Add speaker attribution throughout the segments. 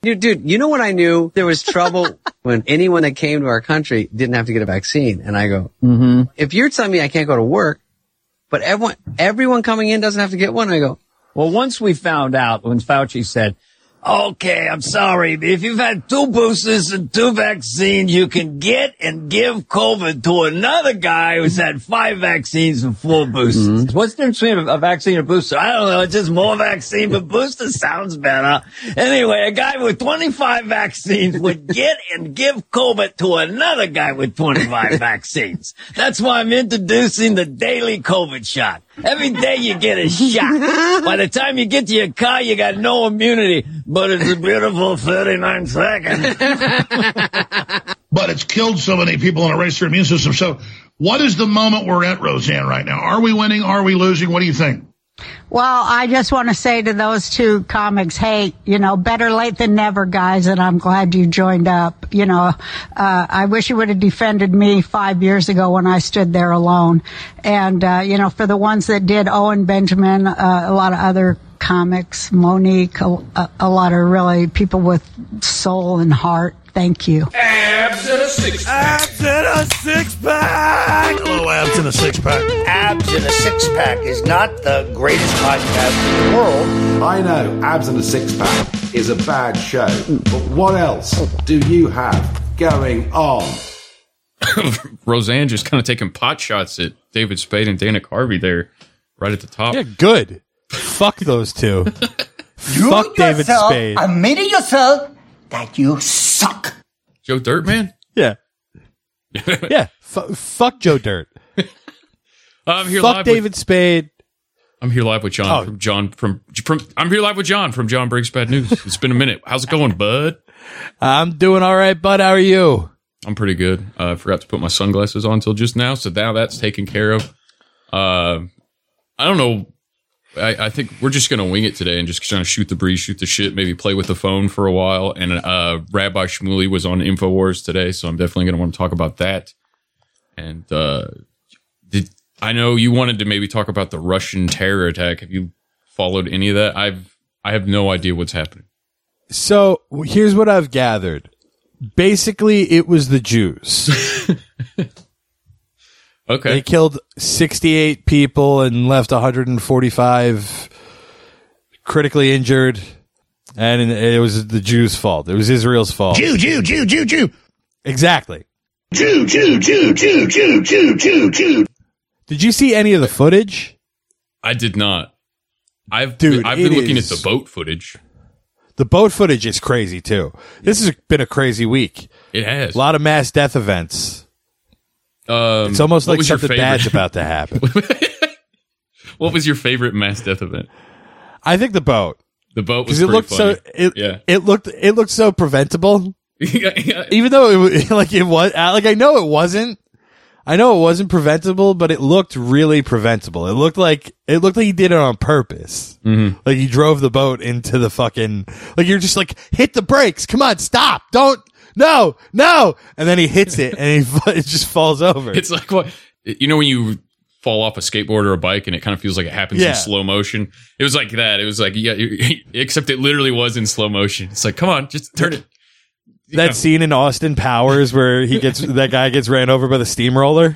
Speaker 1: Dude, you know what I knew? There was trouble when anyone that came to our country didn't have to get a vaccine. And I go, if you're telling me I can't go to work, but everyone coming in doesn't have to get one, I go,
Speaker 2: well, once we found out when Fauci said, okay, I'm sorry, if you've had 2 boosters and 2 vaccines, you can get and give COVID to another guy who's had 5 vaccines and 4 boosters. What's the difference between a vaccine and a booster? I don't know. It's just more vaccine, but booster sounds better. Anyway, a guy with 25 vaccines would get and give COVID to another guy with 25 vaccines. That's why I'm introducing the daily COVID shot. Every day you get a shot. By the time you get to your car, you got no immunity. But it's a beautiful 39 seconds.
Speaker 3: But it's killed so many people and erased their immune system. So what is the moment we're at, Roseanne, right now? Are we winning? Are we losing? What do you think?
Speaker 4: Well, I just want to say to those 2 comics, hey, better late than never, guys, and I'm glad you joined up. I wish you would have defended me 5 years ago when I stood there alone. And, for the ones that did, Owen Benjamin, a lot of other comics, Monique, a lot of really people with soul and heart. Thank you.
Speaker 5: Abs in a six-pack.
Speaker 6: Abs in a six-pack.
Speaker 3: Hello, Abs in a six-pack.
Speaker 7: Abs in a six-pack is not the greatest podcast in the world.
Speaker 8: I know Abs in a six-pack is a bad show, but what else do you have going on?
Speaker 9: Roseanne just kind of taking pot shots at David Spade and Dana Carvey there, right at the top.
Speaker 6: Yeah, good. Fuck those 2. Fuck David Spade.
Speaker 7: Admit yourself that you suck.
Speaker 9: Joe Dirtman?
Speaker 6: Yeah. Yeah. Fuck Joe Dirt.
Speaker 9: I'm here
Speaker 6: fuck
Speaker 9: live
Speaker 6: David Spade.
Speaker 9: I'm here live with John I'm here live with John from John Breaks Bad News. It's been a minute. How's it going, bud?
Speaker 6: I'm doing all right, bud. How are you?
Speaker 9: I'm pretty good. I forgot to put my sunglasses on until just now, so now that's taken care of. I don't know. I think we're just going to wing it today and just trying to shoot the breeze, shoot the shit, maybe play with the phone for a while. And Rabbi Shmuley was on InfoWars today, so I'm definitely going to want to talk about that. And I know you wanted to maybe talk about the Russian terror attack. Have you followed any of that? I have no idea what's happening.
Speaker 6: So here's what I've gathered. Basically, it was the Jews.
Speaker 9: Okay.
Speaker 6: They killed 68 people and left 145 critically injured. And it was the Jews' fault. It was Israel's fault.
Speaker 3: Jew.
Speaker 6: Exactly.
Speaker 3: Jew.
Speaker 6: Did you see any of the footage?
Speaker 9: I did not. I've been looking at the boat footage.
Speaker 6: The boat footage is crazy, too. This has been a crazy week.
Speaker 9: It has.
Speaker 6: A lot of mass death events. It's almost like something bad's about to happen.
Speaker 9: What was your favorite mass death event?
Speaker 6: I think the boat.
Speaker 9: The boat was pretty funny.
Speaker 6: It looked so preventable.
Speaker 9: Yeah.
Speaker 6: Even though it was I know it wasn't. I know it wasn't preventable, but it looked really preventable. It looked like he did it on purpose.
Speaker 9: Mm-hmm.
Speaker 6: Like he drove the boat into the fucking, like you're just like, hit the brakes. Come on, stop. Don't. No. And then he hits it and it just falls over.
Speaker 9: It's like what, when you fall off a skateboard or a bike and it kind of feels like it happens in slow motion. It was like that. It was like, except it literally was in slow motion. It's like, come on, just turn it.
Speaker 6: That scene in Austin Powers where that guy gets ran over by the steamroller.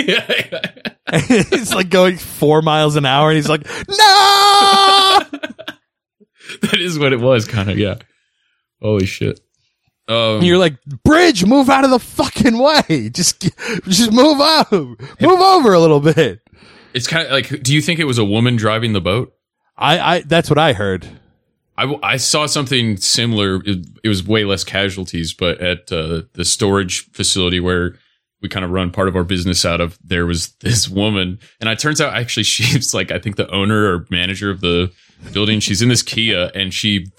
Speaker 6: It's like going 4 miles an hour and he's like, no!
Speaker 9: That is what it was, kind of, yeah. Holy shit.
Speaker 6: You're like, Bridge, move out of the fucking way. Just move out. Move over a little bit.
Speaker 9: It's kind of like, do you think it was a woman driving the boat?
Speaker 6: That's what I heard.
Speaker 9: I saw something similar. It was way less casualties, but at the storage facility where we kind of run part of our business out of, there was this woman. And it turns out actually she's like, I think the owner or manager of the building. She's in this Kia and she's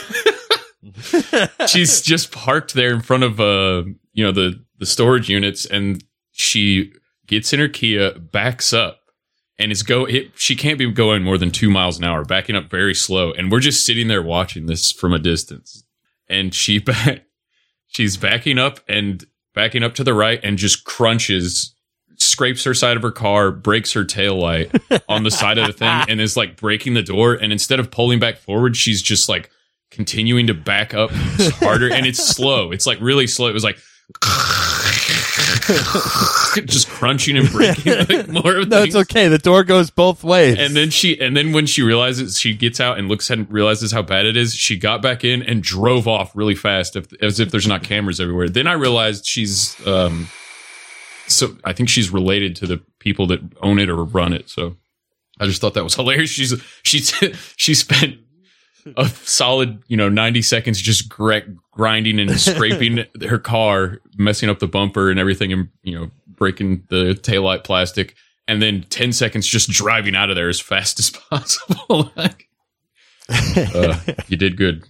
Speaker 9: just parked there in front of, the storage units. And she gets in her Kia, backs up. And she can't be going more than 2 miles an hour, backing up very slow. And we're just sitting there watching this from a distance. And she's backing up to the right and just scrapes her side of her car, breaks her taillight on the side of the thing and is like breaking the door. And instead of pulling back forward, she's just like continuing to back up harder, and it's slow. It's like really slow. It was like just crunching and breaking like more of
Speaker 6: No,
Speaker 9: things.
Speaker 6: it's okay. The door goes both ways.
Speaker 9: And then when she realizes, she gets out and looks at it and realizes how bad it is, she got back in and drove off really fast, as if there's not cameras everywhere. Then I realized she's so I think she's related to the people that own it or run it. So I just thought that was hilarious. She spent a solid 90 seconds just grinding and scraping her car, messing up the bumper and everything, and breaking the taillight plastic, and then 10 seconds just driving out of there as fast as possible. You did good.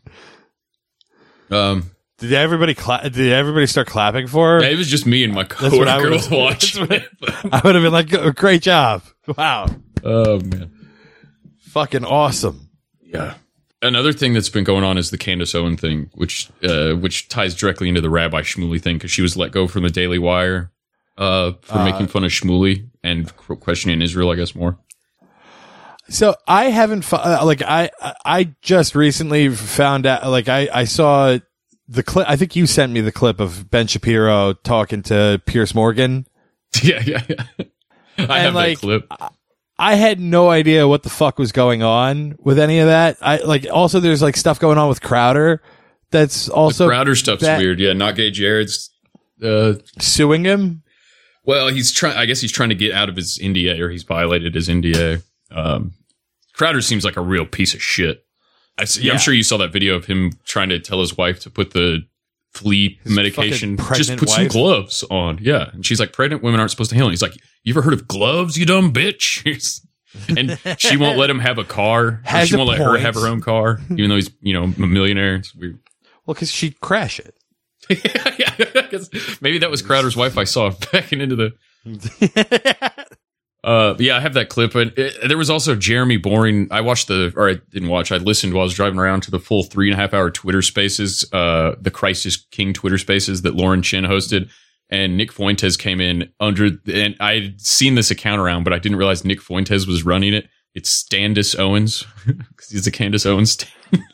Speaker 6: Did everybody start clapping for her?
Speaker 9: Yeah, it was just me and my coworker watching it.
Speaker 6: I would have been like, great job. Wow.
Speaker 9: Oh man.
Speaker 6: Fucking awesome.
Speaker 9: Yeah. Another thing that's been going on is the Candace Owen thing, which ties directly into the Rabbi Shmuley thing, because she was let go from the Daily Wire for making fun of Shmuley and questioning Israel, I guess, more.
Speaker 6: So I haven't I just recently found out, I saw the clip. I think you sent me the clip of Ben Shapiro talking to Piers Morgan.
Speaker 9: Yeah. I have that clip.
Speaker 6: I had no idea what the fuck was going on with any of that. Also there's stuff going on with Crowder. That's also
Speaker 9: the Crowder stuff's weird. Yeah. Not Gay Jared's
Speaker 6: suing him.
Speaker 9: Well, I guess he's trying to get out of his NDA, or he's violated his NDA. Crowder seems like a real piece of shit. I'm sure you saw that video of him trying to tell his wife to put the flea medication, just put some gloves on. Yeah. And she's like, pregnant women aren't supposed to handle it. He's like, you ever heard of gloves, you dumb bitch? And she won't let him have a car. Or she won't let her have her own car, even though he's, a millionaire. It's weird.
Speaker 6: Well, because she'd crash it.
Speaker 9: Yeah, maybe that was Crowder's wife I saw backing into the... I have that clip. But there was also Jeremy Boring. I listened while I was driving around to the full 3.5 hour Twitter Spaces, the Christ is King Twitter Spaces that Lauren Chin hosted. And Nick Fuentes came in and I'd seen this account around, but I didn't realize Nick Fuentes was running it. It's Standis Owens, because he's a Candace Owens stan.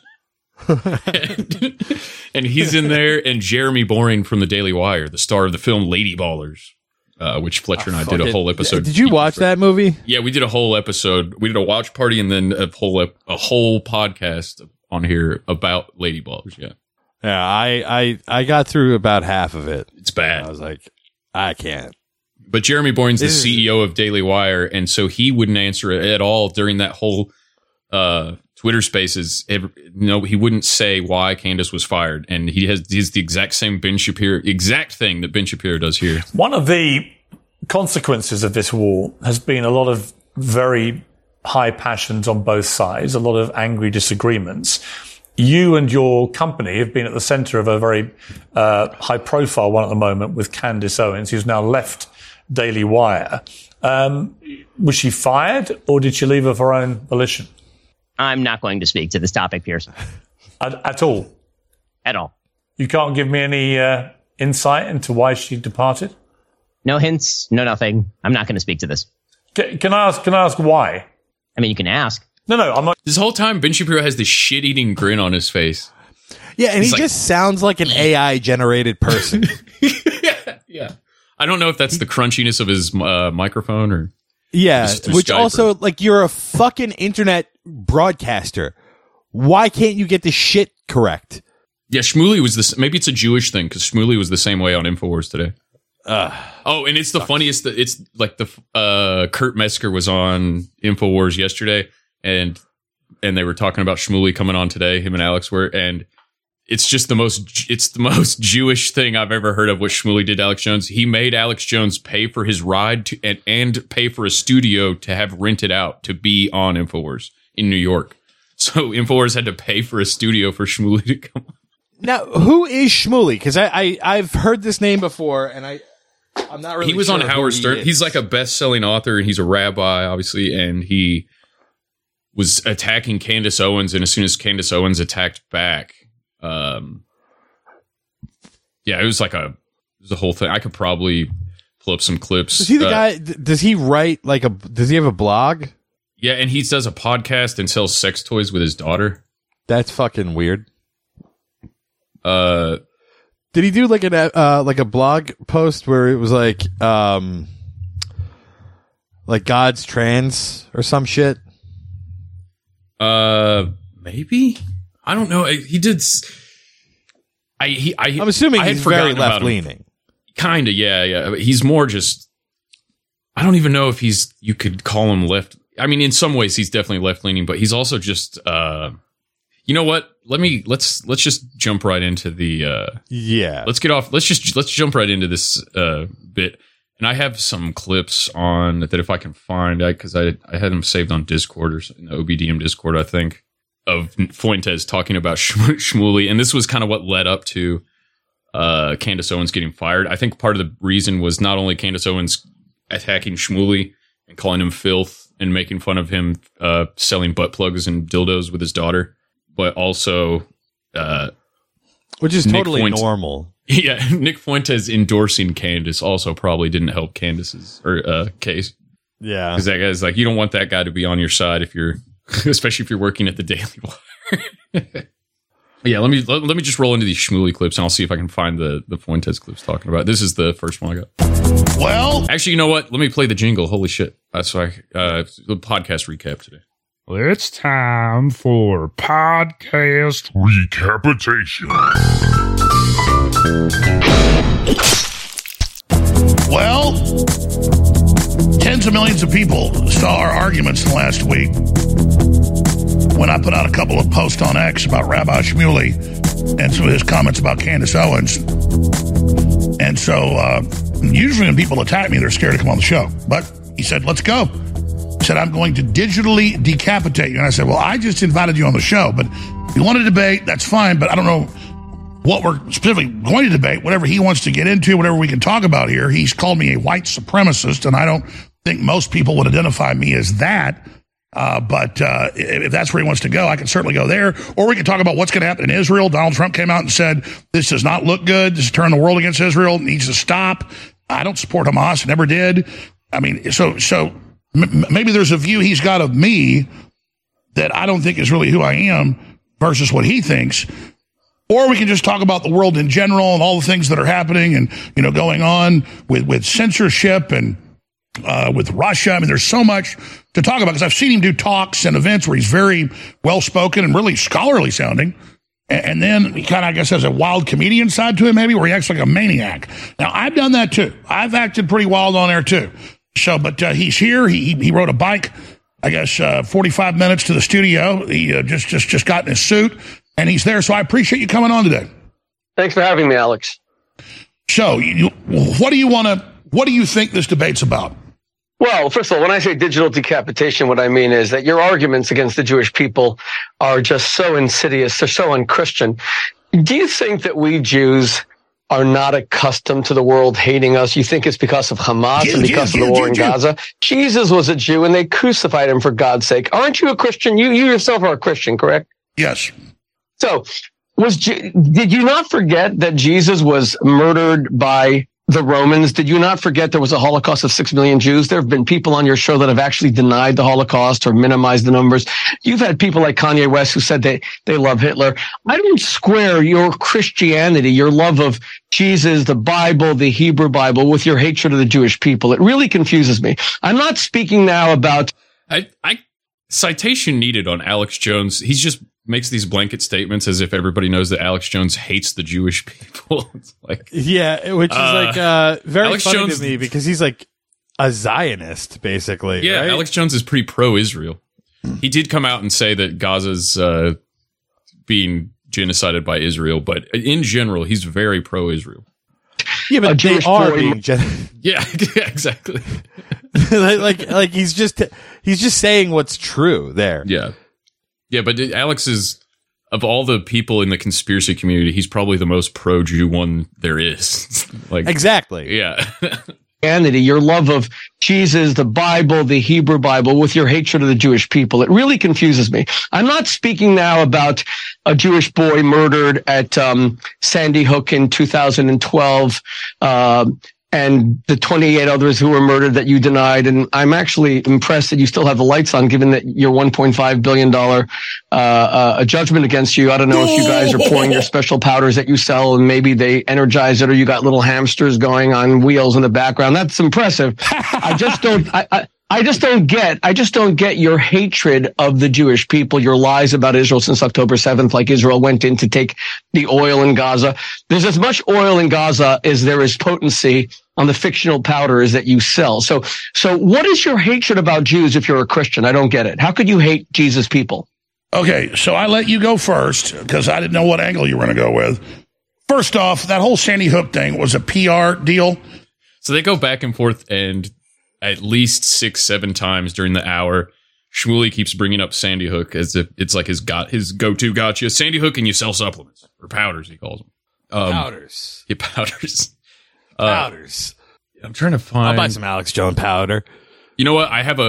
Speaker 9: and he's in there, and Jeremy Boring from the Daily Wire, the star of the film Lady Ballers. Which Fletcher and I did a whole episode.
Speaker 6: Did you watch that movie?
Speaker 9: Yeah, we did a whole episode. We did a watch party and then a whole podcast on here about Lady Ballers. Yeah.
Speaker 6: Yeah, I got through about half of it.
Speaker 9: It's bad.
Speaker 6: I was like, I can't.
Speaker 9: But Jeremy Boring's the CEO of Daily Wire, and so he wouldn't answer it at all during that whole Twitter Spaces. He wouldn't say why Candace was fired, and he's the exact same exact thing that Ben Shapiro does here.
Speaker 10: One of the consequences of this war has been a lot of very high passions on both sides, a lot of angry disagreements. You and your company have been at the center of a very high-profile one at the moment with Candace Owens, who's now left Daily Wire. Was she fired, or did she leave of her own volition?
Speaker 11: I'm not going to speak to this topic, Piers.
Speaker 10: At all?
Speaker 11: At all.
Speaker 10: You can't give me any insight into why she departed?
Speaker 11: No hints, no nothing. I'm not going to speak to this.
Speaker 10: Can I ask why?
Speaker 11: I mean, you can ask.
Speaker 10: No, I'm not.
Speaker 9: This whole time, Ben Shapiro has this shit-eating grin on his face.
Speaker 6: Yeah, and he just sounds like an AI-generated person.
Speaker 9: Yeah. I don't know if that's the crunchiness of his microphone or...
Speaker 6: Yeah, which also, you're a fucking internet broadcaster. Why can't you get the shit correct?
Speaker 9: Yeah, Shmuley was maybe it's a Jewish thing, because Shmuley was the same way on InfoWars today. And it's the funniest, it's like Kurt Metzger was on InfoWars yesterday, and they were talking about Shmuley coming on today, him and Alex were, and it's just the most Jewish thing I've ever heard of what Shmuley did to Alex Jones. He made Alex Jones pay for his ride and pay for a studio to have rented out to be on InfoWars in New York. So InfoWars had to pay for a studio for Shmuley to come on.
Speaker 6: Now, who is Shmuley? Because I've heard this name before, and I'm not really.
Speaker 9: He was
Speaker 6: sure
Speaker 9: on Howard Stern. He's like a best-selling author, and he's a rabbi, obviously, and he was attacking Candace Owens, and as soon as Candace Owens attacked back, it was a whole thing. I could probably pull up some clips.
Speaker 6: Is he the guy? Does he write does he have a blog?
Speaker 9: Yeah, and he does a podcast and sells sex toys with his daughter.
Speaker 6: That's fucking weird. Did he do like a blog post where it was like God's trans or some shit?
Speaker 9: Maybe. I don't know. He did. I'm
Speaker 6: assuming he's very left leaning.
Speaker 9: Kinda, yeah. He's more just. I don't even know if you could call him left. I mean, in some ways, he's definitely left leaning, but he's also just. You know what? Let's just jump right into the. Let's get off. Let's jump right into this bit. And I have some clips on that if I can find, because I had them saved on Discord or in the OBDM Discord, I think, of Fuentes talking about Shmuley. And this was kind of what led up to Candace Owens getting fired. I think part of the reason was not only Candace Owens attacking Shmuley and calling him filth and making fun of him selling butt plugs and dildos with his daughter, but also...
Speaker 6: which is totally normal.
Speaker 9: Yeah, Nick Fuentes endorsing Candace also probably didn't help Candace's case.
Speaker 6: Yeah,
Speaker 9: because that guy's like, you don't want that guy to be on your side if you're, especially if you're working at the Daily Wire. Yeah, let me just roll into these Shmuley clips and I'll see if I can find the Fuentes clips talking about it. This is the first one I got.
Speaker 3: Well,
Speaker 9: actually, you know what? Let me play the jingle. Holy shit! So the podcast recap today.
Speaker 5: It's time for podcast recapitation.
Speaker 3: Well, tens of millions of people saw our arguments in the last week when I put out a couple of posts on X about Rabbi Shmuley and some of his comments about Candace Owens. And so usually when people attack me, they're scared to come on the show. But he said, let's go. He said, I'm going to digitally decapitate you. And I said, well, I just invited you on the show, but if you want to debate, that's fine. But I don't know what we're specifically going to debate, whatever he wants to get into, whatever we can talk about here. He's called me a white supremacist, and I don't think most people would identify me as that. But if that's where he wants to go, I can certainly go there. Or we can talk about what's going to happen in Israel. Donald Trump came out and said, this does not look good. This is turning the world against Israel. It needs to stop. I don't support Hamas. Never did. I mean, so maybe there's a view he's got of me that I don't think is really who I am versus what he thinks. Or we can just talk about the world in general and all the things that are happening and, you know, going on with censorship and with Russia. I mean, there's so much to talk about because I've seen him do talks and events where he's very well-spoken and really scholarly sounding. And then he kind of, I guess, has a wild comedian side to him, maybe, where he acts like a maniac. Now, I've done that, too. I've acted pretty wild on there, too. So, but he's here. He rode a bike, I guess, 45 minutes to the studio. He just got in his suit, and he's there. So I appreciate you coming on today.
Speaker 12: Thanks for having me, Alex.
Speaker 3: So, what do you think this debate's about?
Speaker 12: Well, first of all, when I say digital decapitation, what I mean is that your arguments against the Jewish people are just so insidious. They're so unchristian. Do you think that we Jews are not accustomed to the world hating us? You think it's because of Hamas and because of the war in Gaza? Jesus was a Jew and they crucified him for God's sake. Aren't you a Christian? You yourself are a Christian, correct?
Speaker 3: Yes.
Speaker 12: So did you not forget that Jesus was murdered by the Romans? Did you not forget there was a Holocaust of 6 million Jews? There have been people on your show that have actually denied the Holocaust or minimized the numbers. You've had people like Kanye West who said they love Hitler. I don't square your Christianity, your love of Jesus, the Bible, the Hebrew Bible, with your hatred of the Jewish people. It really confuses me. I'm not speaking now about...
Speaker 9: Citation needed on Alex Jones. He just makes these blanket statements as if everybody knows that Alex Jones hates the Jewish people. It's like,
Speaker 6: yeah, which is very
Speaker 9: Alex
Speaker 6: funny
Speaker 9: Jones,
Speaker 6: to me because he's like a Zionist, basically.
Speaker 9: Yeah,
Speaker 6: right?
Speaker 9: Alex Jones is pretty pro-Israel. He did come out and say that Gaza's being genocided by Israel, but in general, he's very pro-Israel.
Speaker 6: Yeah, but they are being
Speaker 9: yeah, exactly.
Speaker 6: like he's just saying what's true there.
Speaker 9: Yeah, but Alex is, of all the people in the conspiracy community, he's probably the most pro-Jew one there is. Like,
Speaker 6: exactly.
Speaker 9: Yeah.
Speaker 12: Your love of Jesus, the Bible, the Hebrew Bible, with your hatred of the Jewish people. It really confuses me. I'm not speaking now about a Jewish boy murdered at Sandy Hook in 2012, and the 28 others who were murdered that you denied. And I'm actually impressed that you still have the lights on, given that your $1.5 billion a judgment against you. I don't know if you guys are pouring your special powders that you sell and maybe they energize it, or you got little hamsters going on wheels in the background. That's impressive. I just don't get your hatred of the Jewish people, your lies about Israel since October 7th, like Israel went in to take the oil in Gaza. There's as much oil in Gaza as there is potency on the fictional powders that you sell. So what is your hatred about Jews if you're a Christian? I don't get it. How could you hate Jesus people?
Speaker 3: Okay, so I let you go first because I didn't know what angle you were going to go with. First off, that whole Sandy Hook thing was a PR deal.
Speaker 9: So they go back and forth, and at least 6-7 times during the hour, Shmuley keeps bringing up Sandy Hook as if it's like his go-to gotcha. Sandy Hook, and you sell supplements or powders, he calls them.
Speaker 6: Powders.
Speaker 9: Yeah, powders.
Speaker 6: Powders.
Speaker 9: I'm trying to find.
Speaker 6: I'll buy some Alex Jones powder.
Speaker 9: You know what? I have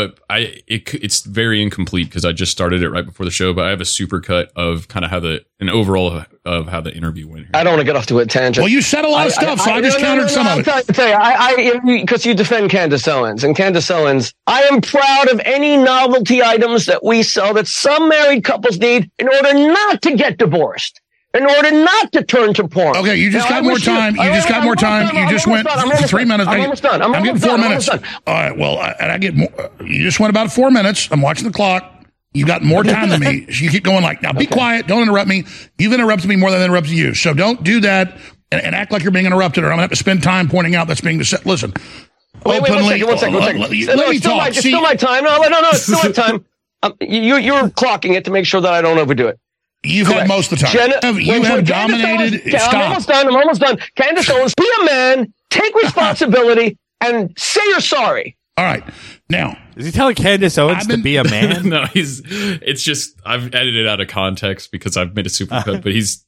Speaker 9: it's very incomplete because I just started it right before the show, but I have a supercut of kind of an overall of how the interview went here.
Speaker 12: I don't want to get off to a tangent.
Speaker 3: Well, you said a lot of stuff, so I just countered some of it.
Speaker 12: I'll tell you, because you defend Candace Owens. And Candace Owens, I am proud of any novelty items that we sell that some married couples need in order not to get divorced. In order not to turn to porn.
Speaker 3: Okay, you just got more time. You just got more time. You just went 3 minutes.
Speaker 12: I'm almost done.
Speaker 3: I'm getting 4 minutes. All right, well, and I get more. You just went about 4 minutes. I'm watching the clock. You got more time than me. So you keep going like, now be quiet. Don't interrupt me. You've interrupted me more than I interrupted you. So don't do that and act like you're being interrupted, or I'm going to have to spend time pointing out that's being said. Listen.
Speaker 12: Wait, one second.
Speaker 3: Let me talk.
Speaker 12: It's still my time. No, it's still my time. You're clocking it to make sure that I don't overdo it.
Speaker 3: You've had most of the time. You have dominated.
Speaker 12: Stop. I'm almost done. Candace Owens, be a man, take responsibility, and say you're sorry.
Speaker 3: All right. Now,
Speaker 6: is he telling Candace Owens to be a man?
Speaker 9: No, it's just, I've edited it out of context because I've made a supercut, but he's,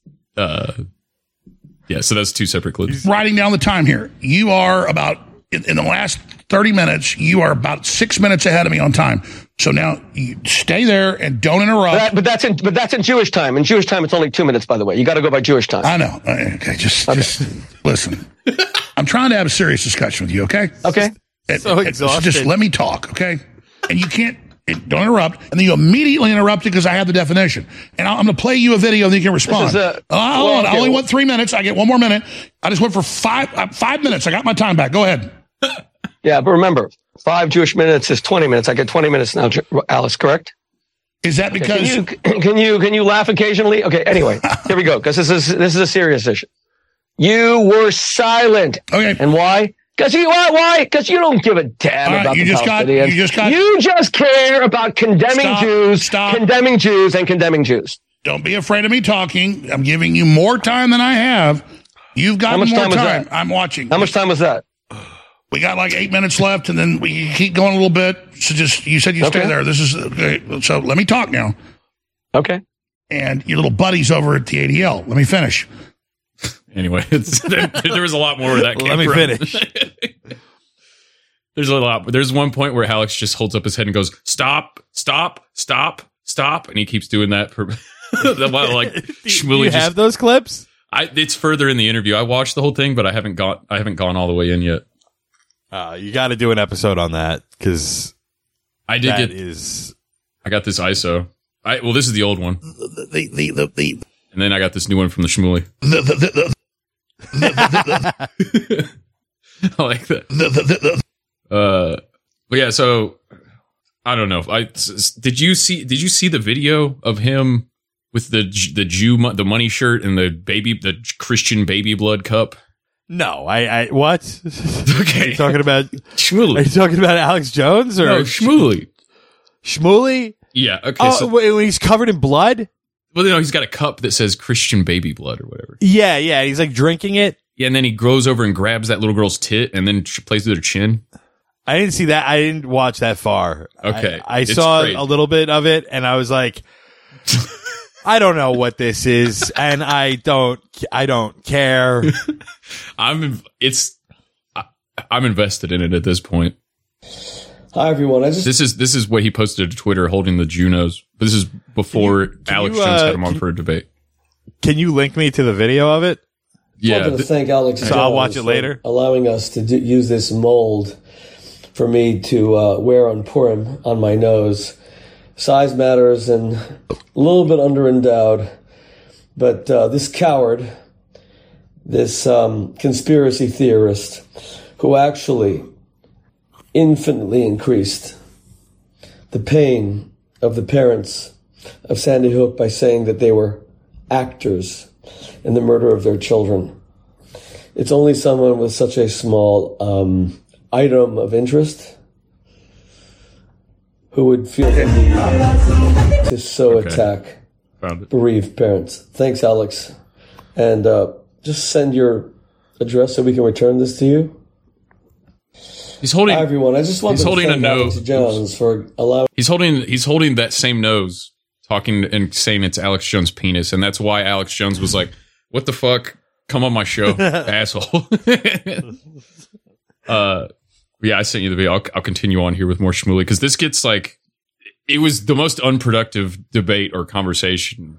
Speaker 9: yeah, so that's 2 separate clips.
Speaker 3: Writing down the time here. You are about, in the last 30 minutes, you are about 6 minutes ahead of me on time. So now you stay there and don't interrupt.
Speaker 12: But that's in Jewish time. In Jewish time, it's only 2 minutes, by the way. You got to go by Jewish time.
Speaker 3: I know. Okay, just listen. I'm trying to have a serious discussion with you, okay?
Speaker 12: Okay.
Speaker 6: So exhausted.
Speaker 3: Just let me talk, okay? And you can't, don't interrupt. And then you immediately interrupt because I have the definition. And I'm going to play you a video and you can respond. Hold on. I only went 3 minutes. I get 1 more minute. I just went for 5 minutes. I got my time back. Go ahead.
Speaker 12: Yeah, but remember, 5 Jewish minutes is 20 minutes. I get 20 minutes now, Alice, correct?
Speaker 3: Is that because...
Speaker 12: Can you laugh occasionally? Okay, anyway, here we go, because this is a serious issue. You were silent.
Speaker 3: Okay.
Speaker 12: And why? Because why? Because you don't give a damn about the Palestinians. You just care about condemning Jews, condemning Jews, and condemning Jews.
Speaker 3: Don't be afraid of me talking. I'm giving you more time than I have. You've got more time. I'm watching.
Speaker 12: How much time was that?
Speaker 3: We got like 8 minutes left, and then we keep going a little bit. So you said you stay there. This is okay. So let me talk now.
Speaker 12: Okay.
Speaker 3: And your little buddies over at the ADL. Let me finish.
Speaker 9: Anyway, there was a lot more of that.
Speaker 6: Let me finish.
Speaker 9: There's a lot. There's one point where Alex just holds up his head and goes, "Stop! Stop! Stop! Stop!" And he keeps doing that for like.
Speaker 6: Do you have those clips?
Speaker 9: It's further in the interview. I watched the whole thing, but I haven't gone all the way in yet.
Speaker 6: You got to do an episode on that because
Speaker 9: I got this ISO. This is the old one. And then I got this new one from the Shmuley. I like that. But yeah, so I don't know. Did you see the video of him with the money shirt and the Christian baby blood cup?
Speaker 6: No, I what?
Speaker 9: Okay.
Speaker 6: Are you talking about
Speaker 9: Shmuley?
Speaker 6: Are you talking about Alex Jones or
Speaker 9: no, Shmuley?
Speaker 6: Shmuley?
Speaker 9: Yeah. Okay.
Speaker 6: Oh, when he's covered in blood.
Speaker 9: Well, he's got a cup that says Christian baby blood or whatever.
Speaker 6: Yeah. He's like drinking it.
Speaker 9: Yeah, and then he goes over and grabs that little girl's tit and then plays with her chin.
Speaker 6: I didn't see that. I didn't watch that far.
Speaker 9: Okay.
Speaker 6: I saw a little bit of it and I was like, I don't know what this is, and I don't care.
Speaker 9: I'm invested in it at this point.
Speaker 13: Hi everyone.
Speaker 9: This is what he posted to Twitter holding the Junos. This is before Alex Jones had him on for a debate.
Speaker 6: Can you link me to the video of it?
Speaker 9: Yeah,
Speaker 13: wanted to thank Alex
Speaker 6: so
Speaker 13: Jones
Speaker 6: I'll watch it
Speaker 13: for
Speaker 6: later.
Speaker 13: allowing us to use this mold for me to wear on Purim on my nose. Size matters and a little bit under-endowed. But this coward, this conspiracy theorist, who actually infinitely increased the pain of the parents of Sandy Hook by saying that they were actors in the murder of their children. It's only someone with such a small item of interest who would feel the need to so attack bereaved parents. Thanks, Alex. And just send your address so we can return this to you.
Speaker 9: He's holding.
Speaker 13: Hi, everyone. I just want to thank Alex Jones for allowing.
Speaker 9: He's holding that same nose, talking and saying it's Alex Jones' penis, and that's why Alex Jones was like, "What the fuck? Come on my show, asshole." Yeah, I sent you the video. I'll continue on here with more Shmuley because this gets like, it was the most unproductive debate or conversation,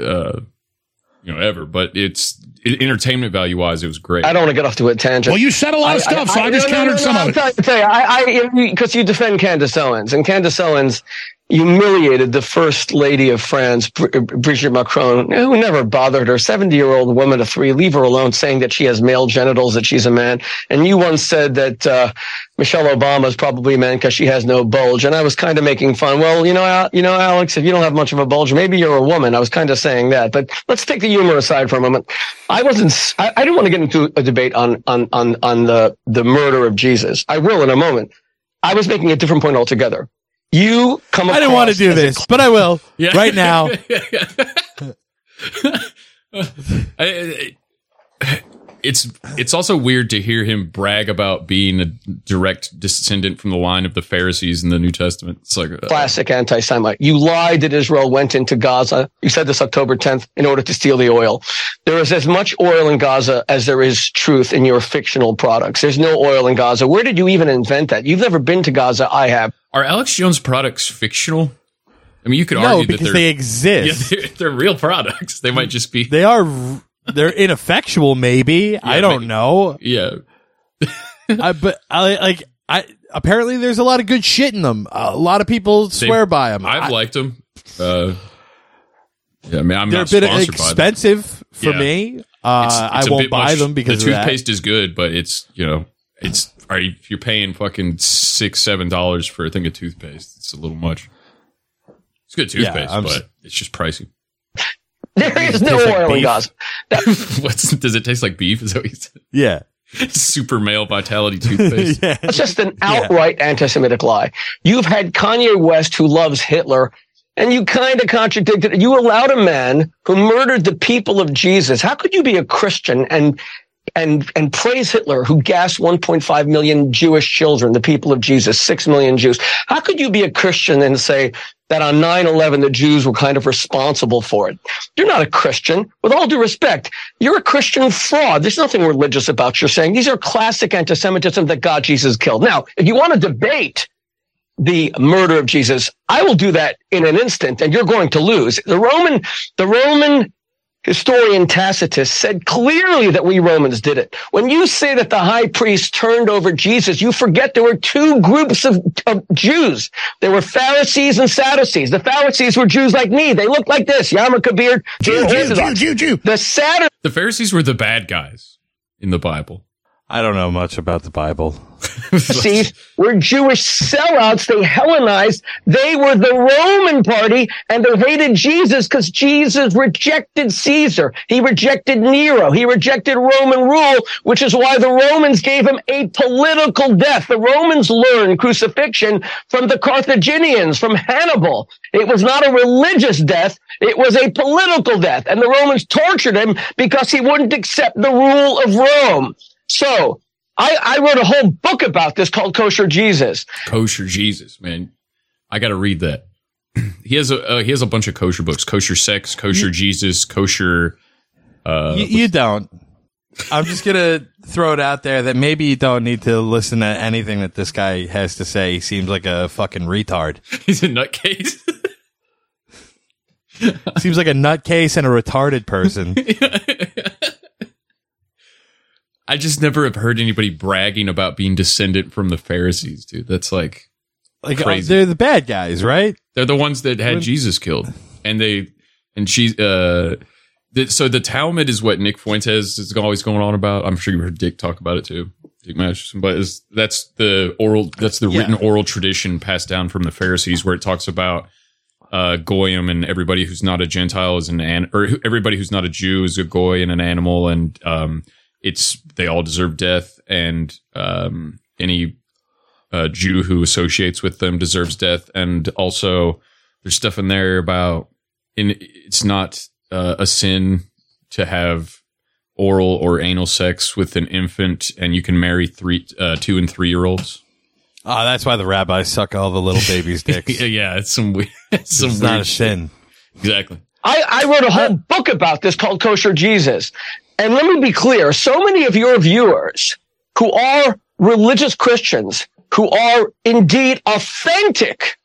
Speaker 9: ever. But it's entertainment value wise, it was great.
Speaker 12: I don't want to get off to a tangent.
Speaker 3: Well, you said a lot of stuff, so I just countered some of it.
Speaker 12: I'll tell you, because you defend Candace Owens, and Candace Owens humiliated the first lady of France, Brigitte Macron, who never bothered her. 70-year-old woman of 3, leave her alone, saying that she has male genitals, that she's a man. And you once said that Michelle Obama is probably a man because she has no bulge. And I was kind of making fun. Well, Alex, if you don't have much of a bulge, maybe you're a woman. I was kind of saying that. But let's take the humor aside for a moment. I didn't want to get into a debate on the murder of Jesus. I will in a moment. I was making a different point altogether. I
Speaker 6: didn't want to do this, but I will right now.
Speaker 9: It's also weird to hear him brag about being a direct descendant from the line of the Pharisees in the New Testament. It's like
Speaker 12: classic anti-Semite. You lied that Israel went into Gaza. You said this October 10th in order to steal the oil. There is as much oil in Gaza as there is truth in your fictional products. There's no oil in Gaza. Where did you even invent that? You've never been to Gaza. I have.
Speaker 9: Are Alex Jones products fictional? I mean, you could argue
Speaker 6: because
Speaker 9: that
Speaker 6: they exist.
Speaker 9: Yeah, they're real products. They might just be.
Speaker 6: They're ineffectual, maybe. Yeah, I don't know.
Speaker 9: Yeah.
Speaker 6: Apparently there's a lot of good shit in them. A lot of people swear by them.
Speaker 9: I've liked them. I mean, I'm
Speaker 6: they're
Speaker 9: not
Speaker 6: a bit
Speaker 9: sponsored
Speaker 6: expensive
Speaker 9: by them.
Speaker 6: for me. I won't buy them because
Speaker 9: the toothpaste is good, but it's if you're paying fucking $6-7 for a thing of toothpaste, it's a little much. It's good toothpaste, but it's just pricey.
Speaker 12: There is no oil in Gaza.
Speaker 9: Does it taste like beef? Is that what you said?
Speaker 6: Yeah.
Speaker 9: Super male vitality toothpaste.
Speaker 12: Yeah. It's just an outright anti-Semitic lie. You've had Kanye West, who loves Hitler, and you kind of contradicted. You allowed a man who murdered the people of Jesus. How could you be a Christian and praise Hitler, who gassed 1.5 million Jewish children, the people of Jesus, 6 million Jews? How could you be a Christian and say that on 9/11 the Jews were kind of responsible for it? You're not a Christian. With all due respect, you're a Christian fraud. There's nothing religious about your saying. These are classic anti-Semitism that God, Jesus killed. Now, if you want to debate the murder of Jesus, I will do that in an instant, and you're going to lose. The Roman historian Tacitus said clearly that we Romans did it. When you say that the high priest turned over Jesus, you forget there were two groups of Jews. There were Pharisees and Sadducees. The Pharisees were Jews like me. They looked like this. Yarmulke beard.
Speaker 3: Jew.
Speaker 12: The
Speaker 9: Pharisees were the bad guys in the Bible.
Speaker 6: I don't know much about the Bible.
Speaker 12: Sadducees were Jewish sellouts. They Hellenized. They were the Roman party, and they hated Jesus because Jesus rejected Caesar. He rejected Nero. He rejected Roman rule, which is why the Romans gave him a political death. The Romans learned crucifixion from the Carthaginians, from Hannibal. It was not a religious death. It was a political death, and the Romans tortured him because he wouldn't accept the rule of Rome. So I wrote a whole book about this called Kosher Jesus.
Speaker 9: Kosher Jesus, man. I got to read that. He has a bunch of kosher books. Kosher Sex, Kosher Jesus, Kosher...
Speaker 6: you don't. I'm just going to throw it out there that maybe you don't need to listen to anything that this guy has to say. He seems like a fucking retard.
Speaker 9: He's a nutcase.
Speaker 6: Seems like a nutcase and a retarded person.
Speaker 9: I just never have heard anybody bragging about being descendant from the Pharisees, dude. That's like crazy.
Speaker 6: They're the bad guys, right?
Speaker 9: They're the ones that had Jesus killed, so the Talmud is what Nick Fuentes is always going on about. I'm sure you heard Dick talk about it too, Dick Masterson. But that's the written oral tradition passed down from the Pharisees, where it talks about goyim, and everybody who's not a Gentile is or everybody who's not a Jew is a goy and an animal, and they all deserve death, and any Jew who associates with them deserves death. And also, there's stuff in there about it's not a sin to have oral or anal sex with an infant, and you can marry 2 and 3-year-olds.
Speaker 6: Oh, that's why the rabbis suck all the little babies' dicks.
Speaker 9: Yeah, it's some weird. It's
Speaker 6: not a sin.
Speaker 9: Exactly.
Speaker 12: I wrote a whole book about this called Kosher Jesus. And let me be clear. So many of your viewers who are religious Christians, who are indeed authentic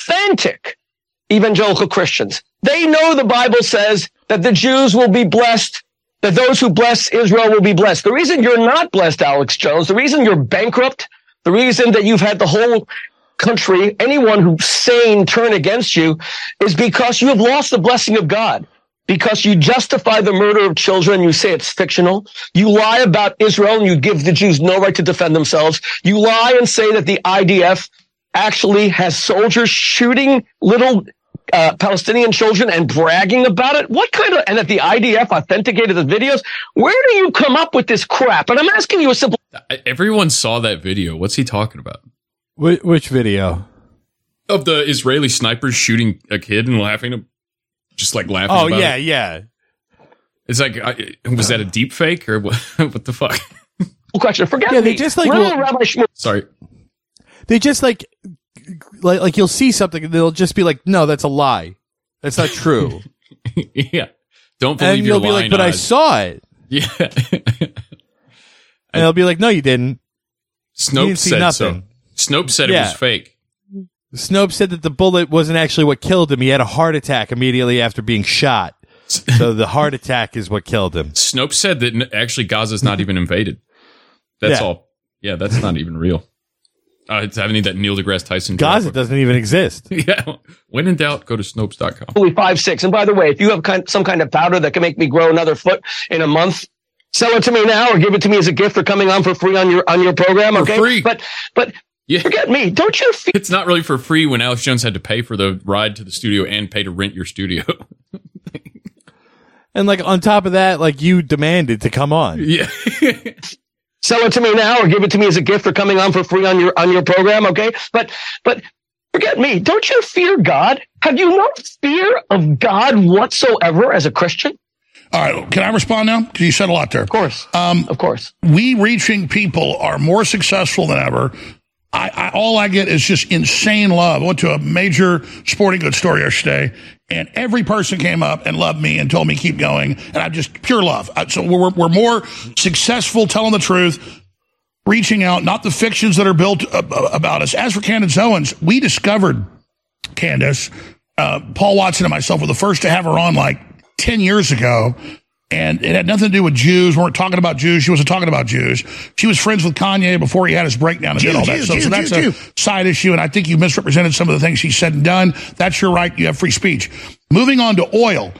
Speaker 12: evangelical Christians, they know the Bible says that the Jews will be blessed, that those who bless Israel will be blessed. The reason you're not blessed, Alex Jones, the reason you're bankrupt, the reason that you've had the whole country, anyone who's sane, turn against you, is because you have lost the blessing of God. Because you justify the murder of children, you say it's fictional. You lie about Israel and you give the Jews no right to defend themselves. You lie and say that the IDF actually has soldiers shooting little Palestinian children and bragging about it. And that the IDF authenticated the videos? Where do you come up with this crap? And I'm asking you a simple.
Speaker 9: Everyone saw that video. What's he talking about?
Speaker 6: Which video?
Speaker 9: Of the Israeli snipers shooting a kid and laughing. Just like laughing.
Speaker 6: Oh,
Speaker 9: about
Speaker 6: yeah,
Speaker 9: it.
Speaker 6: Yeah.
Speaker 9: It's like, was that a deep fake or what? What the fuck?
Speaker 12: Question. Forget
Speaker 6: they just like.
Speaker 9: Sorry.
Speaker 6: They just like you'll see something and they'll just be like, no, that's a lie. That's not true.
Speaker 9: Yeah. Don't believe
Speaker 6: and
Speaker 9: your
Speaker 6: you'll be like, but I saw it.
Speaker 9: Yeah.
Speaker 6: And they'll be like, no, you didn't.
Speaker 9: Snopes said nothing. So. Snopes said it was fake.
Speaker 6: Snopes said that the bullet wasn't actually what killed him. He had a heart attack immediately after being shot. So the heart attack is what killed him.
Speaker 9: Snopes said that actually Gaza's not even invaded. That's all. Yeah, that's not even real. It's having that Neil deGrasse Tyson.
Speaker 6: Gaza doesn't even exist.
Speaker 9: Yeah. When in doubt, go to Snopes.com.
Speaker 12: Only 5'6". And by the way, if you have some kind of powder that can make me grow another foot in a month, sell it to me now or give it to me as a gift for coming on for free on your program. Okay.
Speaker 9: For free.
Speaker 12: But forget me. Don't you feel
Speaker 9: it's not really for free when Alex Jones had to pay for the ride to the studio and pay to rent your studio.
Speaker 6: And like on top of that, like you demanded to come on.
Speaker 9: Yeah.
Speaker 12: Sell it to me now or give it to me as a gift for coming on for free on your program. Okay. But forget me. Don't you fear God? Have you no fear of God whatsoever as a Christian?
Speaker 3: All right, can I respond now? Because you said a lot there.
Speaker 12: Of course. Of course.
Speaker 3: We reaching people are more successful than ever. All I get is just insane love. I went to a major sporting goods store yesterday, and every person came up and loved me and told me keep going, and I just pure love. So we're more successful telling the truth, reaching out, not the fictions that are built about us. As for Candace Owens, we discovered Candace. Paul Watson and myself were the first to have her on like 10 years ago, and it had nothing to do with Jews. We weren't talking about Jews. She wasn't talking about Jews. She was friends with Kanye before he had his breakdown and did all that. So that's a side issue, and I think you misrepresented some of the things she said and done. That's your right. You have free speech. Moving on to oil.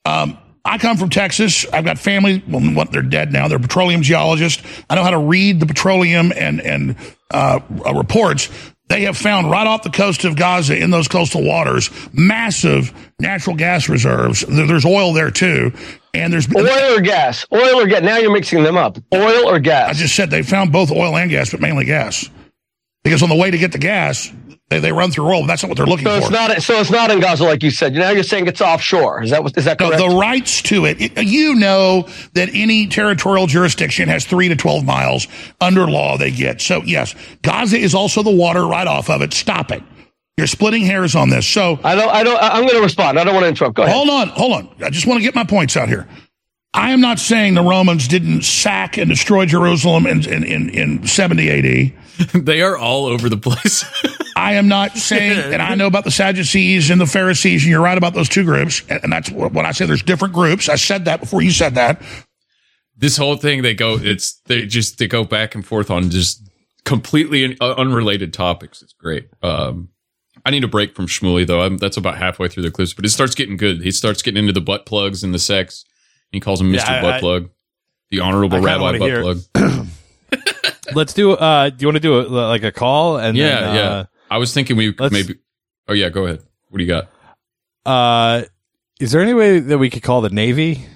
Speaker 3: I come from Texas. I've got family. Well, they're dead now. They're petroleum geologists. I know how to read the petroleum and reports. They have found right off the coast of Gaza in those coastal waters massive natural gas reserves. There's oil there too, and there's
Speaker 12: oil or gas. Oil or gas. Now you're mixing them up. Oil or gas.
Speaker 3: I just said they found both oil and gas, but mainly gas, because on the way to get the gas, they run through oil. That's not what they're looking for.
Speaker 12: It's not in Gaza, like you said. Now you're saying it's offshore. Is that correct?
Speaker 3: No, the rights to it. You know that any territorial jurisdiction has 3 to 12 miles under law they get. So yes, Gaza is also the water right off of it. Stop it. You're splitting hairs on this. So
Speaker 12: I'm going to respond. I don't want to interrupt. Go ahead.
Speaker 3: Hold on. I just want to get my points out here. I am not saying the Romans didn't sack and destroy Jerusalem in 70 AD.
Speaker 9: They are all over the place.
Speaker 3: I am not saying, and I know about the Sadducees and the Pharisees, and you're right about those two groups, and that's what I say. There's different groups. I said that before you said that.
Speaker 9: this whole thing, they go back and forth on just completely unrelated topics. It's great. I need a break from Shmuley, though. That's about halfway through the clips, but it starts getting good. He starts getting into the butt plugs and the sex. He calls him Mr. Butt Plug, the Honorable Rabbi Butt Plug.
Speaker 6: Let's do. Do you want to do like a call? And
Speaker 9: yeah. I was thinking we maybe. Oh yeah, go ahead. What do you got?
Speaker 6: Is there any way that we could call the Navy?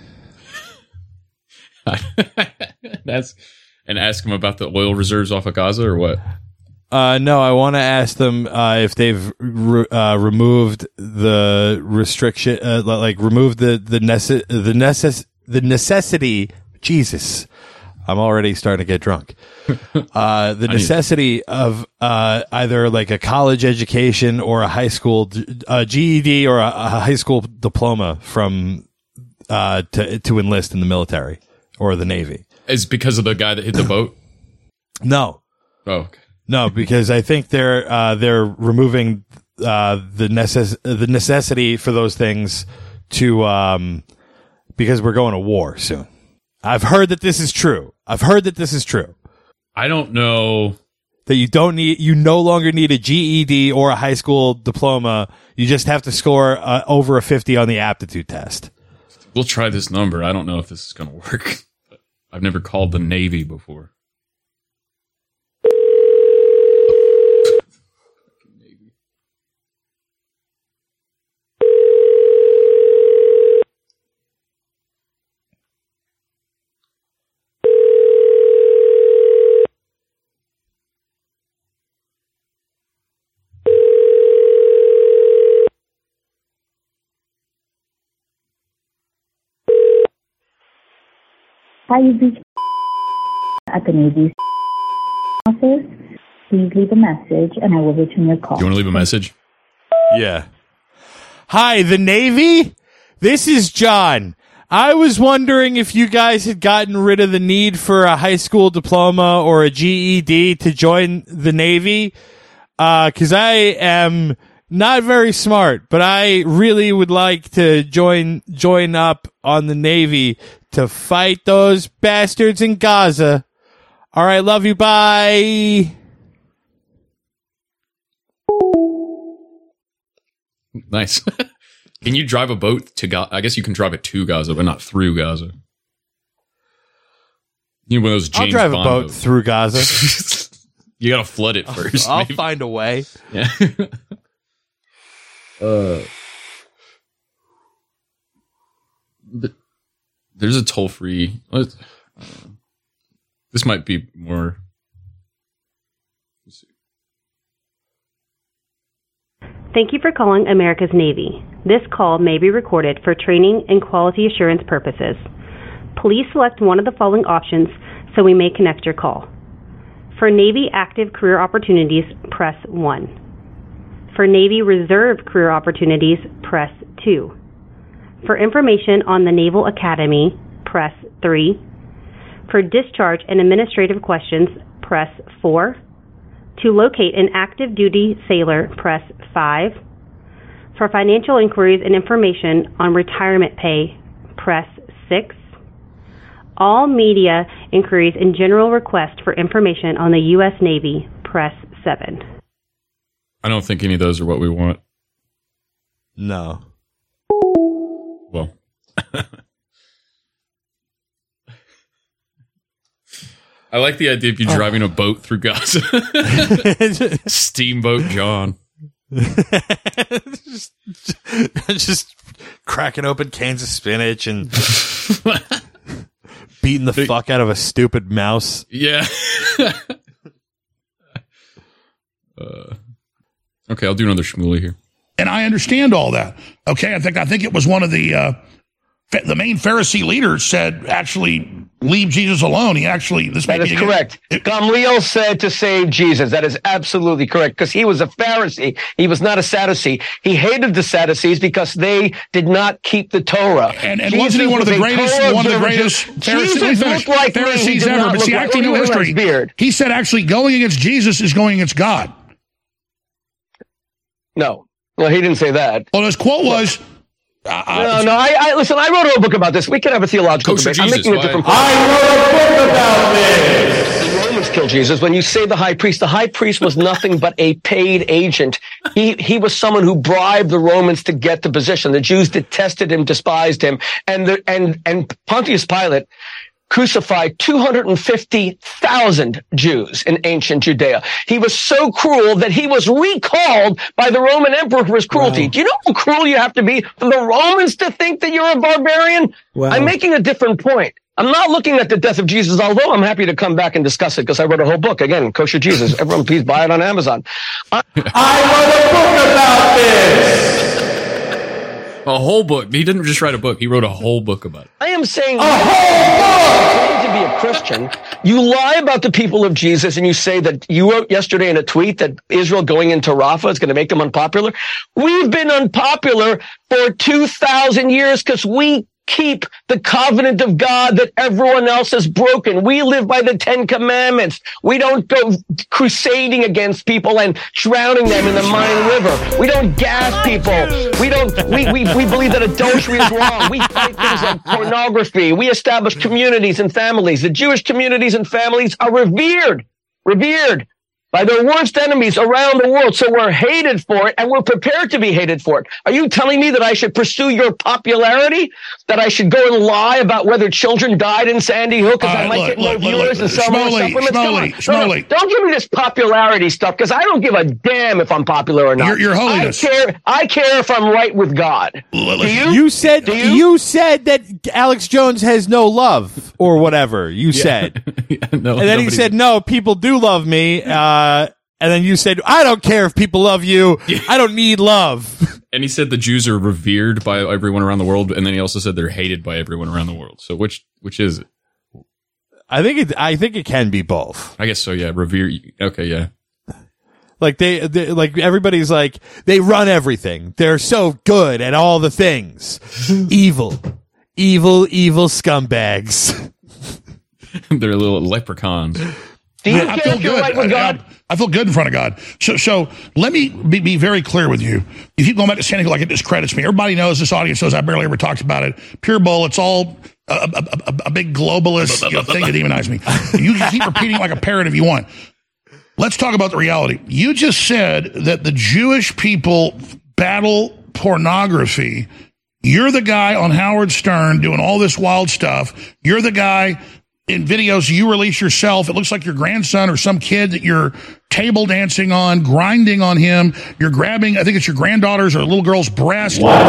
Speaker 6: And ask them about the oil reserves off of Gaza or what? No, I want to ask them if they've removed the restriction, removed the necessity. Jesus, I'm already starting to get drunk. The necessity of either like a college education or a high school GED or a high school diploma from to enlist in the military or the Navy. Is
Speaker 9: because of the guy that hit the boat?
Speaker 6: No.
Speaker 9: Oh, okay.
Speaker 6: No, because I think they're removing the necessity for those things to because we're going to war soon. I've heard that this is true. I
Speaker 9: don't know
Speaker 6: that you no longer need a GED or a high school diploma. You just have to score over a 50 on the aptitude test.
Speaker 9: We'll try this number. I don't know if this is going to work. I've never called the Navy before.
Speaker 14: Hi, you've reached at the Navy's office. Please leave a message and I will return your call.
Speaker 9: Do you want to leave a message?
Speaker 6: Yeah. Hi, the Navy? This is John. I was wondering if you guys had gotten rid of the need for a high school diploma or a GED to join the Navy. 'Cause I am not very smart, but I really would like to join up on the Navy to fight those bastards in Gaza. All right, love you. Bye.
Speaker 9: Nice. Can you drive a boat to Gaza? I guess you can drive it to Gaza, but not through Gaza. You know, one of those James
Speaker 6: I'll drive
Speaker 9: Bond
Speaker 6: a boat
Speaker 9: boats.
Speaker 6: through Gaza.
Speaker 9: You gotta flood it first.
Speaker 6: I'll find a way.
Speaker 9: Yeah. But there's a toll free. This might be more. Let's see.
Speaker 15: Thank you for calling America's Navy. This call may be recorded for training and quality assurance purposes. Please select one of the following options so we may connect your call. For Navy active career opportunities, press 1. For Navy Reserve career opportunities, press 2. For information on the Naval Academy, press 3. For discharge and administrative questions, press 4. To locate an active duty sailor, press 5. For financial inquiries and information on retirement pay, press 6. All media inquiries and general requests for information on the U.S. Navy, press 7.
Speaker 9: I don't think any of those are what we want.
Speaker 6: No.
Speaker 9: Well. I like the idea of you driving a boat through Gaza. Steamboat John.
Speaker 6: just cracking open cans of spinach and beating the fuck out of a stupid mouse.
Speaker 9: Yeah. Okay, I'll do another Shmuley here.
Speaker 3: And I understand all that. Okay, I think it was one of the main Pharisee leaders said, actually, leave Jesus alone. That
Speaker 12: is correct. Gamliel said to save Jesus. That is absolutely correct, because he was a Pharisee. He was not a Sadducee. He hated the Sadducees because they did not keep the Torah.
Speaker 3: And wasn't he one of the greatest Pharisees ever? But see, acting no history. He said actually going against Jesus is going against God.
Speaker 12: No. Well, he didn't say that.
Speaker 3: Well, his quote was,
Speaker 12: I listen. I wrote a book about this. We can have a theological debate. I'm making a different point.
Speaker 6: I wrote a book about this.
Speaker 12: The Romans killed Jesus. When you say the high priest was nothing but a paid agent. He was someone who bribed the Romans to get the position. The Jews detested him, despised him, and Pontius Pilate crucified 250,000 Jews in ancient Judea. He was so cruel that he was recalled by the Roman emperor for his cruelty. Wow. Do you know how cruel you have to be for the Romans to think that you're a barbarian? Wow. I'm making a different point. I'm not looking at the death of Jesus, although I'm happy to come back and discuss it because I wrote a whole book. Again, Kosher Jesus. Everyone, please buy it on Amazon.
Speaker 6: I wrote a book about this.
Speaker 9: A whole book. He didn't just write a book. He wrote a whole book about it.
Speaker 12: I am saying a whole book! To be a Christian, you lie about the people of Jesus and you say that you wrote yesterday in a tweet that Israel going into Rafah is going to make them unpopular. We've been unpopular for 2,000 years because we keep the covenant of God that everyone else has broken. We live by the 10 Commandments. We don't go crusading against people and drowning them in the Main River. We don't gas people. We believe that adultery is wrong. We fight things like pornography. We establish communities and families. The Jewish communities and families are revered by their worst enemies around the world. So we're hated for it, and we're prepared to be hated for it. Are you telling me that I should pursue your popularity? That I should go and lie about whether children died in Sandy Hook because I might get more viewers and sell more supplements? No, don't give me this popularity stuff because I don't give a damn if I'm popular or not.
Speaker 3: Your Holiness.
Speaker 12: I care if I'm right with God. Do you?
Speaker 6: You said that Alex Jones has no love or whatever you said. And then he said, no, people do love me. And then you said, I don't care if people love you. I don't need love.
Speaker 9: And he said the Jews are revered by everyone around the world. And then he also said they're hated by everyone around the world. So which is it?
Speaker 6: I think it can be both.
Speaker 9: I guess so. Yeah. Revere. Okay. Yeah.
Speaker 6: Like they like everybody's like, they run everything. They're so good at all the things. Evil scumbags.
Speaker 9: They're little leprechauns.
Speaker 3: I feel good. I feel good in front of God. So let me be very clear with you. You keep going back to Sandy Hook like it discredits me. Everybody knows, this audience knows I barely ever talked about it. Pure bull. It's all a big globalist thing to demonize me. You can keep repeating like a parrot if you want. Let's talk about the reality. You just said that the Jewish people battle pornography. You're the guy on Howard Stern doing all this wild stuff. You're the guy in videos you release yourself. It looks like your grandson or some kid that you're table dancing on, grinding on him. You're grabbing, I think it's your granddaughter's or little girl's breast.
Speaker 9: What?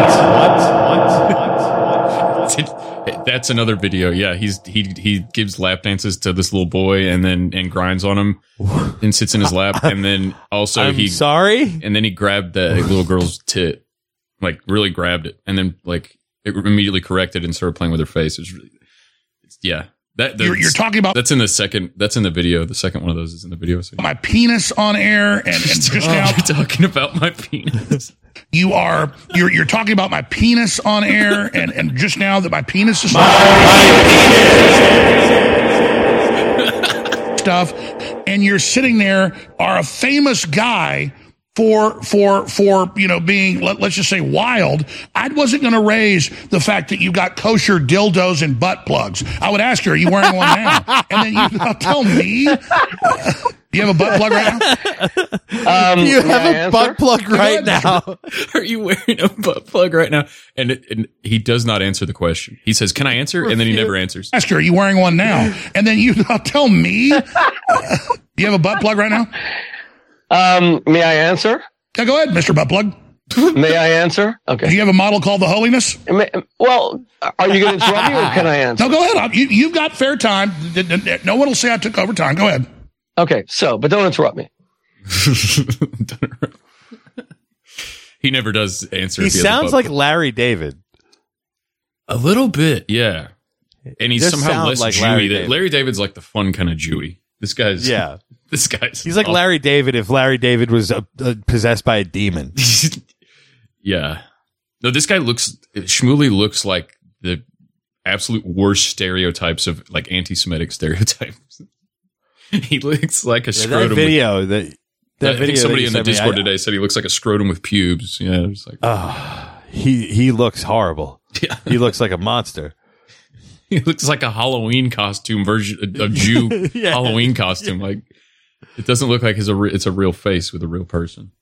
Speaker 9: That's another video. Yeah, he gives lap dances to this little boy and grinds on him and sits in his lap. And then also
Speaker 6: I'm sorry?
Speaker 9: And then he grabbed the little girl's tit, like really grabbed it. And then like it immediately corrected and started playing with her face. Yeah.
Speaker 3: You're talking about
Speaker 9: that's in the video. The second one of those is in the video. So.
Speaker 3: My penis on air and just now
Speaker 9: you're talking about my penis.
Speaker 3: You're talking about my penis on air and just now that my penis is stuff, and you're sitting there are a famous guy for being, let's just say, wild. I wasn't going to raise the fact that you got kosher dildos and butt plugs. I would ask you, are you wearing one now? And then you tell me, do you have a butt plug right now?
Speaker 6: Do you have a butt plug right now?
Speaker 9: Are you wearing a butt plug right now? And he does not answer the question. He says, can I answer? And then he never answers.
Speaker 3: Ask you, are you wearing one now? And then you tell me, do you have a butt plug right now?
Speaker 12: May I answer?
Speaker 3: Yeah, go ahead, Mr. Buttplug.
Speaker 12: May I answer? Okay.
Speaker 3: Do you have a model called the Holiness?
Speaker 12: Well, are you going to interrupt me or can I answer?
Speaker 3: No, go ahead. You've got fair time. No one will say I took over time. Go ahead.
Speaker 12: Okay, but don't interrupt me.
Speaker 9: He never does answer.
Speaker 6: He sounds like Larry David.
Speaker 9: A little bit, yeah. And he's somehow less
Speaker 6: like
Speaker 9: Jewy. Larry David's like the fun kind of Jewy. This guy's
Speaker 6: he's like Larry David if Larry David was possessed by a demon.
Speaker 9: Yeah. No, this guy Shmuley looks like the absolute worst stereotypes of like anti-Semitic stereotypes. He looks like a scrotum.
Speaker 6: That video I
Speaker 9: think somebody in the Discord today said he looks like a scrotum with pubes. Yeah, it was like
Speaker 6: he looks horrible.
Speaker 9: Yeah.
Speaker 6: He looks like a monster.
Speaker 9: He looks like a Halloween costume version of Jew Halloween costume. Like it doesn't look like it's a real face with a real person.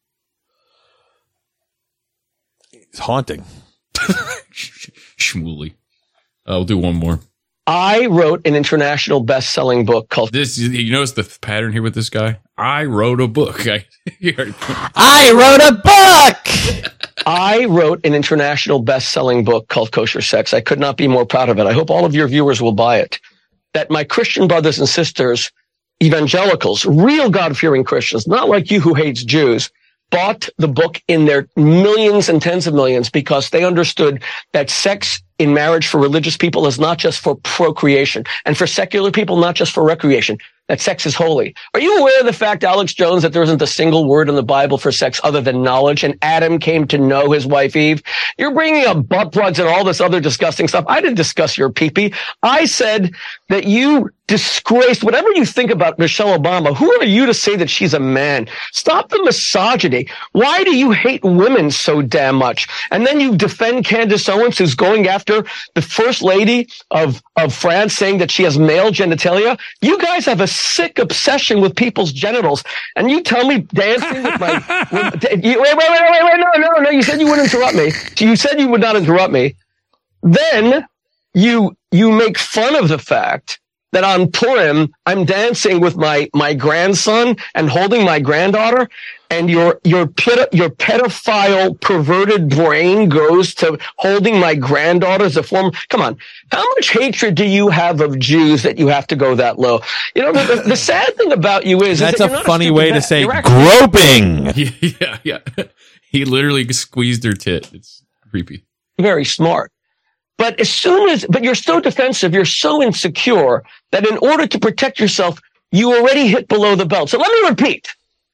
Speaker 6: It's haunting.
Speaker 9: Shmooly. We'll do one more.
Speaker 12: I wrote an international best-selling book called
Speaker 9: this. You notice the pattern here with this guy? I wrote a book.
Speaker 12: I wrote a book. I wrote an international best-selling book called Kosher Sex. I could not be more proud of it. I hope all of your viewers will buy it. That my Christian brothers and sisters, evangelicals, real God-fearing Christians, not like you who hates Jews, bought the book in their millions and tens of millions because they understood that sex in marriage for religious people is not just for procreation, and for secular people, not just for recreation, that sex is holy. Are you aware of the fact, Alex Jones, that there isn't a single word in the Bible for sex other than knowledge, and Adam came to know his wife Eve? You're bringing up butt plugs and all this other disgusting stuff. I didn't discuss your pee-pee. I said that you disgraced, whatever you think about Michelle Obama, who are you to say that she's a man? Stop the misogyny. Why do you hate women so damn much? And then you defend Candace Owens, who's going after the first lady of France, saying that she has male genitalia. You guys have a sick obsession with people's genitals. And you tell me dancing with my... wait, no. You said you wouldn't interrupt me. You said you would not interrupt me. Then you make fun of the fact that on Purim, I'm dancing with my grandson and holding my granddaughter, and your pedophile, perverted brain goes to holding my granddaughter as a form. Come on. How much hatred do you have of Jews that you have to go that low? You know, the sad thing about you is
Speaker 6: that's
Speaker 12: that
Speaker 6: a funny way to say
Speaker 12: groping.
Speaker 9: Yeah. He literally squeezed her tit. It's creepy.
Speaker 12: Very smart. But but you're so defensive, you're so insecure that in order to protect yourself, you already hit below the belt. So let me repeat.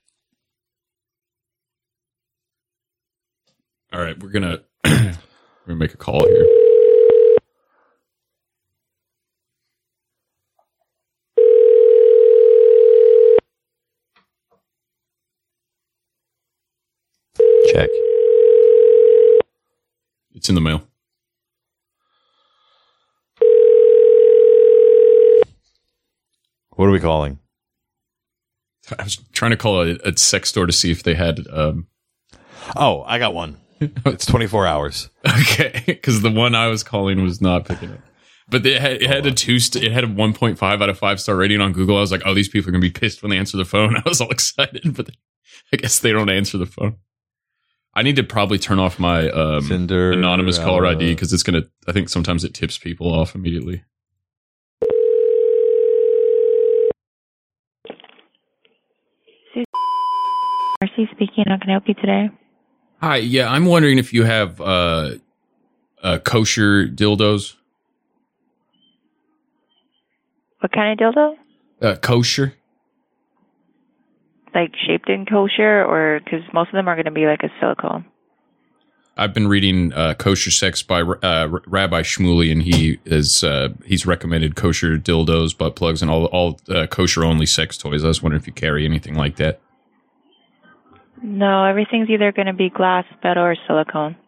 Speaker 9: All right, we're gonna make a call here.
Speaker 6: Check.
Speaker 9: It's in the mail.
Speaker 6: What are we calling?
Speaker 9: I was trying to call a sex store to see if they had.
Speaker 6: Oh, I got one. It's 24 hours.
Speaker 9: Okay, because the one I was calling was not picking up. But it had a 1.5 out of 5 star rating on Google. I was like, oh, these people are gonna be pissed when they answer the phone. I was all excited, but I guess they don't answer the phone. I need to probably turn off my anonymous caller ID because it's gonna. I think sometimes it tips people off immediately.
Speaker 16: Marcy speaking. How can I help you today?
Speaker 9: Hi. Yeah, I'm wondering if you have kosher dildos.
Speaker 16: What kind of dildo?
Speaker 9: Kosher.
Speaker 16: Like shaped in kosher, or because most of them are going to be like a silicone.
Speaker 9: I've been reading Kosher Sex by Rabbi Shmuley, and he's recommended kosher dildos, butt plugs, and all kosher only sex toys. I was wondering if you carry anything like that.
Speaker 16: No, everything's either going to be glass, metal, or silicone.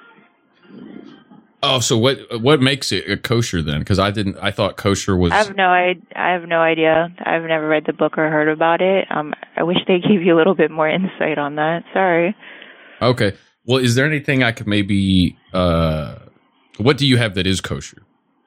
Speaker 9: Oh, so what makes it kosher then? Because I thought kosher was.
Speaker 16: I have no idea. I've never read the book or heard about it. I wish they gave you a little bit more insight on that. Sorry.
Speaker 9: Okay. Well, is there anything I could maybe? What do you have that is kosher?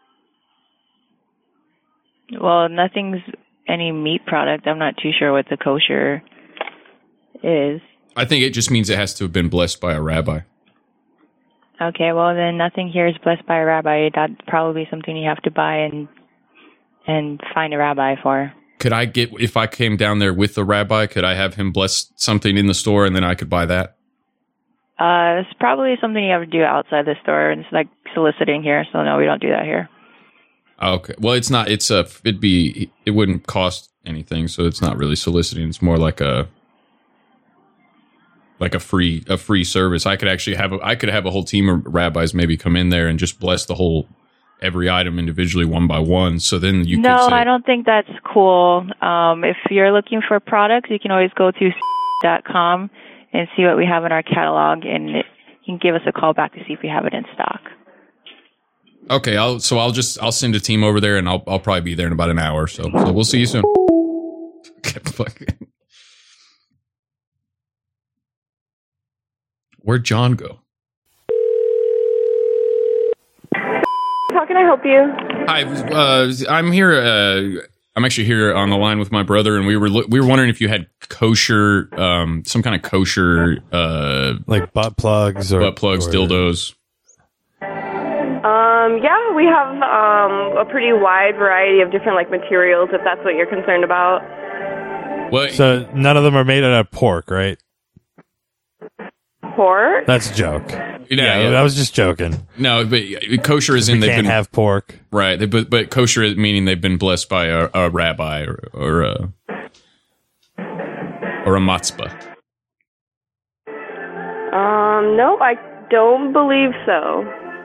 Speaker 16: Well, nothing's any meat product. I'm not too sure what the kosher is.
Speaker 9: I think it just means it has to have been blessed by a rabbi.
Speaker 16: Okay, well then nothing here is blessed by a rabbi. That's probably something you have to buy and find a rabbi for.
Speaker 9: Could I if I came down there with the rabbi, could I have him bless something in the store and then I could buy that?
Speaker 16: It's probably something you have to do outside the store. It's like soliciting here, so no, we don't do that here.
Speaker 9: Okay. Well, it's not. It wouldn't cost anything, so it's not really soliciting. It's more like a free service. I could actually have a whole team of rabbis maybe come in there and just bless every item individually one by one. So then you could say,
Speaker 16: I don't think that's cool. If you're looking for products, you can always go to .com and see what we have in our catalog, and you can give us a call back to see if we have it in stock.
Speaker 9: Okay, I'll send a team over there, and I'll probably be there in about an hour. So we'll see you soon. Where'd John go?
Speaker 17: How can I help you?
Speaker 9: Hi, I'm here. I'm actually here on the line with my brother, and we were wondering if you had kosher, some kind of kosher,
Speaker 6: like butt plugs,
Speaker 9: dildos.
Speaker 17: Yeah, we have a pretty wide variety of different like materials. If that's what you're concerned about.
Speaker 9: What?
Speaker 6: So none of them are made out of pork, right?
Speaker 17: Pork?
Speaker 6: That's a joke.
Speaker 9: Yeah,
Speaker 6: I was just joking.
Speaker 9: No, but kosher is in
Speaker 6: they
Speaker 9: they've
Speaker 6: can't
Speaker 9: been
Speaker 6: have pork,
Speaker 9: right? But kosher is meaning they've been blessed by a rabbi or a matzpah.
Speaker 17: No, I don't believe so.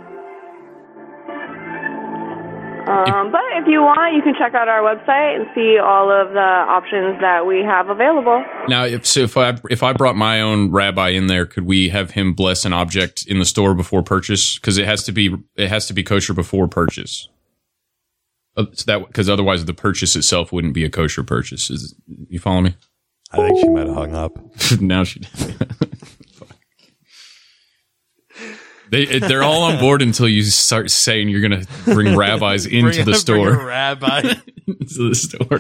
Speaker 17: But if you want, you can check out our website and see all of the options that we have available.
Speaker 9: Now, if I brought my own rabbi in there, could we have him bless an object in the store before purchase? Because it has to be kosher before purchase. Because otherwise the purchase itself wouldn't be a kosher purchase. You follow me?
Speaker 6: I think she might have hung up.
Speaker 9: Now she did. They're all on board until you start saying you're going to bring rabbis into the store.
Speaker 6: Bring a rabbi
Speaker 9: into the store.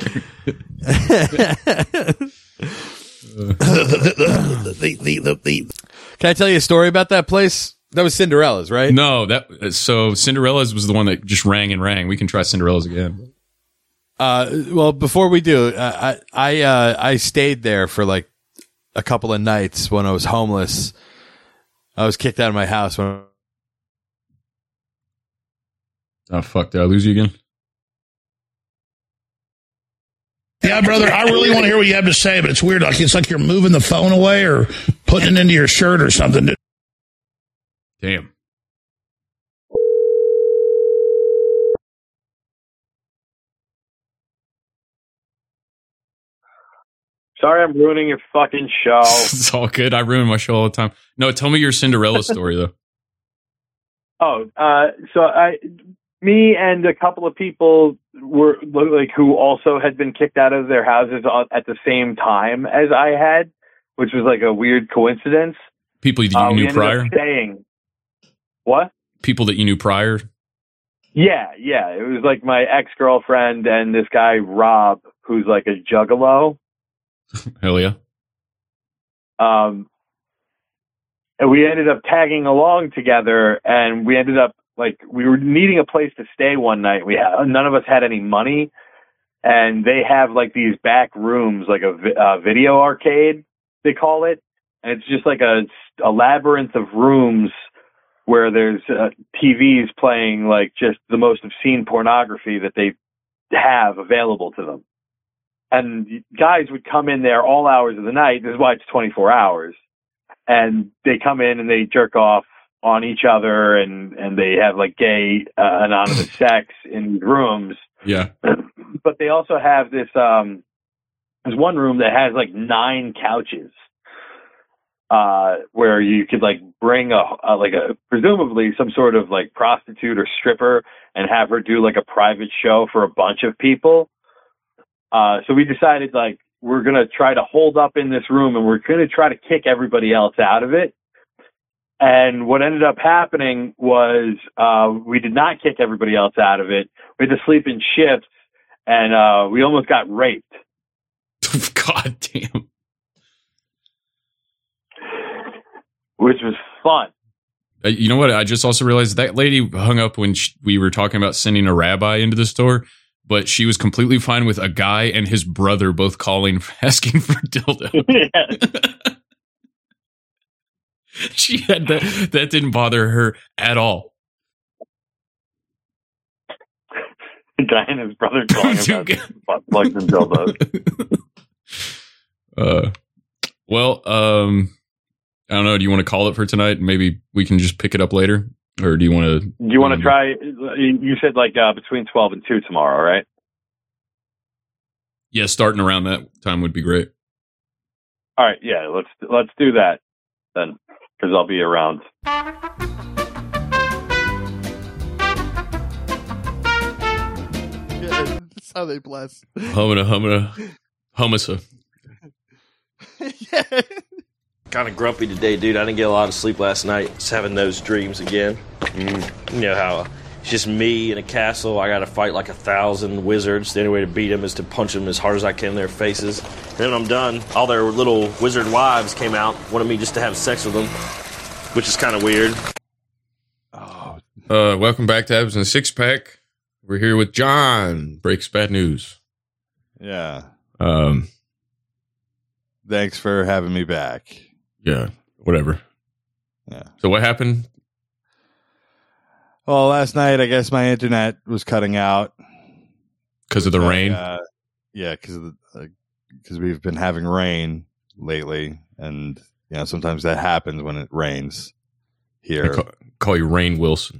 Speaker 6: Can I tell you a story about that place? That was Cinderella's, right?
Speaker 9: No, so Cinderella's was the one that just rang and rang. We can try Cinderella's again.
Speaker 6: Well, before we do, I stayed there for like a couple of nights when I was homeless. I was kicked out of my house when.
Speaker 9: Oh fuck! Did I lose you again?
Speaker 3: Yeah, brother, I really want to hear what you have to say, but it's weird. Like it's like you're moving the phone away or putting it into your shirt or something.
Speaker 9: Damn.
Speaker 18: Sorry, I'm ruining your fucking show.
Speaker 9: It's all good. I ruin my show all the time. No, tell me your Cinderella story though.
Speaker 18: Me and a couple of people were like who also had been kicked out of their houses at the same time as I had, which was like a weird coincidence.
Speaker 9: People that you knew prior?
Speaker 18: Staying. What?
Speaker 9: People that you knew prior?
Speaker 18: Yeah. It was like my ex-girlfriend and this guy, Rob, who's like a juggalo.
Speaker 9: Hell yeah.
Speaker 18: And we ended up tagging along together, and we ended up we were needing a place to stay one night. None of us had any money, and they have like these back rooms, like a video arcade, they call it. And it's just like a labyrinth of rooms where there's TVs playing like just the most obscene pornography that they have available to them. And guys would come in there all hours of the night. This is why it's 24 hours. And they come in and they jerk off on each other, and they have like gay anonymous sex in rooms.
Speaker 9: Yeah.
Speaker 18: But they also have this there's one room that has like 9 couches where you could like bring a presumably some sort of like prostitute or stripper and have her do like a private show for a bunch of people. So we decided like we're going to try to hold up in this room, and we're going to try to kick everybody else out of it. And what ended up happening was we did not kick everybody else out of it. We had to sleep in shifts, and we almost got raped.
Speaker 9: God damn.
Speaker 18: Which was fun.
Speaker 9: You know what? I just also realized that lady hung up when we were talking about sending a rabbi into the store, but she was completely fine with a guy and his brother both calling, asking for dildo.
Speaker 18: Yeah.
Speaker 9: She had that didn't bother her at all.
Speaker 18: The guy and his brother calling about butt plugs and dildos.
Speaker 9: Well, I don't know. Do you want to call it for tonight? Maybe we can just pick it up later, or do you want to?
Speaker 18: Do you want to try? You said like between 12 and 2 tomorrow, right?
Speaker 9: Yeah, starting around that time would be great.
Speaker 18: All right, yeah, let's do that then. because I'll be around.
Speaker 6: That's how they bless.
Speaker 9: Humasa.
Speaker 19: Kind of grumpy today, dude. I didn't get a lot of sleep last night. Just having those dreams again. You know how it's just me in a castle. I got to fight like 1,000 wizards. The only way to beat them is to punch them as hard as I can in their faces. And then when I'm done, all their little wizard wives came out, wanted me just to have sex with them, which is kind of weird.
Speaker 9: Welcome back to Abs and the Six Pack. We're here with John. Breaks bad news.
Speaker 6: Yeah. Thanks for having me back.
Speaker 9: Yeah, whatever.
Speaker 6: Yeah.
Speaker 9: So what happened?
Speaker 6: Well, last night, I guess my internet was cutting out.
Speaker 9: Because of the rain?
Speaker 6: Yeah, because we've been having rain lately. And, you know, sometimes that happens when it rains here.
Speaker 9: I call you Rain Wilson.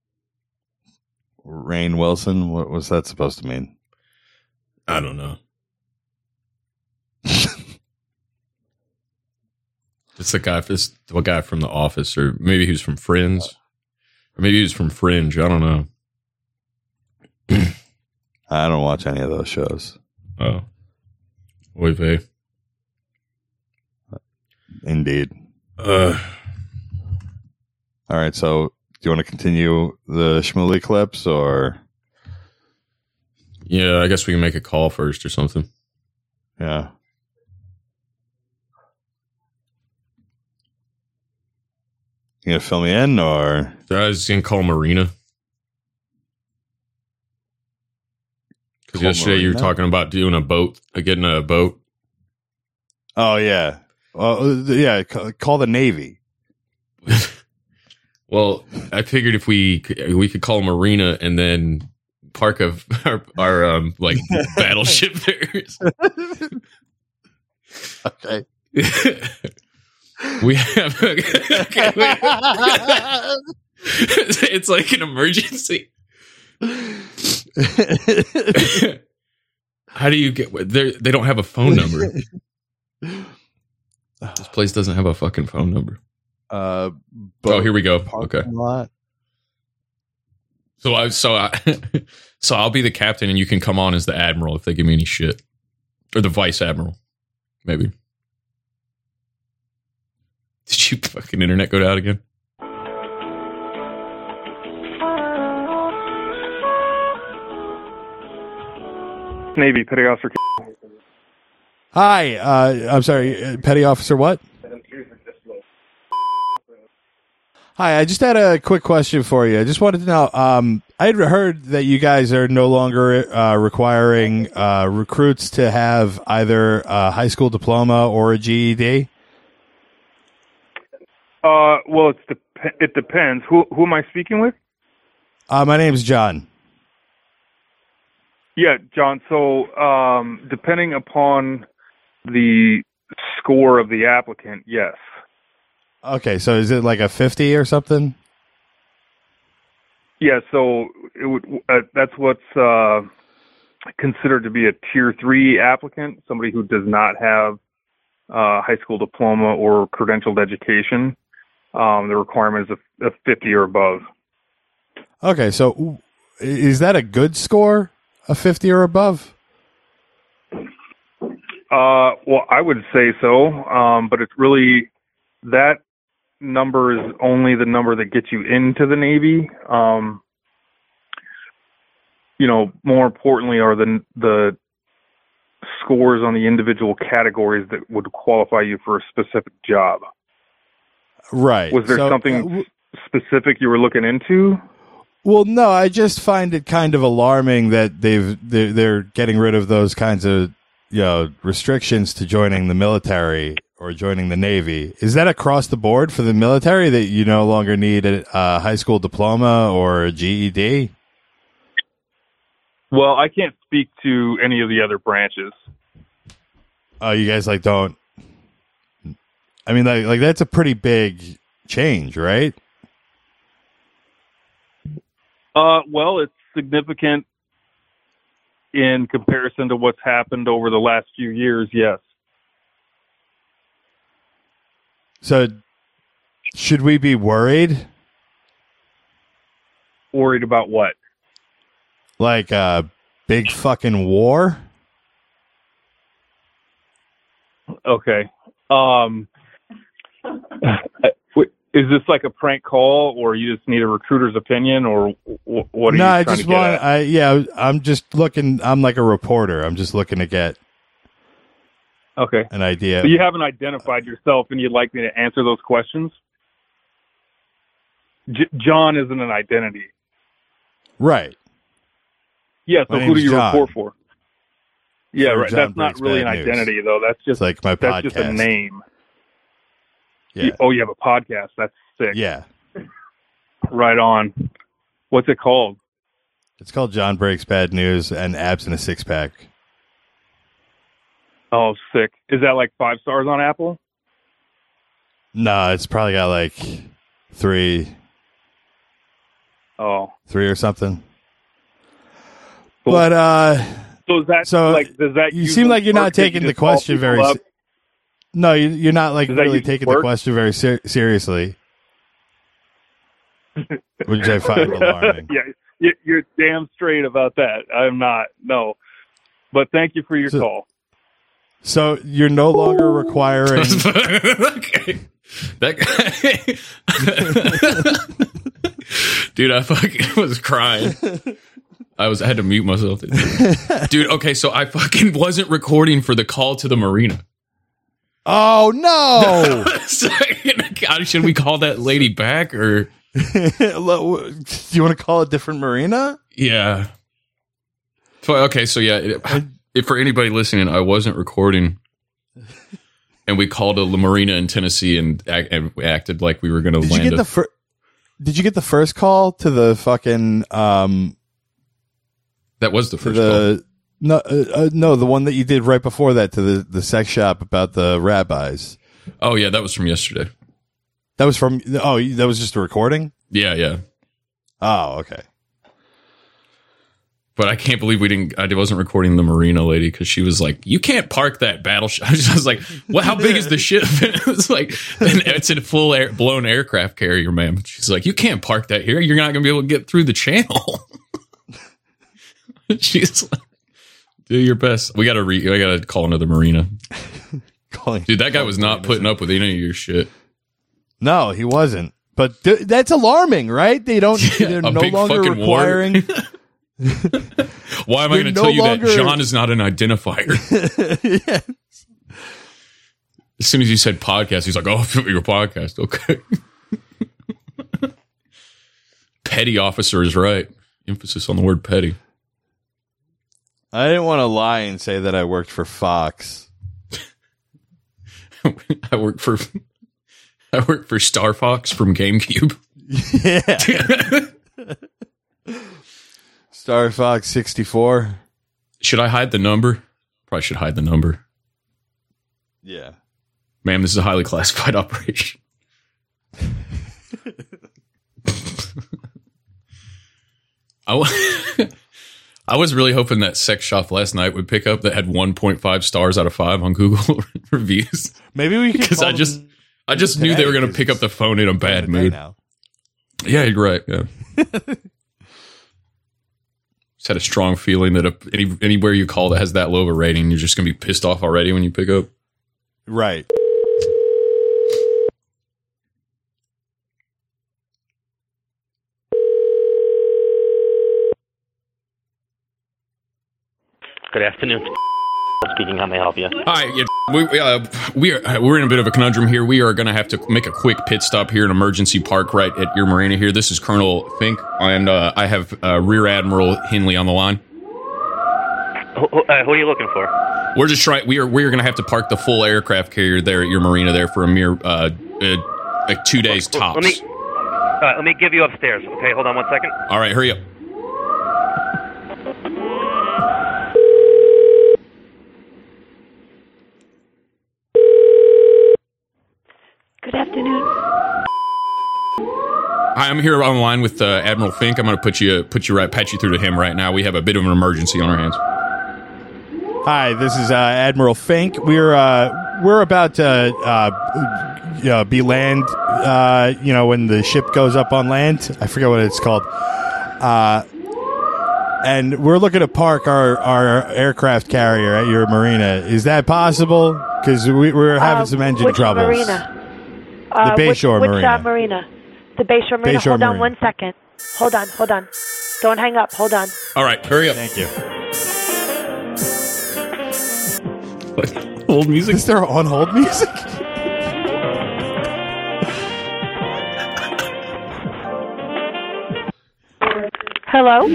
Speaker 6: Rain Wilson? What was that supposed to mean?
Speaker 9: I don't know. It's the guy from The Office, or maybe he was from Friends, or maybe he was from Fringe. I don't know.
Speaker 6: I don't watch any of those shows.
Speaker 9: Oh, oy vey.
Speaker 6: Indeed. All right. So, do you want to continue the Shmuley clips, or?
Speaker 9: Yeah, I guess we can make a call first or something.
Speaker 6: Yeah. You gonna fill me in, or?
Speaker 9: I was gonna call Marina. Because yesterday you were talking about doing getting a boat.
Speaker 6: Oh, yeah. Well, yeah, call the Navy.
Speaker 9: Well, I figured if we could call Marina and then park our like battleship there.
Speaker 6: Okay.
Speaker 9: We have it's like an emergency. How do you get they don't have a phone number. This place doesn't have a fucking phone number. Oh, here we go. Okay. So I'll be the captain and you can come on as the admiral if they give me any shit. Or the vice admiral. Maybe. Did your fucking internet go out again?
Speaker 20: Navy, Petty Officer.
Speaker 6: Hi, I'm sorry, Petty Officer what? Hi, I just had a quick question for you. I just wanted to know, I had heard that you guys are no longer requiring recruits to have either a high school diploma or a GED.
Speaker 20: Well, it depends. Who am I speaking with?
Speaker 6: My name's John.
Speaker 20: Yeah, John. So, depending upon the score of the applicant, yes.
Speaker 6: Okay, so is it like a 50 or something?
Speaker 20: Yeah, so it would. That's what's considered to be a tier 3 applicant, somebody who does not have high school diploma or credentialed education. The requirement is a 50 or above.
Speaker 6: Okay, so is that a good score, a 50 or above?
Speaker 20: Well, I would say so, but it's really that number is only the number that gets you into the Navy. More importantly are the scores on the individual categories that would qualify you for a specific job.
Speaker 6: Right.
Speaker 20: Was there something specific you were looking into?
Speaker 6: Well, no, I just find it kind of alarming that they're getting rid of those kinds of restrictions to joining the military or joining the Navy. Is that across the board for the military that you no longer need a high school diploma or a GED?
Speaker 20: Well, I can't speak to any of the other branches.
Speaker 6: Oh, you guys don't. I mean, like that's a pretty big change, right?
Speaker 20: Well, it's significant in comparison to what's happened over the last few years, yes.
Speaker 6: So Should we be worried?
Speaker 20: Worried about what?
Speaker 6: Like a big fucking war?
Speaker 20: Okay. Is this like a prank call, or you just need a recruiter's opinion, or what are
Speaker 6: No,
Speaker 20: you
Speaker 6: I
Speaker 20: trying
Speaker 6: just
Speaker 20: to get
Speaker 6: want.
Speaker 20: at?
Speaker 6: I'm just looking. I'm like a reporter. I'm just looking to get
Speaker 20: Okay.
Speaker 6: an idea.
Speaker 20: So you haven't identified yourself, and you'd like me to answer those questions? John isn't an identity.
Speaker 6: Right.
Speaker 20: Yeah,
Speaker 6: My
Speaker 20: so who
Speaker 6: name's
Speaker 20: do you
Speaker 6: John.
Speaker 20: report for? Yeah,
Speaker 6: For
Speaker 20: right.
Speaker 6: John
Speaker 20: That's not
Speaker 6: Breaks
Speaker 20: really an
Speaker 6: Bad News.
Speaker 20: identity, though. That's just
Speaker 6: It's like my
Speaker 20: that's just a
Speaker 6: podcast.
Speaker 20: name.
Speaker 6: Yeah.
Speaker 20: Oh, you have a podcast. That's sick.
Speaker 6: Yeah.
Speaker 20: Right on. What's it called?
Speaker 6: It's called John Breaks Bad News and Abs in a Six Pack.
Speaker 20: Oh, sick. Is that like 5 stars on Apple?
Speaker 6: No, it's probably got like three
Speaker 20: Oh.
Speaker 6: or something.
Speaker 20: Cool.
Speaker 6: But
Speaker 20: So is that
Speaker 6: so
Speaker 20: like does that
Speaker 6: you
Speaker 20: use
Speaker 6: seem
Speaker 20: it
Speaker 6: like you're
Speaker 20: work
Speaker 6: not
Speaker 20: that you
Speaker 6: taking the
Speaker 20: just call
Speaker 6: question
Speaker 20: people
Speaker 6: very.
Speaker 20: up?
Speaker 6: No, you're not like
Speaker 20: Does that
Speaker 6: really
Speaker 20: use
Speaker 6: taking
Speaker 20: work?
Speaker 6: the question very seriously, which I find alarming.
Speaker 20: Yeah, you're damn straight about that. I'm not. No. But thank you for your call.
Speaker 6: So you're no longer requiring.
Speaker 9: Okay. That guy. Dude, I fucking was crying. I had to mute myself. Dude, okay, so I fucking wasn't recording for the call to the marina.
Speaker 6: Oh no!
Speaker 9: God, should we call that lady back or?
Speaker 6: Do you want to call a different marina?
Speaker 9: Yeah. So, okay, so yeah, if for anybody listening, I wasn't recording, and we called a marina in Tennessee and we acted like we were going to land.
Speaker 6: Did you get the first call to the fucking?
Speaker 9: That was the first call.
Speaker 6: No, the one that you did right before that to the sex shop about the rabbis.
Speaker 9: Oh yeah, that was from yesterday.
Speaker 6: That was from. Oh, that was just a recording.
Speaker 9: Yeah.
Speaker 6: Oh, okay.
Speaker 9: But I can't believe I wasn't recording the marina lady because she was like, "You can't park that battleship." I was like, "Well, how big is the ship?" It was like, "It's a full blown aircraft carrier, ma'am." She's like, "You can't park that here. You're not going to be able to get through the channel." She's like, "Do your best." I got to call another marina. Dude, that guy was not putting up with any of your shit.
Speaker 6: No, he wasn't. But that's alarming, right? They're no longer requiring.
Speaker 9: Why am I going to tell you that John is not an identifier?
Speaker 6: Yes.
Speaker 9: As soon as you said podcast, he's like, "Oh, your podcast, okay." Petty officer is right. Emphasis on the word petty.
Speaker 6: I didn't want to lie and say that I worked for Fox.
Speaker 9: I work for Star Fox from GameCube.
Speaker 6: Yeah. Star Fox 64.
Speaker 9: Should I hide the number? Probably should hide the number.
Speaker 6: Yeah.
Speaker 9: Ma'am, this is a highly classified operation. I was really hoping that sex shop last night would pick up that had 1.5 stars out of 5 on Google reviews.
Speaker 6: Maybe we could,
Speaker 9: because I just knew they were going to pick up the phone in a bad mood.
Speaker 6: Now.
Speaker 9: Yeah, you're right. Yeah. Just had a strong feeling that anywhere you call that has that low of a rating, you're just going to be pissed off already when you pick up.
Speaker 6: Right.
Speaker 21: Good afternoon. Speaking, how may I help you?
Speaker 9: Hi, yeah, we're in a bit of a conundrum here. We are going to have to make a quick pit stop here in Emergency Park right at your marina here. This is Colonel Fink, and I have Rear Admiral Henley on the line.
Speaker 21: Who are you looking for?
Speaker 9: We're just trying. We are going to have to park the full aircraft carrier there at your marina there for a mere like 2 days tops.
Speaker 21: Let me give you upstairs. Okay, hold on 1 second.
Speaker 9: All right, hurry up.
Speaker 22: Good afternoon.
Speaker 9: Hi, I'm here on the line with Admiral Fink. I'm going to patch you through to him right now. We have a bit of an emergency on our hands.
Speaker 6: Hi, this is Admiral Fink. We're about to be land when the ship goes up on land. I forget what it's called. And we're looking to park our aircraft carrier at your marina. Is that possible? Because we're having some engine
Speaker 22: which
Speaker 6: troubles.
Speaker 22: Marina?
Speaker 6: The Bayshore Marina.
Speaker 22: Which marina? The Bayshore Marina.
Speaker 6: Bayshore
Speaker 22: Hold on
Speaker 6: Marina.
Speaker 22: 1 second. Hold on. Don't hang up. Hold on.
Speaker 9: All right, hurry up.
Speaker 6: Thank you.
Speaker 9: Hold music?
Speaker 6: Is there on hold music?
Speaker 22: Hello?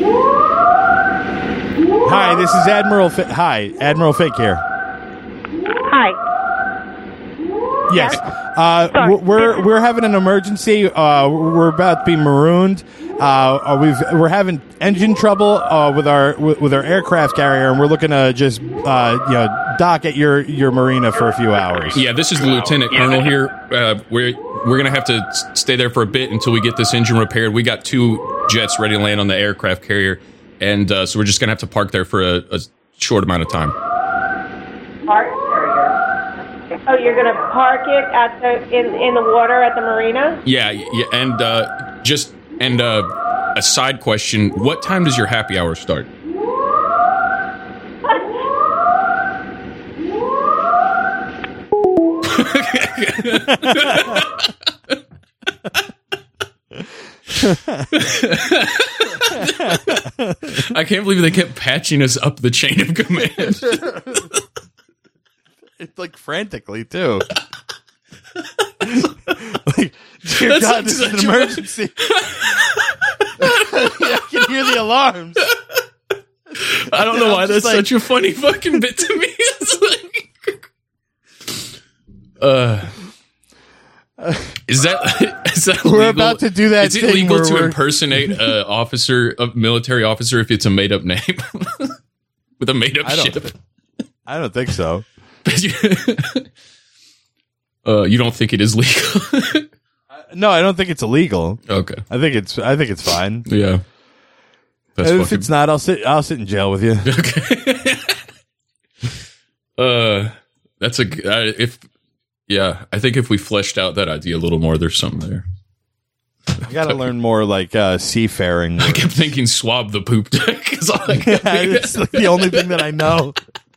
Speaker 6: Hi, this is Admiral Fake here.
Speaker 22: Hi.
Speaker 6: Yes. We're having an emergency. We're about to be marooned. We're having engine trouble with our aircraft carrier, and we're looking to just dock at your marina for a few hours.
Speaker 9: Yeah, this is the Lieutenant Colonel here. We're gonna have to stay there for a bit until we get this engine repaired. We got 2 jets ready to land on the aircraft carrier, and so we're just gonna have to park there for a short amount of time.
Speaker 22: Park carrier. Oh, you're gonna park it at in the water at the marina?
Speaker 9: Yeah, and a side question: what time does your happy hour start? I can't believe they kept patching us up the chain of command.
Speaker 6: It's like frantically too. Like, dear God, this is an emergency. I can hear the alarms.
Speaker 9: I don't know why that's such a funny fucking bit to me. It's is that
Speaker 6: we're
Speaker 9: legal?
Speaker 6: about to do that?
Speaker 9: Is it
Speaker 6: thing
Speaker 9: legal
Speaker 6: where
Speaker 9: to
Speaker 6: we're-
Speaker 9: impersonate a military officer if it's a made up name with a made up ship?
Speaker 6: I don't think so.
Speaker 9: You don't think it is legal?
Speaker 6: No, I don't think it's illegal.
Speaker 9: Okay,
Speaker 6: I think it's fine.
Speaker 9: Yeah.
Speaker 6: If it's not, I'll sit in jail with you.
Speaker 9: Okay. That's I think if we fleshed out that idea a little more, there's something there.
Speaker 6: I got to learn more like seafaring.
Speaker 9: I kept thinking swab the poop deck. Is all I kept thinking.
Speaker 6: It's like the only thing that I know.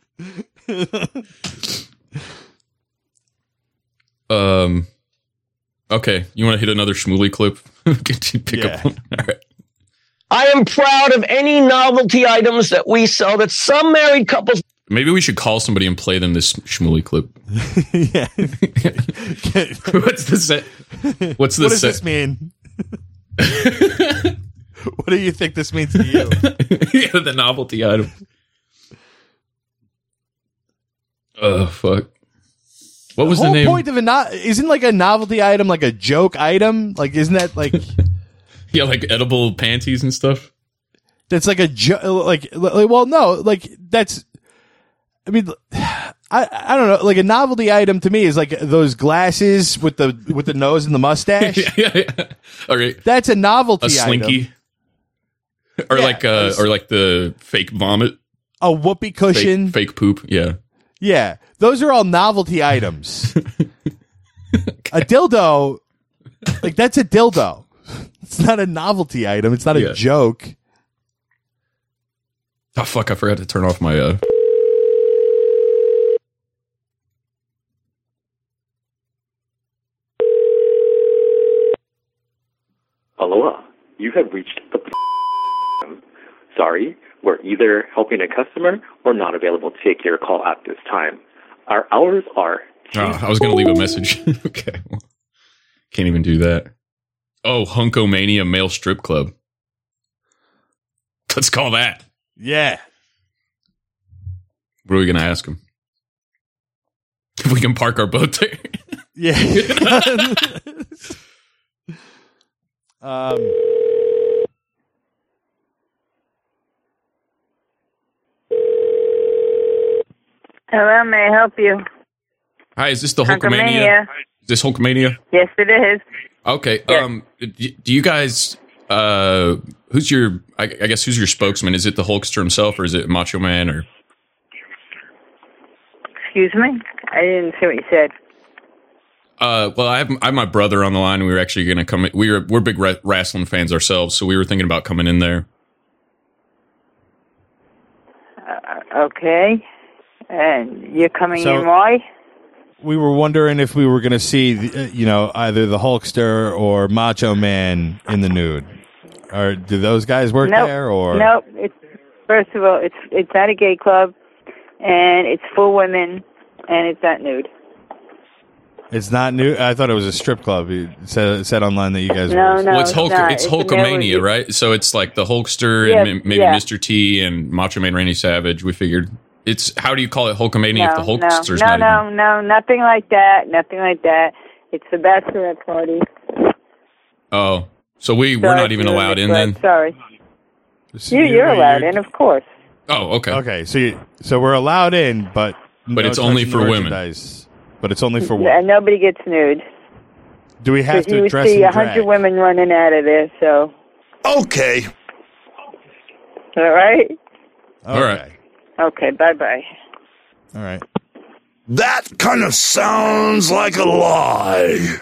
Speaker 9: Okay, you want to hit another Shmooly clip? Get you pick up one. All right.
Speaker 12: I am proud of any novelty items that we sell that some married couples.
Speaker 9: Maybe we should call somebody and play them this Shmooly clip.
Speaker 6: Yeah.
Speaker 9: What's the set? What's the
Speaker 6: What does
Speaker 9: set?
Speaker 6: this mean? What do you think this means to you?
Speaker 9: Yeah, the novelty item. Oh, fuck. What was the
Speaker 6: whole
Speaker 9: name?
Speaker 6: point of isn't like a novelty item like a joke item? Like, isn't that like
Speaker 9: Yeah, like edible panties and stuff.
Speaker 6: that's like a joke? Like, well, no, like that's. I mean, I don't know. Like a novelty item to me is like those glasses with the nose and the mustache.
Speaker 9: Yeah. All right,
Speaker 6: That's a novelty
Speaker 9: a slinky,
Speaker 6: item.
Speaker 9: or
Speaker 6: Yeah,
Speaker 9: or like the fake vomit,
Speaker 6: A whoopee cushion.
Speaker 9: fake poop. Yeah.
Speaker 6: Yeah, those are all novelty items. A dildo, like that's a dildo. It's not a novelty item. It's not a joke.
Speaker 9: Oh fuck! I forgot to turn off my.
Speaker 1: Aloha. You have reached the Sorry, we're either helping a customer or not available to take your call at this time. Our hours are...
Speaker 9: I was going to leave a message. Okay. Well, can't even do that. Oh, Hunkomania Male Strip Club. Let's call that.
Speaker 6: Yeah.
Speaker 9: What are we going to ask him? If we can park our boat there.
Speaker 6: Yeah.
Speaker 2: Hello, may I help you?
Speaker 9: Hi, is this the Hulkamania?
Speaker 2: Hulkamania.
Speaker 9: Is this Hulkamania?
Speaker 2: Yes, it is.
Speaker 9: Okay. Do you guys? Who's your? I guess who's your spokesman? Is it the Hulkster himself, or is it Macho Man? Or
Speaker 2: Excuse me? I didn't see what you said.
Speaker 9: Well, I have my brother on the line. We were actually going to come. We're big wrestling fans ourselves, so we were thinking about coming in there.
Speaker 2: Okay. And you're coming in why?
Speaker 6: We were wondering if we were going to see, either the Hulkster or Macho Man in the nude. Or do those guys work there? Or
Speaker 2: nope. First of all, it's at a gay club, and it's for women, and it's not nude.
Speaker 6: It's not nude? I thought it was a strip club. It said online that you guys were.
Speaker 9: Well, it's Hulkamania, right? So it's like the Hulkster and maybe Mr. T and Macho Man Randy Savage. We figured how do you call it Hulkamania if the Hulkster's not even?
Speaker 2: No, nothing like that. Nothing like that. It's the bachelorette party.
Speaker 9: Oh, so we're not even allowed in then?
Speaker 2: Sorry. You're allowed in, of course.
Speaker 9: Oh, okay.
Speaker 6: Okay, so we're allowed in, but
Speaker 9: it's only for women.
Speaker 6: But it's only for women.
Speaker 2: And nobody gets nude.
Speaker 6: Do we have to
Speaker 2: you
Speaker 6: dress
Speaker 2: would see
Speaker 6: in drag?
Speaker 2: 100 women running out of there, so.
Speaker 4: Okay.
Speaker 2: All right?
Speaker 9: All right.
Speaker 2: Okay, bye-bye.
Speaker 6: All right.
Speaker 4: That kind of sounds like a lie.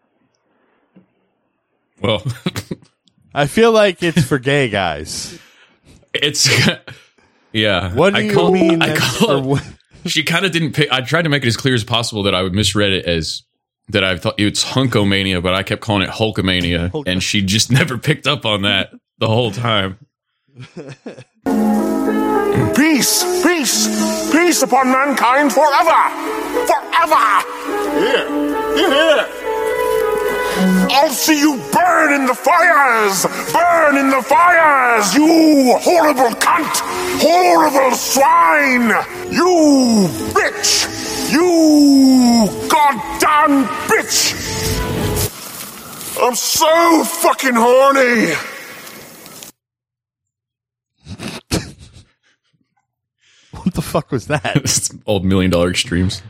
Speaker 9: Well,
Speaker 6: I feel like it's for gay guys.
Speaker 9: It's, yeah.
Speaker 6: What do you mean?
Speaker 9: She kind of didn't pick. I tried to make it as clear as possible that I would misread it as that I thought it's Hunkomania, but I kept calling it Hulkamania, and she just never picked up on that the whole time.
Speaker 4: Peace, peace, peace upon mankind forever, forever. Here. I'll see you burn in the fires, you horrible cunt, horrible swine, you bitch, you goddamn bitch. I'm so fucking horny.
Speaker 6: What the fuck was that?
Speaker 9: It's old $1 Million Extremes.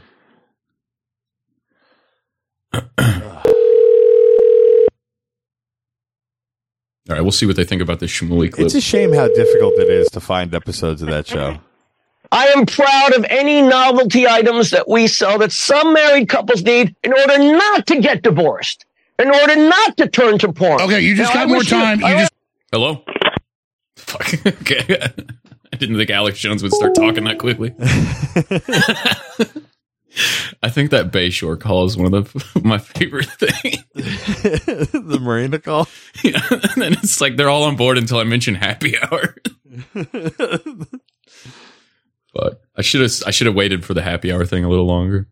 Speaker 9: All right, we'll see what they think about this Shmuley clip.
Speaker 6: It's a shame how difficult it is to find episodes of that show.
Speaker 12: I am proud of any novelty items that we sell that some married couples need in order not to get divorced, in order not to turn to porn.
Speaker 3: Okay, you just got more time.
Speaker 9: Hello? Fuck. Okay. I didn't think Alex Jones would start talking that quickly. I think that Bayshore call is one of my favorite things.
Speaker 6: The Marina call?
Speaker 9: Yeah, and then it's like they're all on board until I mention happy hour. But I should have waited for the happy hour thing a little longer.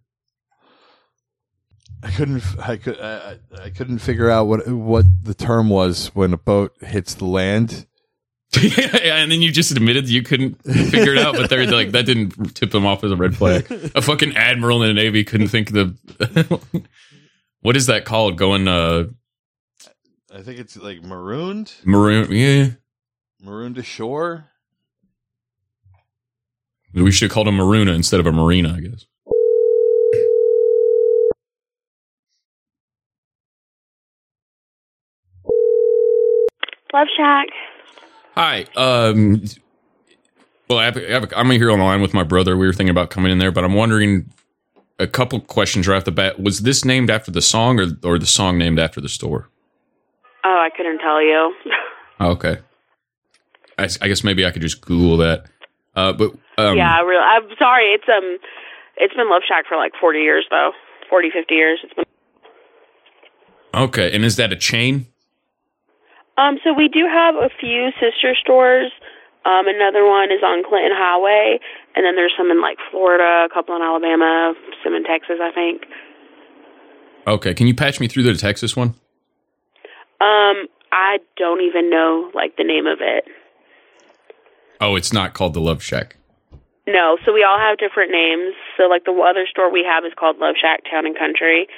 Speaker 6: I couldn't figure out what the term was when a boat hits the land.
Speaker 9: Yeah, and then you just admitted you couldn't figure it out, but they're like that didn't tip them off as a red flag. A fucking admiral in the Navy couldn't think of the what is that called? Going
Speaker 6: I think it's like marooned.
Speaker 9: Maroon, yeah.
Speaker 6: Marooned ashore.
Speaker 9: We should have called him Maruna instead of a marina, I guess.
Speaker 17: Love Shack.
Speaker 9: Hi. Well, I'm here on the line with my brother. We were thinking about coming in there, but I'm wondering a couple questions right off the bat. Was this named after the song or the song named after the store?
Speaker 17: Oh, I couldn't tell you.
Speaker 9: Okay. I guess maybe I could just Google that.
Speaker 17: Yeah, really. I'm sorry. It's been Love Shack for like 40 years, though. 40, 50 years. It's been.
Speaker 9: Okay, and is that a chain?
Speaker 17: So we do have a few sister stores. Another one is on Clinton Highway, and then there's some in like Florida, a couple in Alabama, some in Texas, I think.
Speaker 9: Okay, can you patch me through the Texas one?
Speaker 17: I don't even know like the name of it.
Speaker 9: Oh, it's not called the Love Shack.
Speaker 17: No, so we all have different names. So like the other store we have is called Love Shack Town and Country.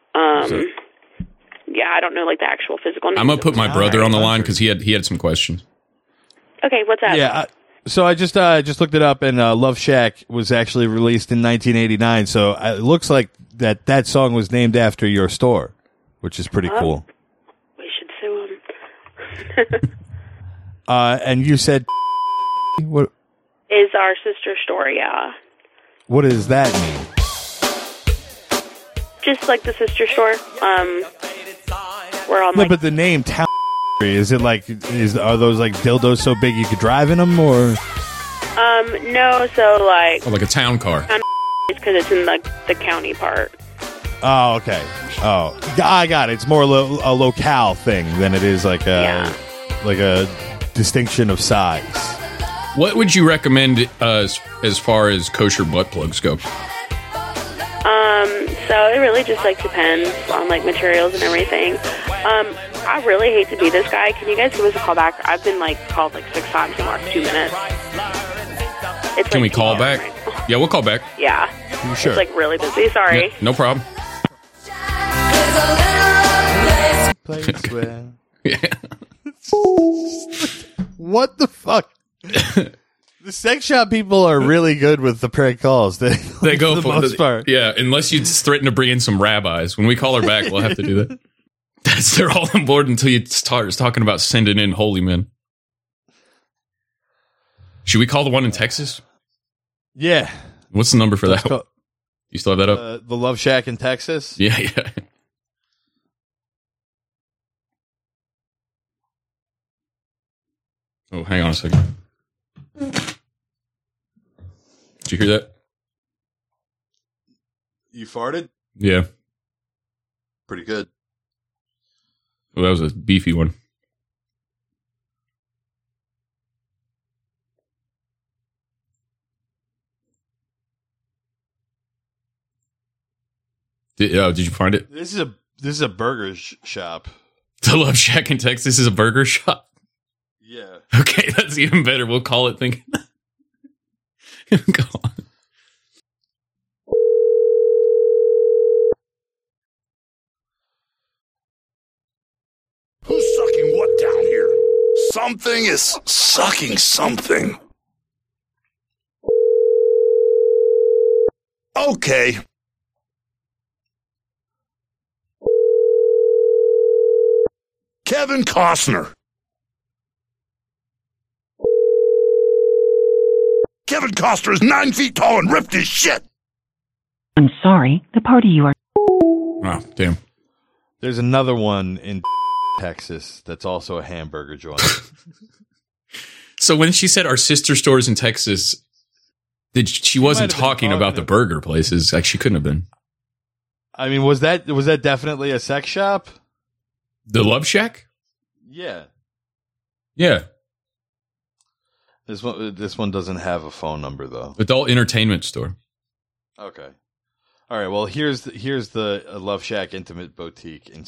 Speaker 17: Yeah, I don't know like the actual physical name.
Speaker 9: I'm gonna put my brother on the line because he had some questions.
Speaker 17: Okay, what's that?
Speaker 6: Yeah, so I just looked it up, and Love Shack was actually released in 1989. So it looks like that song was named after your store, which is pretty cool.
Speaker 17: We should sue him.
Speaker 6: And you said what
Speaker 17: is our sister store? Yeah.
Speaker 6: What does that mean?
Speaker 17: Just like the sister store. We're on
Speaker 6: No,
Speaker 17: like
Speaker 6: but the name Town. Is it like are those like dildos so big you could drive in them, or?
Speaker 17: no, so like
Speaker 9: Oh, like a town car.
Speaker 17: because it's in the county part.
Speaker 6: Oh, okay. Oh, I got it. It's more a locale thing than it is like a distinction of size.
Speaker 9: What would you recommend as far as kosher butt plugs go?
Speaker 17: So it really just like depends on like materials and everything. I really hate to be this guy. Can you guys give us a call back? I've been like called like 6 times in the last 2 minutes. It's
Speaker 9: Can
Speaker 17: like
Speaker 9: we call back? Yeah, we'll call back.
Speaker 17: Yeah.
Speaker 9: You sure?
Speaker 17: It's like really busy. Sorry.
Speaker 9: Yeah, no problem.
Speaker 6: What the fuck? The sex shop people are really good with the prank calls. They
Speaker 9: go
Speaker 6: the
Speaker 9: for
Speaker 6: most part.
Speaker 9: Yeah, unless you just threaten to bring in some rabbis. When we call her back, we'll have to do that. They're all on board until you start talking about sending in holy men. Should we call the one in Texas?
Speaker 6: Yeah.
Speaker 9: What's the number for that one? You still have that up?
Speaker 6: The Love Shack in Texas?
Speaker 9: Yeah, yeah. Oh, hang on a second. Did you hear that?
Speaker 6: You farted?
Speaker 9: Yeah.
Speaker 6: Pretty good.
Speaker 9: Well, that was a beefy one. Did you find it?
Speaker 6: This is a burger shop.
Speaker 9: The Love Shack in Texas is a burger shop?
Speaker 6: Yeah.
Speaker 9: Okay, that's even better. We'll call it thinking. Go on.
Speaker 4: Who's sucking what down here? Something is sucking something. Okay. Kevin Costner. Kevin Costner is 9 feet tall and ripped as shit.
Speaker 7: I'm sorry. The party you are...
Speaker 9: Oh, damn.
Speaker 6: There's another one in Texas that's also a hamburger joint.
Speaker 9: So when she said our sister stores in Texas, she wasn't talking about the burger places. Like, she couldn't have been.
Speaker 6: I mean, was that definitely a sex shop?
Speaker 9: The Love Shack?
Speaker 6: Yeah.
Speaker 9: Yeah.
Speaker 6: This one doesn't have a phone number though.
Speaker 9: Adult entertainment store.
Speaker 6: Okay. All right. Well, here's the Love Shack Intimate Boutique in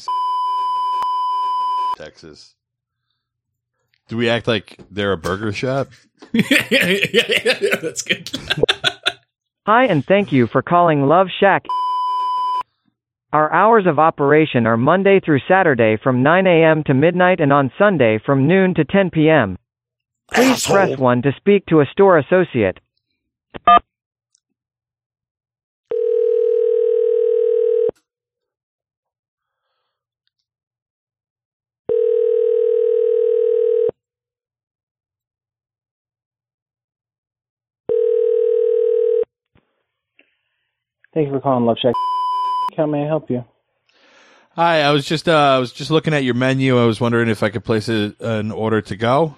Speaker 6: Texas. Do we act like they're a burger shop?
Speaker 9: yeah, that's good.
Speaker 8: Hi, and thank you for calling Love Shack. Our hours of operation are Monday through Saturday from 9 a.m. to midnight and on Sunday from noon to 10 p.m. Please press 1 to speak to a store associate.
Speaker 23: Thank you for calling Love Shack. How may I help you?
Speaker 6: Hi, I was just looking at your menu. I was wondering if I could place an order to go.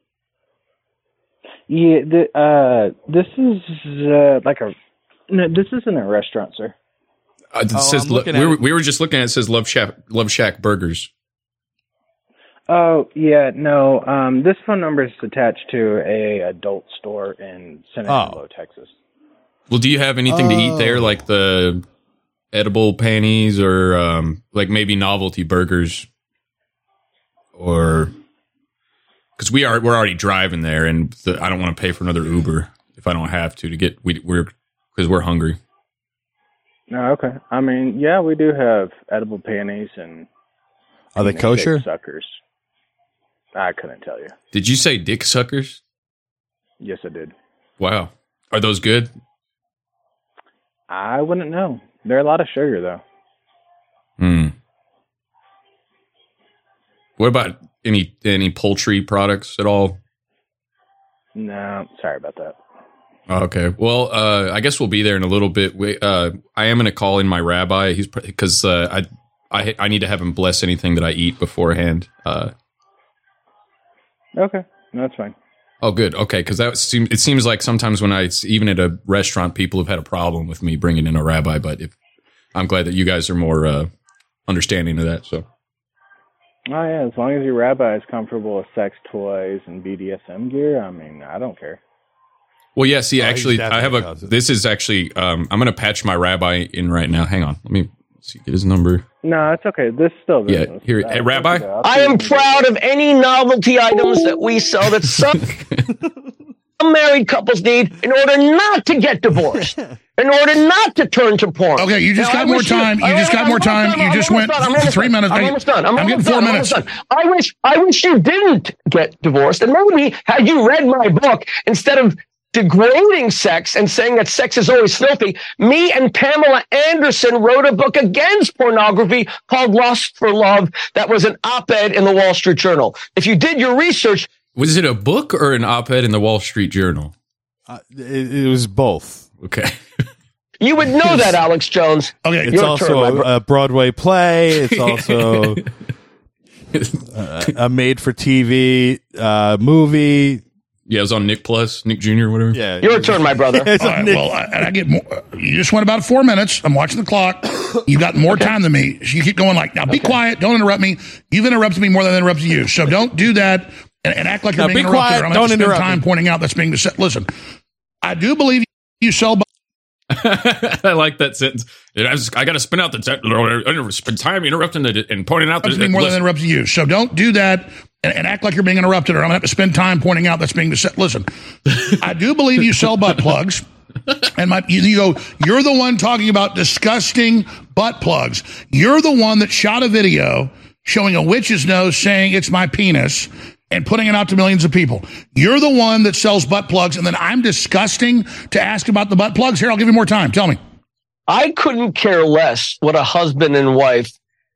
Speaker 23: Yeah, this is this isn't a restaurant, sir.
Speaker 9: It says we were just looking at it. It says Love Shack Burgers.
Speaker 23: Oh yeah, no. This phone number is attached to a adult store in San Angelo, Texas.
Speaker 9: Well, do you have anything to eat there, like the edible panties, or like maybe novelty burgers, or because we're already driving there, and I don't want to pay for another Uber if I don't have to get because we're hungry.
Speaker 23: No, okay. I mean, yeah, we do have edible panties and.
Speaker 6: Are they kosher?
Speaker 23: Dick suckers. I couldn't tell you.
Speaker 9: Did you say dick suckers?
Speaker 23: Yes, I did.
Speaker 9: Wow, are those good?
Speaker 23: I wouldn't know. They're a lot of sugar, though.
Speaker 9: What about any poultry products at all?
Speaker 23: No, sorry about that.
Speaker 9: Okay. Well, I guess we'll be there in a little bit. I am going to call in my rabbi. He's because I need to have him bless anything that I eat beforehand.
Speaker 23: Okay, no, that's fine.
Speaker 9: Oh, good. Okay, because it seems like sometimes when even at a restaurant, people have had a problem with me bringing in a rabbi. But I'm glad that you guys are more understanding of that. So.
Speaker 23: Oh yeah, as long as your rabbi is comfortable with sex toys and BDSM gear, I mean, I don't care.
Speaker 9: Well, yeah. See, actually, I have this is actually. I'm going to patch my rabbi in right now. Hang on. Let me see. Get his number.
Speaker 23: No, it's okay. This is still business.
Speaker 9: Yeah. Here, hey, Rabbi.
Speaker 12: I am proud of any novelty items that we sell that some married couples need in order not to get divorced, in order not to turn to porn.
Speaker 3: Okay, you just got more time. You just got more time. You just went 3 minutes.
Speaker 12: I'm almost done.
Speaker 3: I'm getting 4 minutes.
Speaker 12: I wish you didn't get divorced, and maybe had you read my book instead of degrading sex and saying that sex is always filthy. Me and Pamela Anderson wrote a book against pornography called Lust for Love. That was an op-ed in the Wall Street Journal. If you did your research.
Speaker 9: Was it a book or an op-ed in the Wall Street Journal?
Speaker 6: It was both.
Speaker 9: Okay.
Speaker 12: You would know that, Alex Jones.
Speaker 3: Okay.
Speaker 6: It's also a Broadway play. It's also a made-for-TV movie.
Speaker 9: Yeah, it was on Nick Plus, Nick Jr., whatever.
Speaker 6: Yeah,
Speaker 12: your turn, my brother.
Speaker 3: All right, well, I get more. You just went about 4 minutes. I'm watching the clock. You got more time than me. So you keep going like, now be quiet. Don't interrupt me. You've interrupted me more than I interrupted you. So don't do that and act like you're being interrupted.
Speaker 6: Quiet,
Speaker 3: I'm going to spend time pointing out that's being said. Listen, I do believe you sell.
Speaker 9: I like that sentence. I got to spin out spend time interrupting and pointing out
Speaker 3: that more than interrupted you. So don't do that. And act like you're being interrupted, or I'm going to have to spend time pointing out that's being said. Listen, I do believe you sell butt plugs, and you go, you're the one talking about disgusting butt plugs. You're the one that shot a video showing a witch's nose saying it's my penis and putting it out to millions of people. You're the one that sells butt plugs, and then I'm disgusting to ask about the butt plugs? Here, I'll give you more time. Tell me.
Speaker 12: I couldn't care less what a husband and wife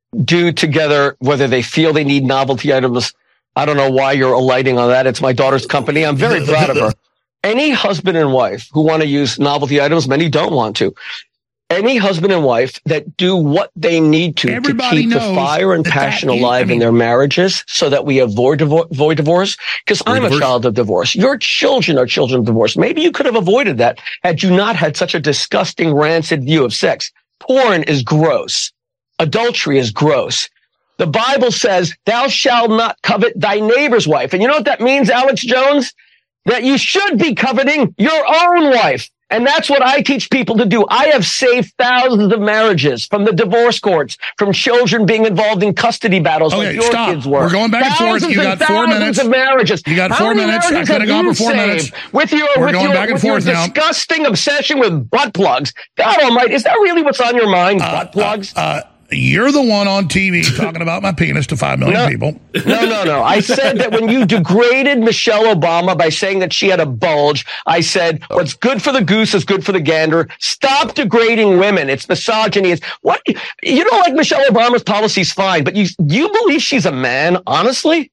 Speaker 12: do together, whether they feel they need novelty items. I don't know why you're alighting on that. It's my daughter's company. I'm very proud of her. Any husband and wife who want to use novelty items, many don't want to. Any husband and wife that do what they need to keep the fire and passion alive in their marriages so that we avoid divorce. Because I'm a child of divorce. Your children are children of divorce. Maybe you could have avoided that had you not had such a disgusting, rancid view of sex. Porn is gross. Adultery is gross. The Bible says, thou shalt not covet thy neighbor's wife. And you know what that means, Alex Jones? That you should be coveting your own wife. And that's what I teach people to do. I have saved thousands of marriages from the divorce courts, from children being involved in custody battles like your kids were.
Speaker 3: We're going back and forth. You got 4 minutes.
Speaker 12: Of marriages.
Speaker 3: You got 4 minutes. I could have gone for 4 minutes.
Speaker 12: With your disgusting obsession with butt plugs. God almighty, is that really what's on your mind, butt plugs?
Speaker 3: You're the one on TV talking about my penis to 5 million people.
Speaker 12: No. I said that when you degraded Michelle Obama by saying that she had a bulge, I said, what's good for the goose is good for the gander. Stop degrading women. It's misogyny. It's what you don't like Michelle Obama's policies, fine, but you believe she's a man, honestly?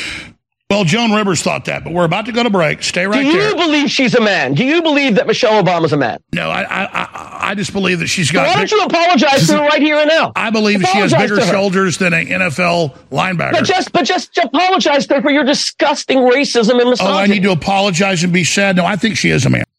Speaker 3: Well, Joan Rivers thought that, but we're about to go to break. Stay right there.
Speaker 12: Do you believe she's a man? Do you believe that Michelle Obama's a man?
Speaker 3: No, I just believe that she's got...
Speaker 12: Why don't you apologize to her right here and now?
Speaker 3: I believe she has bigger shoulders than an NFL linebacker.
Speaker 12: But just apologize to her for your disgusting racism and misogyny.
Speaker 3: Oh, I need to apologize and be sad? No, I think she is a man.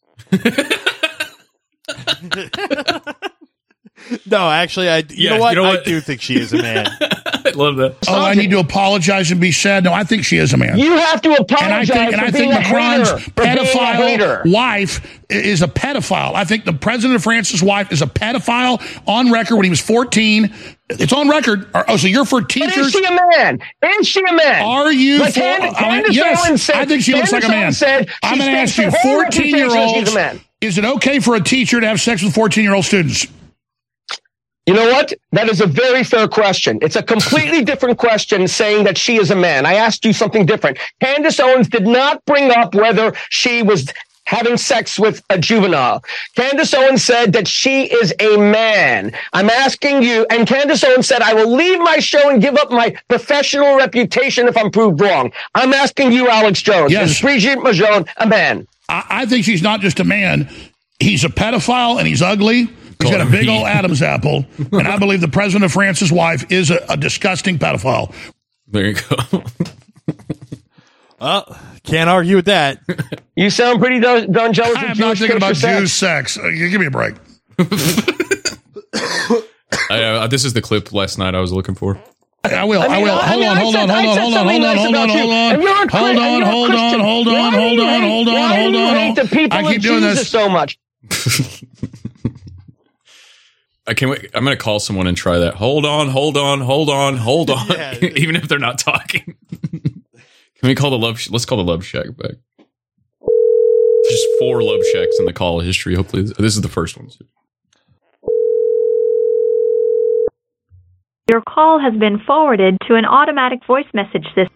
Speaker 6: No, actually, you know what? I do think she is a man.
Speaker 9: I love that.
Speaker 3: Oh, I need to apologize and be sad? No, I think she is a man.
Speaker 12: You have to apologize
Speaker 3: and I think Macron's pedophile wife is a pedophile. I think the president of France's wife is a pedophile on record when he was 14. It's on record. Oh, so you're for teachers?
Speaker 12: But is she a man? Is she a man?
Speaker 3: Are you
Speaker 12: like
Speaker 3: yes, I think she looks like a man. I'm going to ask you, 14-year-olds, is it okay for a teacher to have sex with 14-year-old students?
Speaker 12: You know what? That is a very fair question. It's a completely different question saying that she is a man. I asked you something different. Candace Owens did not bring up whether she was having sex with a juvenile. Candace Owens said that she is a man. I'm asking you, and Candace Owens said, I will leave my show and give up my professional reputation if I'm proved wrong. I'm asking you, Alex Jones, is Brigitte Majoun a man?
Speaker 3: I think she's not just a man. He's a pedophile and he's ugly. He's got a big old Adam's apple. And I believe the president of France's wife is a disgusting pedophile.
Speaker 9: There you go.
Speaker 6: Well, can't argue with that.
Speaker 12: You sound pretty darn jealous
Speaker 3: I
Speaker 12: of
Speaker 3: am not
Speaker 12: Jewish
Speaker 3: thinking about
Speaker 12: kosher
Speaker 3: Jews' sex. Give me a break.
Speaker 9: This is the clip last night I was looking for.
Speaker 3: I will. Hold on. I keep doing this
Speaker 12: so much.
Speaker 9: I can't wait. I'm going to call someone and try that. Hold on. Yeah. Even if they're not talking. Can we call let's call the Love Shack back. There's 4 Love Shacks in the call history. Hopefully this is the first one.
Speaker 5: Your call has been forwarded to an automatic voice message system.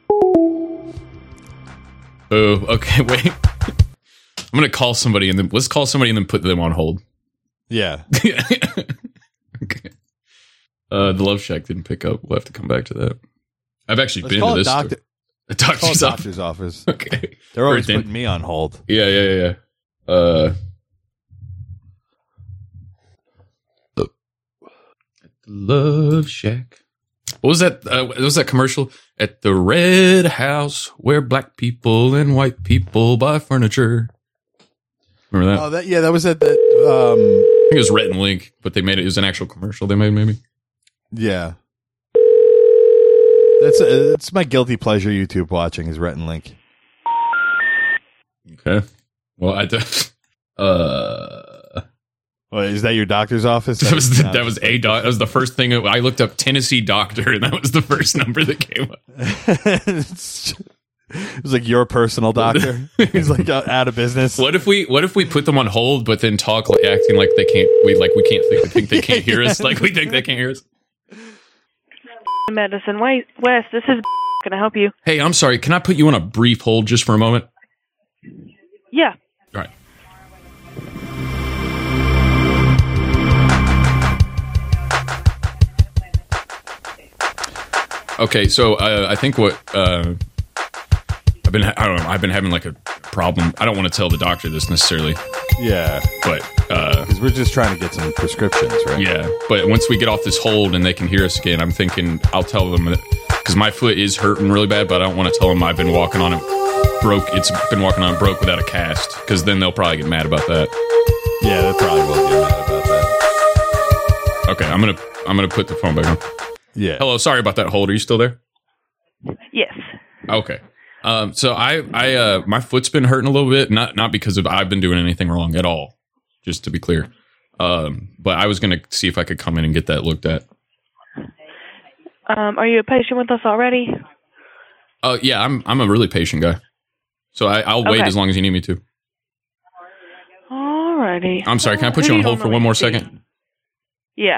Speaker 9: Oh, okay, wait. I'm going to call somebody and then let's call somebody and then put them on hold.
Speaker 6: Yeah.
Speaker 9: Okay. The Love Shack didn't pick up. We'll have to come back to that. I've actually been to this. The doctor's
Speaker 6: office.
Speaker 9: Okay.
Speaker 6: They're always putting me on hold.
Speaker 9: Yeah. Love Shack. What was that? What was that commercial? At the Red House, where black people and white people buy furniture. Remember that?
Speaker 6: Oh, that was at the.
Speaker 9: I think it was Rhett and Link, but they made it. It was an actual commercial they made, maybe.
Speaker 6: Yeah. That's my guilty pleasure. YouTube watching is Rhett and Link.
Speaker 9: Okay. Well,
Speaker 6: What, is that your doctor's office?
Speaker 9: That was that was the first thing I looked up. Tennessee doctor, and that was the first number that came up.
Speaker 6: It was like your personal doctor. He's like out of business.
Speaker 9: What if we put them on hold, but then talk like acting like they can't? We think they can't hear us. Like we think they can't hear us.
Speaker 10: Medicine West. This is. Can I help you?
Speaker 9: Hey, I'm sorry. Can I put you on a brief hold just for a moment?
Speaker 10: Yeah.
Speaker 9: All right. Okay, so I think what I've been having like a problem. I don't want to tell the doctor this necessarily.
Speaker 6: Yeah,
Speaker 9: but
Speaker 6: because we're just trying to get some prescriptions, right?
Speaker 9: Yeah, but once we get off this hold and they can hear us again, I'm thinking I'll tell them that because my foot is hurting really bad, but I don't want to tell them I've been walking on it broke. It's been walking on it broke without a cast, because then they'll probably get mad about that.
Speaker 6: Yeah, they probably will get mad about that.
Speaker 9: Okay, I'm gonna put the phone back on.
Speaker 6: Yeah.
Speaker 9: Hello, sorry about that hold. Are you still there?
Speaker 10: Yes.
Speaker 9: Okay. So I my foot's been hurting a little bit, not because of I've been doing anything wrong at all, just to be clear. But I was going to see if I could come in and get that looked at.
Speaker 10: Are you a patient with us already?
Speaker 9: Yeah, I'm a really patient guy. So I'll wait as long as you need me to.
Speaker 10: Alrighty.
Speaker 9: I'm sorry, can I put you on hold for one more second?
Speaker 10: Yeah.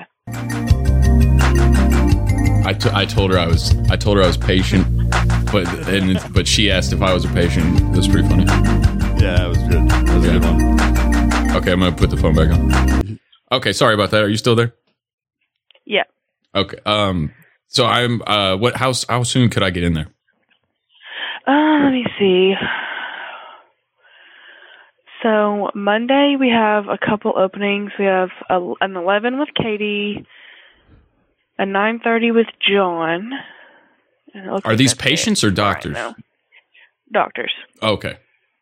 Speaker 9: I told her I was patient, but she asked if I was a patient. It was pretty funny.
Speaker 6: Yeah, that was good. That was a good one.
Speaker 9: Okay, I'm gonna put the phone back on. Okay, sorry about that. Are you still there?
Speaker 10: Yeah.
Speaker 9: Okay. So I'm. How soon could I get in there?
Speaker 10: Let me see. So Monday we have a couple openings. We have an 11 with Katie, a 9:30 with John.
Speaker 9: Are these patients or doctors?
Speaker 10: Right, no. Doctors.
Speaker 9: Okay.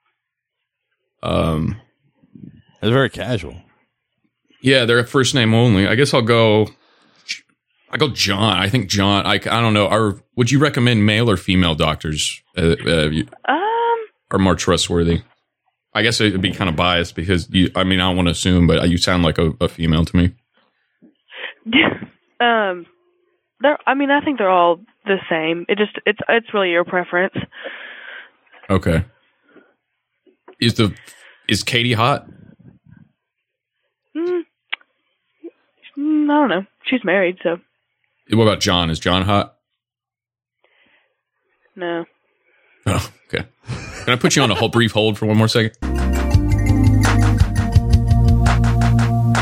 Speaker 6: It's very casual.
Speaker 9: Yeah, they're first name only. I guess I'll go John. I think John. I don't know. Would you recommend male or female doctors? Are more trustworthy? I guess it would be kind of biased because I don't want to assume, but you sound like a female to me.
Speaker 10: I think they're all the same. It's really your preference.
Speaker 9: Okay. Is Katie hot?
Speaker 10: I don't know. She's married, so.
Speaker 9: What about John? Is John hot?
Speaker 10: No.
Speaker 9: Oh, okay. Can I put you on a brief hold for one more second?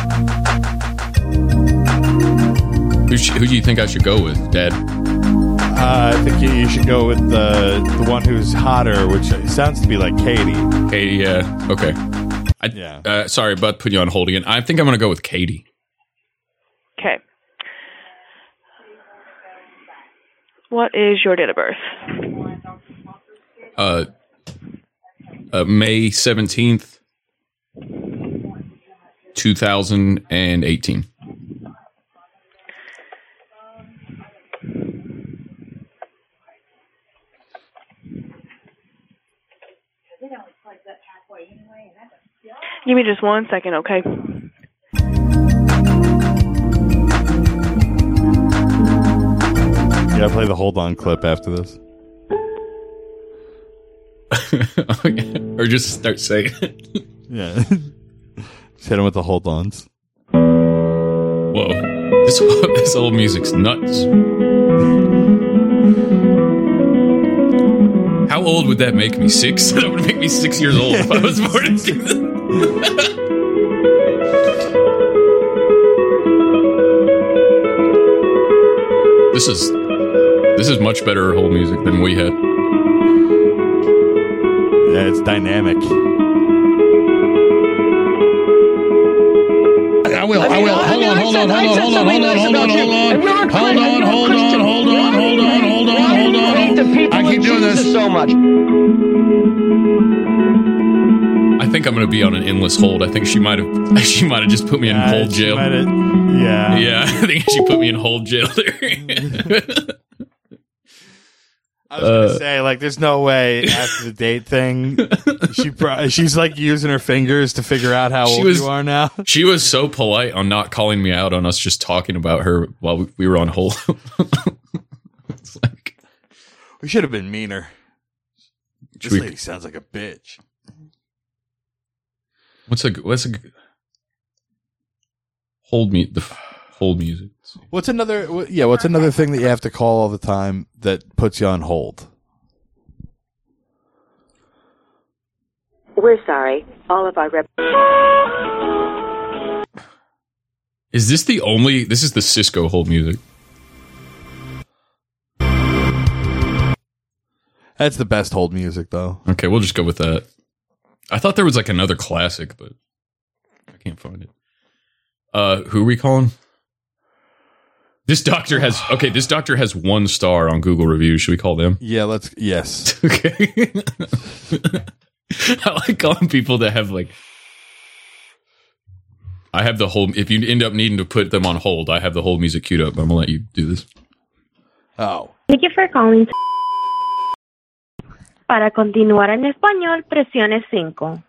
Speaker 9: Who do you think I should go with, Dad?
Speaker 6: I think you should go with the one who's hotter, which sounds to be like Katie.
Speaker 9: Katie, yeah. Okay. Sorry about putting you on hold again. I think I'm going to go with Katie.
Speaker 10: Okay. What is your date of birth?
Speaker 9: May 17th, 2018.
Speaker 10: Give me just 1 second, okay?
Speaker 6: Yeah, play the hold on clip after this.
Speaker 9: Or just start saying it.
Speaker 6: Yeah. Just hit him with the hold ons.
Speaker 9: Whoa. This old music's nuts. How old would that make me? 6? That would make me 6 years old if I was born in 2000. This is much better hold music than we had.
Speaker 6: Yeah, it's dynamic.
Speaker 3: I will. Hold on. I keep doing this
Speaker 12: so much.
Speaker 9: I think I'm going to be on an endless hold. I think she might have just put me in hold jail.
Speaker 6: Yeah,
Speaker 9: I think she put me in hold jail there.
Speaker 6: I was gonna say, like, there's no way after the date thing, she's like using her fingers to figure out how old you are now.
Speaker 9: She was so polite on not calling me out on us just talking about her while we were on hold.
Speaker 6: It's like we should have been meaner. This lady sounds like a bitch.
Speaker 9: What's a hold music?
Speaker 6: What's another thing that you have to call all the time that puts you on hold?
Speaker 11: We're sorry. All of our
Speaker 9: Is this the only... This is the Cisco hold music.
Speaker 6: That's the best hold music, though.
Speaker 9: Okay, we'll just go with that. I thought there was like another classic, but I can't find it. Who are we calling? This doctor has 1 star on Google reviews. Should we call them?
Speaker 6: Yeah, yes.
Speaker 9: Okay. I like calling people that have like, I have the whole, if you end up needing to put them on hold, I have the whole music queued up. I'm going to let you do this.
Speaker 6: Oh.
Speaker 15: Thank you for calling. Para continuar en español, presione 5.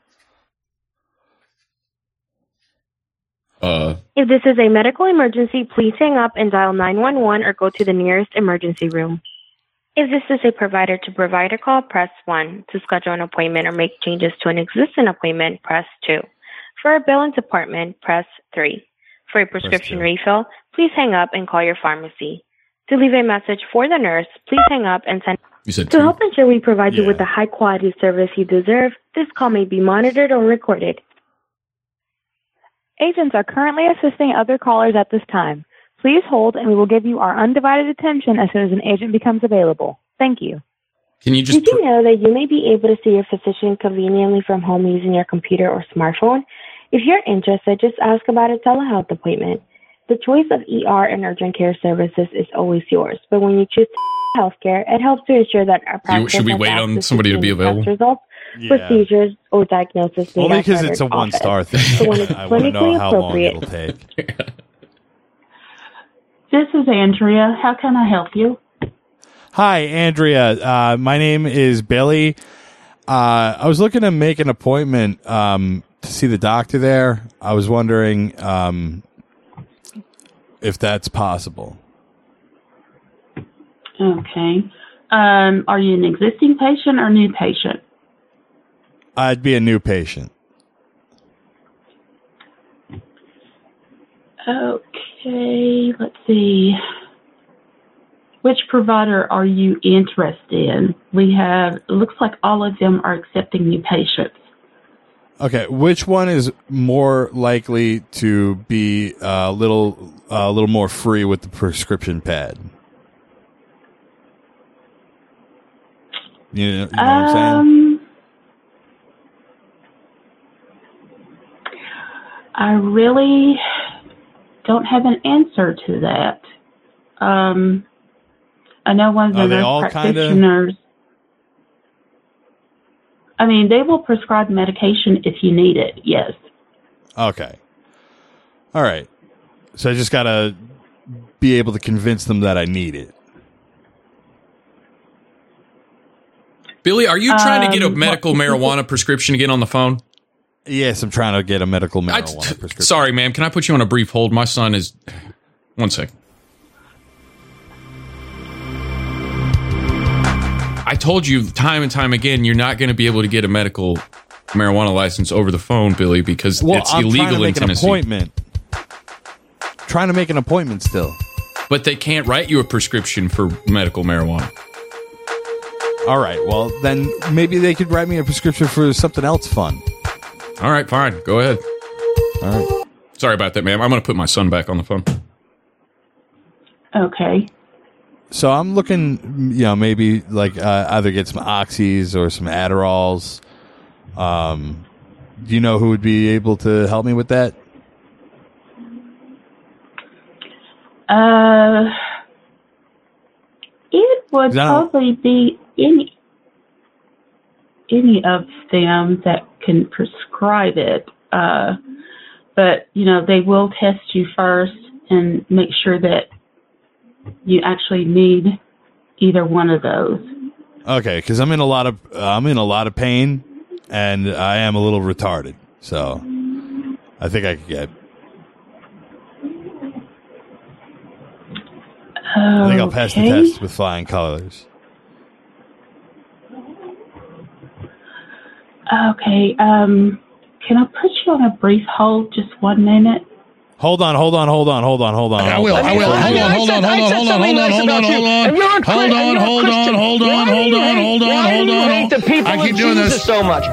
Speaker 15: If this is a medical emergency, please hang up and dial 911 or go to the nearest emergency room. If this is a provider-to-provider call, press 1. To schedule an appointment or make changes to an existing appointment, press 2. For a billing department, press 3. For a prescription refill, please hang up and call your pharmacy. To leave a message for the nurse, please hang up and send... To help ensure we provide you with the high-quality service you deserve, this call may be monitored or recorded.
Speaker 13: Agents are currently assisting other callers at this time. Please hold, and we will give you our undivided attention as soon as an agent becomes available. Thank you.
Speaker 9: Can you just...
Speaker 15: Did you know that you may be able to see your physician conveniently from home using your computer or smartphone? If you're interested, just ask about a telehealth appointment. The choice of ER and urgent care services is always yours, but when you choose healthcare, it helps to ensure that our practice
Speaker 9: should we wait on somebody to be available?
Speaker 15: Results, procedures, or diagnosis.
Speaker 6: Only because it's a 1-star thing.
Speaker 15: So when it's
Speaker 6: I want to know how long it'll take.
Speaker 14: This is Andrea. How can I help you?
Speaker 6: Hi, Andrea. My name is Billy. I was looking to make an appointment to see the doctor there. I was wondering if that's possible.
Speaker 14: Okay. Are you an existing patient or new patient?
Speaker 6: I'd be a new patient.
Speaker 14: Okay, let's see. Which provider are you interested in? We have, it looks like all of them are accepting new patients.
Speaker 6: Okay, which one is more likely to be a little more free with the prescription pad? You know what I'm saying?
Speaker 14: I really don't have an answer to that. I know one of the nurse practitioners. I mean, they will prescribe medication if you need it. Yes.
Speaker 6: Okay. All right. So I just gotta be able to convince them that I need it.
Speaker 9: Billy, are you trying to get a medical marijuana prescription again on the phone?
Speaker 6: Yes, I'm trying to get a medical marijuana prescription.
Speaker 9: Sorry, ma'am. Can I put you on a brief hold? My son is... One sec. I told you time and time again, you're not going to be able to get a medical marijuana license over the phone, Billy, because it's illegal in Tennessee.
Speaker 6: Trying to make an appointment still.
Speaker 9: But they can't write you a prescription for medical marijuana.
Speaker 6: All right. Well, then maybe they could write me a prescription for something else fun.
Speaker 9: All right, fine. Go ahead.
Speaker 6: All right.
Speaker 9: Sorry about that, ma'am. I'm going to put my son back on the phone.
Speaker 14: Okay.
Speaker 6: So I'm looking, maybe like either get some Oxys or some Adderalls. Do you know who would be able to help me with that?
Speaker 14: It would probably be any of them that can prescribe it. But, they will test you first and make sure that you actually need either one of those.
Speaker 6: Okay, because I'm in a lot of pain, and I am a little retarded, so I think I could get. I think I'll pass the test with flying colors.
Speaker 14: Okay. Can I put you on a brief hold? Just 1 minute.
Speaker 6: Hold on.
Speaker 3: I will. Hold on. Hold on. Hold on. Hold on. Hold on. I keep doing this
Speaker 12: so much.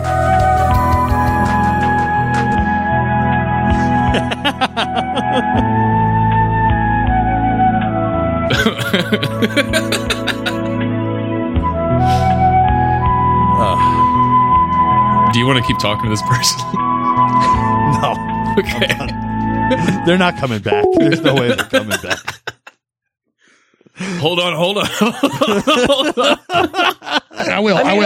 Speaker 9: Do you want to keep talking to this person?
Speaker 6: No.
Speaker 9: Okay.
Speaker 6: They're not coming back. There's no way they're coming back.
Speaker 9: Hold on.
Speaker 3: I will. Hold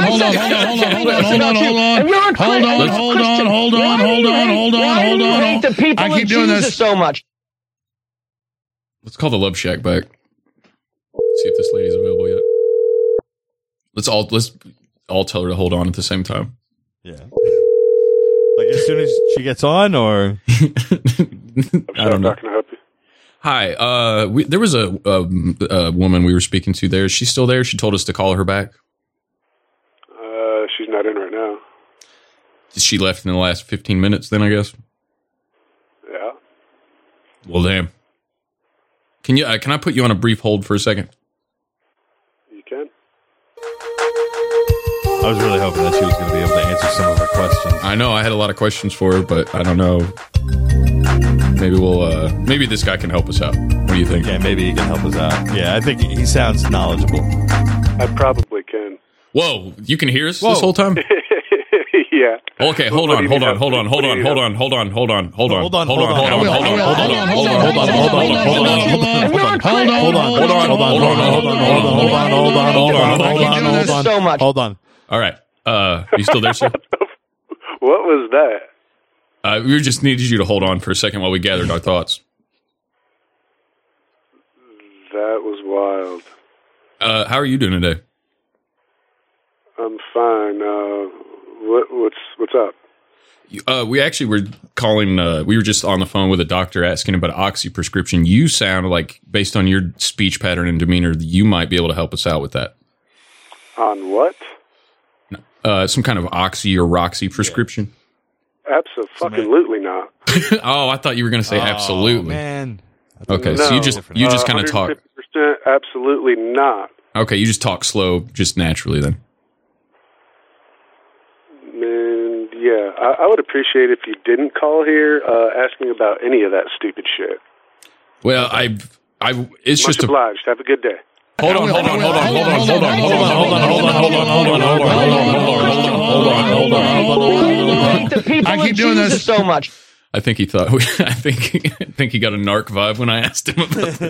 Speaker 3: on. I keep doing this
Speaker 12: so much.
Speaker 9: Let's call the Love Shack back. See if this lady's available yet. Let's all tell her to hold on at the same time.
Speaker 6: Yeah. Like as soon as she gets on, or
Speaker 9: I don't know.
Speaker 11: How can I help you?
Speaker 9: Hi. There was a woman we were speaking to there. Is she still there? She told us to call her back.
Speaker 11: She's not in right now.
Speaker 9: She left in the last 15 minutes. Then I guess.
Speaker 11: Yeah.
Speaker 9: Well, damn. Can I put you on a brief hold for a second?
Speaker 11: You can.
Speaker 6: I was really hoping that she was going to be able to answer some of her questions.
Speaker 9: I know I had a lot of questions for her, but I don't know. Maybe maybe this guy can help us out. What do you think?
Speaker 6: Yeah, maybe he can help us out. Yeah, I think he sounds knowledgeable.
Speaker 11: I probably can.
Speaker 9: Whoa, you can hear us this whole time?
Speaker 11: Yeah.
Speaker 9: Okay, hold on. All right. You still there, sir?
Speaker 11: What was that?
Speaker 9: We just needed you to hold on for a second while we gathered our thoughts.
Speaker 11: That was wild.
Speaker 9: How are you doing today?
Speaker 11: I'm fine. What's up?
Speaker 9: We actually were calling. We were just on the phone with a doctor asking about an Oxy prescription. You sound like, based on your speech pattern and demeanor, you might be able to help us out with that.
Speaker 11: On what?
Speaker 9: Some kind of Oxy or Roxy prescription.
Speaker 11: Absolutely not.
Speaker 9: Oh, I thought you were going to say absolutely.
Speaker 6: Man.
Speaker 9: Okay,
Speaker 11: no,
Speaker 9: so you just kind of talk.
Speaker 11: 150%, absolutely not.
Speaker 9: Okay, you just talk slow, just naturally then.
Speaker 11: And yeah, I would appreciate if you didn't call here asking about any of that stupid shit.
Speaker 9: Well, it's
Speaker 11: Much
Speaker 9: just
Speaker 11: obliged. Have a good day.
Speaker 9: Hold on.
Speaker 12: I
Speaker 3: keep doing this
Speaker 12: so much.
Speaker 9: I think he thought. I think he got a narc vibe when I asked him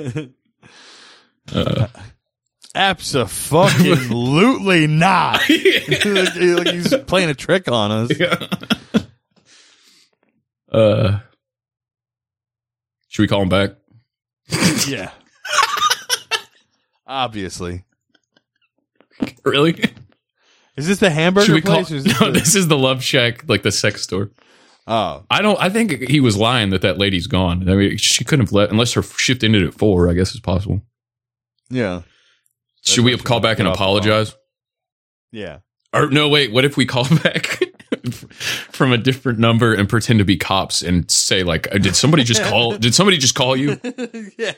Speaker 9: about that.
Speaker 6: Abso-fucking-lutely not. Like he's playing a trick on us.
Speaker 9: Yeah. Should we call him back?
Speaker 6: Yeah. Obviously.
Speaker 9: Really?
Speaker 6: Is this the hamburger place? Or is this
Speaker 9: this is the Love Shack, like the sex store.
Speaker 6: Oh.
Speaker 9: I think he was lying that lady's gone. I mean, she couldn't have unless her shift ended at 4, I guess it's possible.
Speaker 6: Yeah.
Speaker 9: Should we call back and apologize?
Speaker 6: Yeah.
Speaker 9: Or no, wait, what if we call back from a different number and pretend to be cops and say like, did somebody just call you?
Speaker 6: Yeah.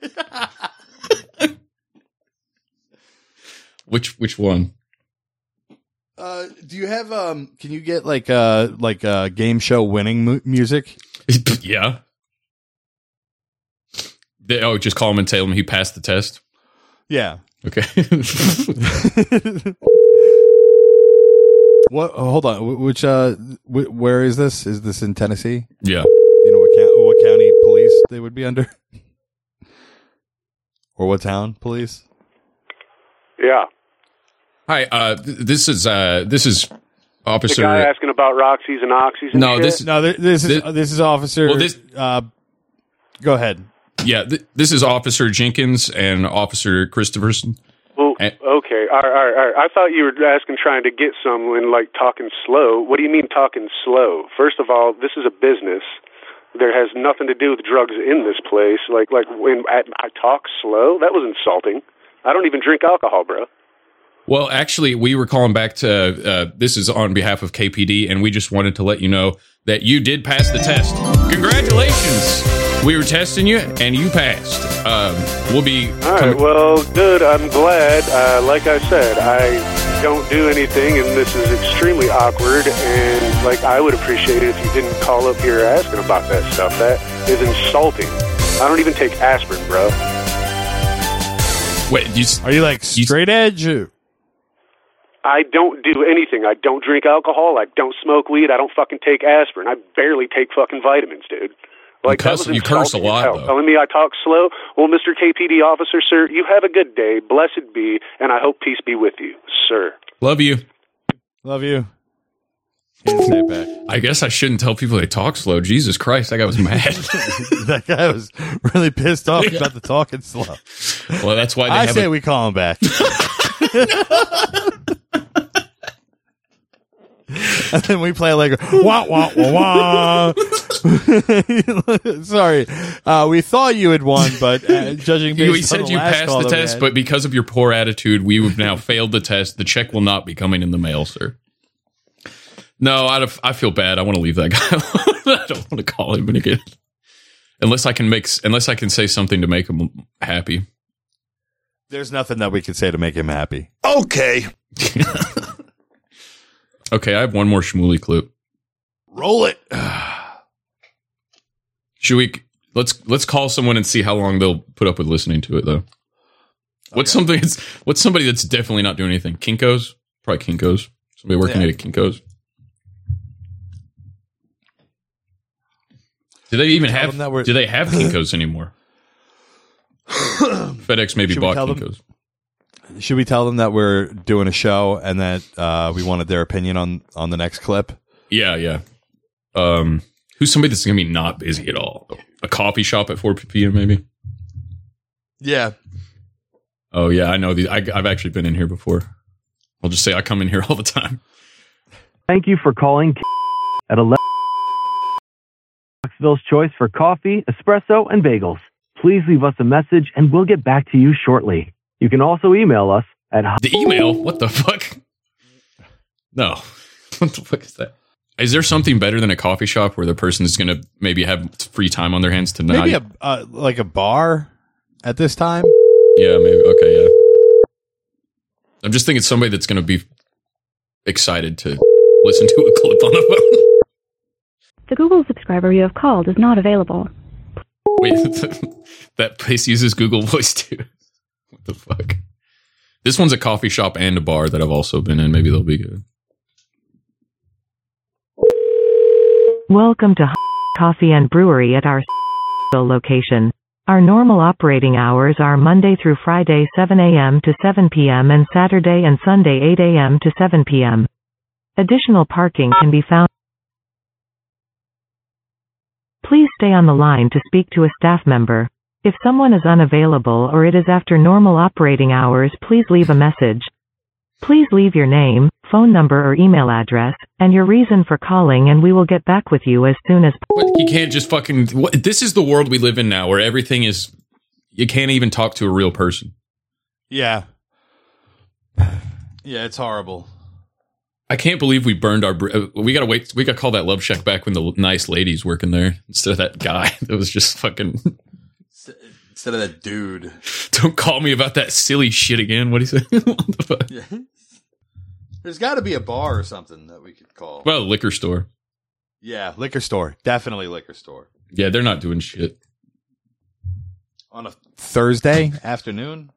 Speaker 9: Which one?
Speaker 6: Do you have can you get like game show winning music?
Speaker 9: Yeah. Just call him and tell him he passed the test.
Speaker 6: Yeah.
Speaker 9: Okay.
Speaker 6: What? Hold on. Which? Where is this? Is this in Tennessee?
Speaker 9: Yeah.
Speaker 6: You know what county police they would be under, or what town police?
Speaker 11: Yeah.
Speaker 9: Hi. This is Officer.
Speaker 11: The guy asking about Roxy's and Oxys. And
Speaker 9: No,
Speaker 11: shit?
Speaker 6: this is Officer.
Speaker 9: Well,
Speaker 6: go ahead.
Speaker 9: Yeah, this is Officer Jenkins and Officer Christopherson.
Speaker 11: Well, okay. All right. I thought you were asking trying to get someone like talking slow. What do you mean talking slow? First of all, this is a business. There has nothing to do with drugs in this place. Like when I talk slow, that was insulting. I don't even drink alcohol, bro.
Speaker 9: Well, actually, we were calling back to, this is on behalf of KPD, and we just wanted to let you know that you did pass the test. Congratulations! We were testing you, and you passed. We'll be...
Speaker 11: All right, well, good. I'm glad. Like I said, I don't do anything, and this is extremely awkward, and, like, I would appreciate it if you didn't call up here asking about that stuff. That is insulting. I don't even take aspirin, bro.
Speaker 9: Wait,
Speaker 6: are you, like, straight edge?
Speaker 11: I don't do anything. I don't drink alcohol. I don't smoke weed. I don't fucking take aspirin. I barely take fucking vitamins, dude. Like,
Speaker 9: you curse a lot, though.
Speaker 11: Telling me I talk slow? Well, Mr. KPD officer, sir, you have a good day. Blessed be, and I hope peace be with you, sir.
Speaker 9: Love you.
Speaker 6: Love you. Can't say it back.
Speaker 9: I guess I shouldn't tell people they talk slow. Jesus Christ, that guy was mad.
Speaker 6: That guy was really pissed off about the talking slow.
Speaker 9: Well, that's why
Speaker 6: I say we call him back. And then we play like wah wah wah wah. Sorry, we thought you had won, but judging based
Speaker 9: we said
Speaker 6: on the
Speaker 9: you
Speaker 6: last
Speaker 9: passed
Speaker 6: call
Speaker 9: the
Speaker 6: that we
Speaker 9: test,
Speaker 6: had-
Speaker 9: but because of your poor attitude, we have now failed the test. The check will not be coming in the mail, sir. No, I feel bad. I want to leave that guy alone. I don't want to call him again, unless I can say something to make him happy.
Speaker 6: There's nothing that we could say to make him happy.
Speaker 4: Okay.
Speaker 9: Okay, I have one more Shmuley clip.
Speaker 6: Roll it.
Speaker 9: Should we? Let's call someone and see how long they'll put up with listening to it, though. What's somebody that's definitely not doing anything? Kinko's? Probably Kinko's. Somebody working at a Kinko's. Do they even have? Do they have Kinko's anymore? FedEx maybe bought Kinko's.
Speaker 6: Should we tell them that we're doing a show and that we wanted their opinion on the next clip?
Speaker 9: Yeah. Who's somebody that's going to be not busy at all? A coffee shop at 4 p.m. maybe?
Speaker 6: Yeah.
Speaker 9: Oh, yeah, I know. I've actually been in here before. I'll just say I come in here all the time.
Speaker 16: Thank you for calling at 11 Knoxville's choice for coffee, espresso, and bagels. Please leave us a message and we'll get back to you shortly. You can also email us at...
Speaker 9: The email? What the fuck? No. What the fuck is that? Is there something better than a coffee shop where the person is going to maybe have free time on their hands tonight?
Speaker 6: Maybe like a bar at this time?
Speaker 9: Yeah, maybe. Okay, yeah. I'm just thinking somebody that's going to be excited to listen to a clip on a phone.
Speaker 5: The Google subscriber you have called is not available.
Speaker 9: Wait, that place uses Google Voice too. What the fuck? This one's a coffee shop and a bar that I've also been in. Maybe they'll be good.
Speaker 18: Welcome to Coffee and Brewery at our location. Our normal operating hours are Monday through Friday 7 a.m. to 7 p.m. and Saturday and Sunday 8 a.m. to 7 p.m. Additional parking can be found. Please stay on the line to speak to a staff member. If someone is unavailable or it is after normal operating hours, please leave a message. Please leave your name, phone number or email address, and your reason for calling, and we will get back with you as soon as possible.
Speaker 9: You can't just fucking... This is the world we live in now, where everything is... You can't even talk to a real person.
Speaker 6: Yeah. Yeah, it's horrible.
Speaker 9: I can't believe we burned our... We gotta wait. We gotta call that Love Shack back when the nice lady's working there, instead of that guy that was just fucking...
Speaker 6: Instead of that dude.
Speaker 9: Don't call me about that silly shit again. What do you say? What the fuck?
Speaker 6: Yeah. There's got to be a bar or something that we could call.
Speaker 9: Well, liquor store.
Speaker 6: Yeah, liquor store. Definitely liquor store.
Speaker 9: Yeah, they're not doing shit.
Speaker 6: On a Thursday afternoon?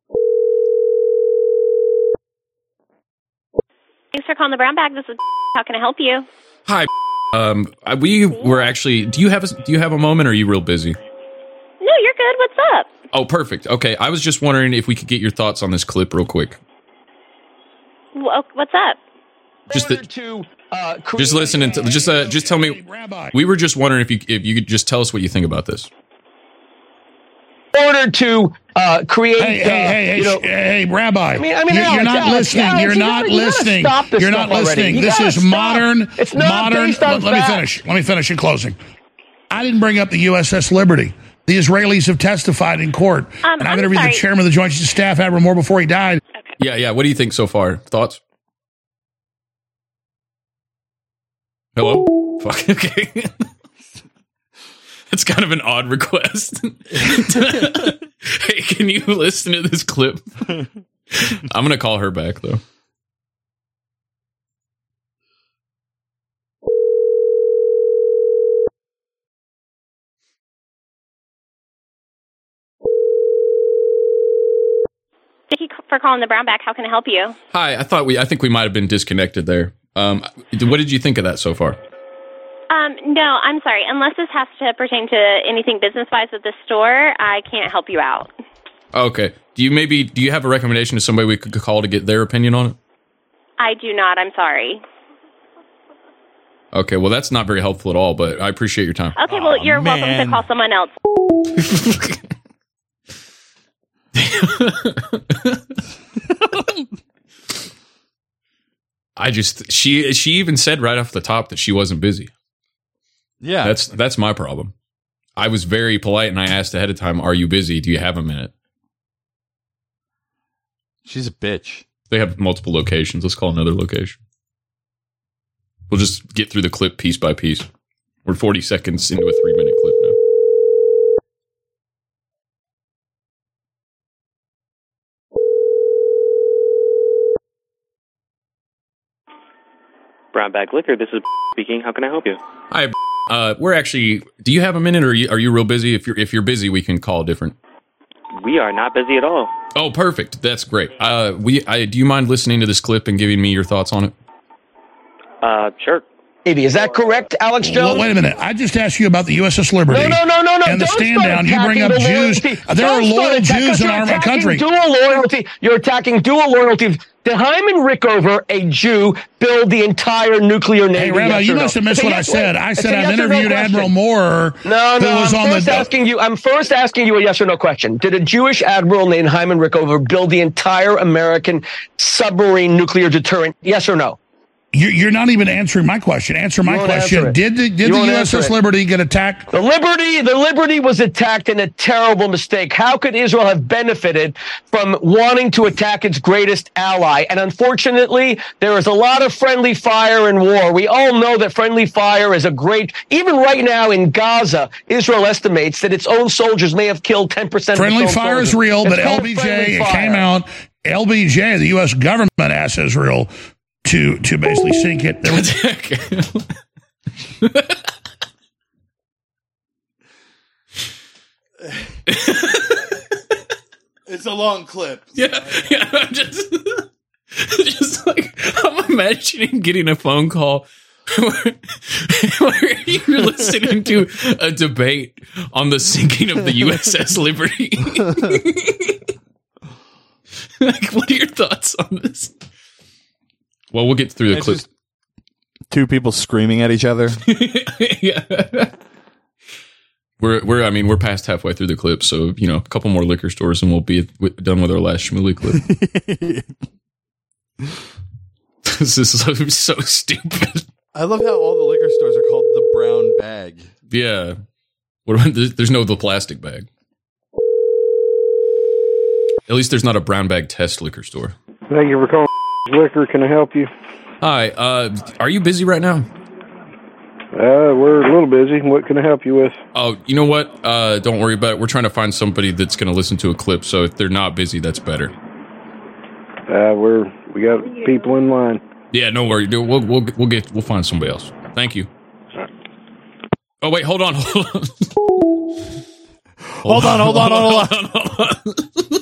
Speaker 19: Thanks for calling the Brown Bag. This is how can I help you?
Speaker 9: Hi. We were actually... Do you have a moment, or are you real busy?
Speaker 19: No, you're good. What's up?
Speaker 9: Oh, perfect. Okay, I was just wondering if we could get your thoughts on this clip real quick.
Speaker 19: What's up?
Speaker 9: Just listen and just tell me. We were just wondering if you could just tell us what you think about this.
Speaker 12: In order to create,
Speaker 3: hey, Rabbi!
Speaker 12: I mean,
Speaker 3: you're not listening. You're not listening. You're not listening. This is modern.
Speaker 12: It's not
Speaker 3: modern.
Speaker 12: based on
Speaker 3: Let me finish. Let me finish in closing. I didn't bring up the USS Liberty. The Israelis have testified in court, and I've interviewed the chairman of the Joint Chiefs of Staff, Admiral Moore, before he died.
Speaker 9: Okay. Yeah. What do you think so far? Thoughts? Hello? Fuck. Okay. That's kind of an odd request. Hey, can you listen to this clip? I'm gonna call her back though.
Speaker 19: Thank you for calling the Brown Bag. How can I help you?
Speaker 9: Hi, I think we might have been disconnected there. What did you think of that so far?
Speaker 19: No, I'm sorry. Unless this has to pertain to anything business-wise with the store, I can't help you out.
Speaker 9: Okay. Do you have a recommendation to somebody we could call to get their opinion on it?
Speaker 19: I do not. I'm sorry.
Speaker 9: Okay, well, that's not very helpful at all, but I appreciate your time.
Speaker 19: Okay, well, you're welcome to call someone else.
Speaker 9: She even said right off the top that she wasn't busy.
Speaker 6: Yeah.
Speaker 9: That's my problem. I was very polite and I asked ahead of time, "Are you busy? Do you have a minute?"
Speaker 6: She's a bitch.
Speaker 9: They have multiple locations. Let's call another location. We'll just get through the clip piece by piece. We're 40 seconds into a 3-minute clip now.
Speaker 1: Brown Bag Liquor, this is speaking. How can I help you?
Speaker 9: Hi. We're actually... Do you have a minute, or are you real busy? If you're busy, we can call different.
Speaker 1: We are not busy at all.
Speaker 9: Oh, perfect. That's great. Do you mind listening to this clip and giving me your thoughts on it?
Speaker 1: Sure.
Speaker 12: Is that correct, Alex Jones?
Speaker 3: Well, wait a minute. I just asked you about the USS Liberty.
Speaker 12: No.
Speaker 3: And the stand down. You bring up Jews. There are loyal Jews in our country.
Speaker 12: Dual loyalty. You're attacking dual loyalty. Did Hyman Rickover, a Jew, build the entire nuclear navy?
Speaker 3: Hey, Rabbi, you must have missed what I said. I said I've interviewed Admiral Moore.
Speaker 12: I'm first asking you a yes or no question. Did a Jewish admiral named Hyman Rickover build the entire American submarine nuclear deterrent? Yes or no?
Speaker 3: You're not even answering my question. Answer my question. Did the USS Liberty get attacked?
Speaker 12: The Liberty was attacked in a terrible mistake. How could Israel have benefited from wanting to attack its greatest ally? And unfortunately, there is a lot of friendly fire in war. We all know that friendly fire is even right now in Gaza, Israel estimates that its own soldiers may have killed 10% of
Speaker 3: friendly fire is real, but LBJ, it came out, LBJ, the U.S. government asked Israel to basically sink it.
Speaker 6: It's
Speaker 3: a long clip.
Speaker 9: Yeah. I'm just like, I'm imagining getting a phone call where you're listening to a debate on the sinking of the USS Liberty. Like, what are your thoughts on this? Well, we'll get through the clip.
Speaker 6: Two people screaming at each other.
Speaker 9: Yeah. We're past halfway through the clip, so a couple more liquor stores and we'll be done with our last Shmooly clip. This is so stupid.
Speaker 6: I love how all the liquor stores are called the brown bag.
Speaker 9: Yeah. What about there's no the plastic bag. At least there's not a brown bag test liquor store.
Speaker 23: Thank you for calling Liquor. Can I help you?
Speaker 9: Hi. Are you busy right now?
Speaker 23: We're a little busy. What can I help you with?
Speaker 9: Oh, you know what? Don't worry about it. We're trying to find somebody that's going to listen to a clip, so if they're not busy, that's better.
Speaker 23: We got people in line.
Speaker 9: Yeah, no worry. We'll find somebody else. Thank you. Oh wait, hold on.
Speaker 3: Hold on.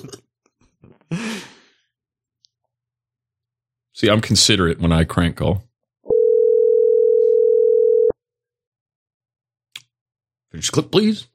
Speaker 9: See, I'm considerate when I crank call. Finish clip, please.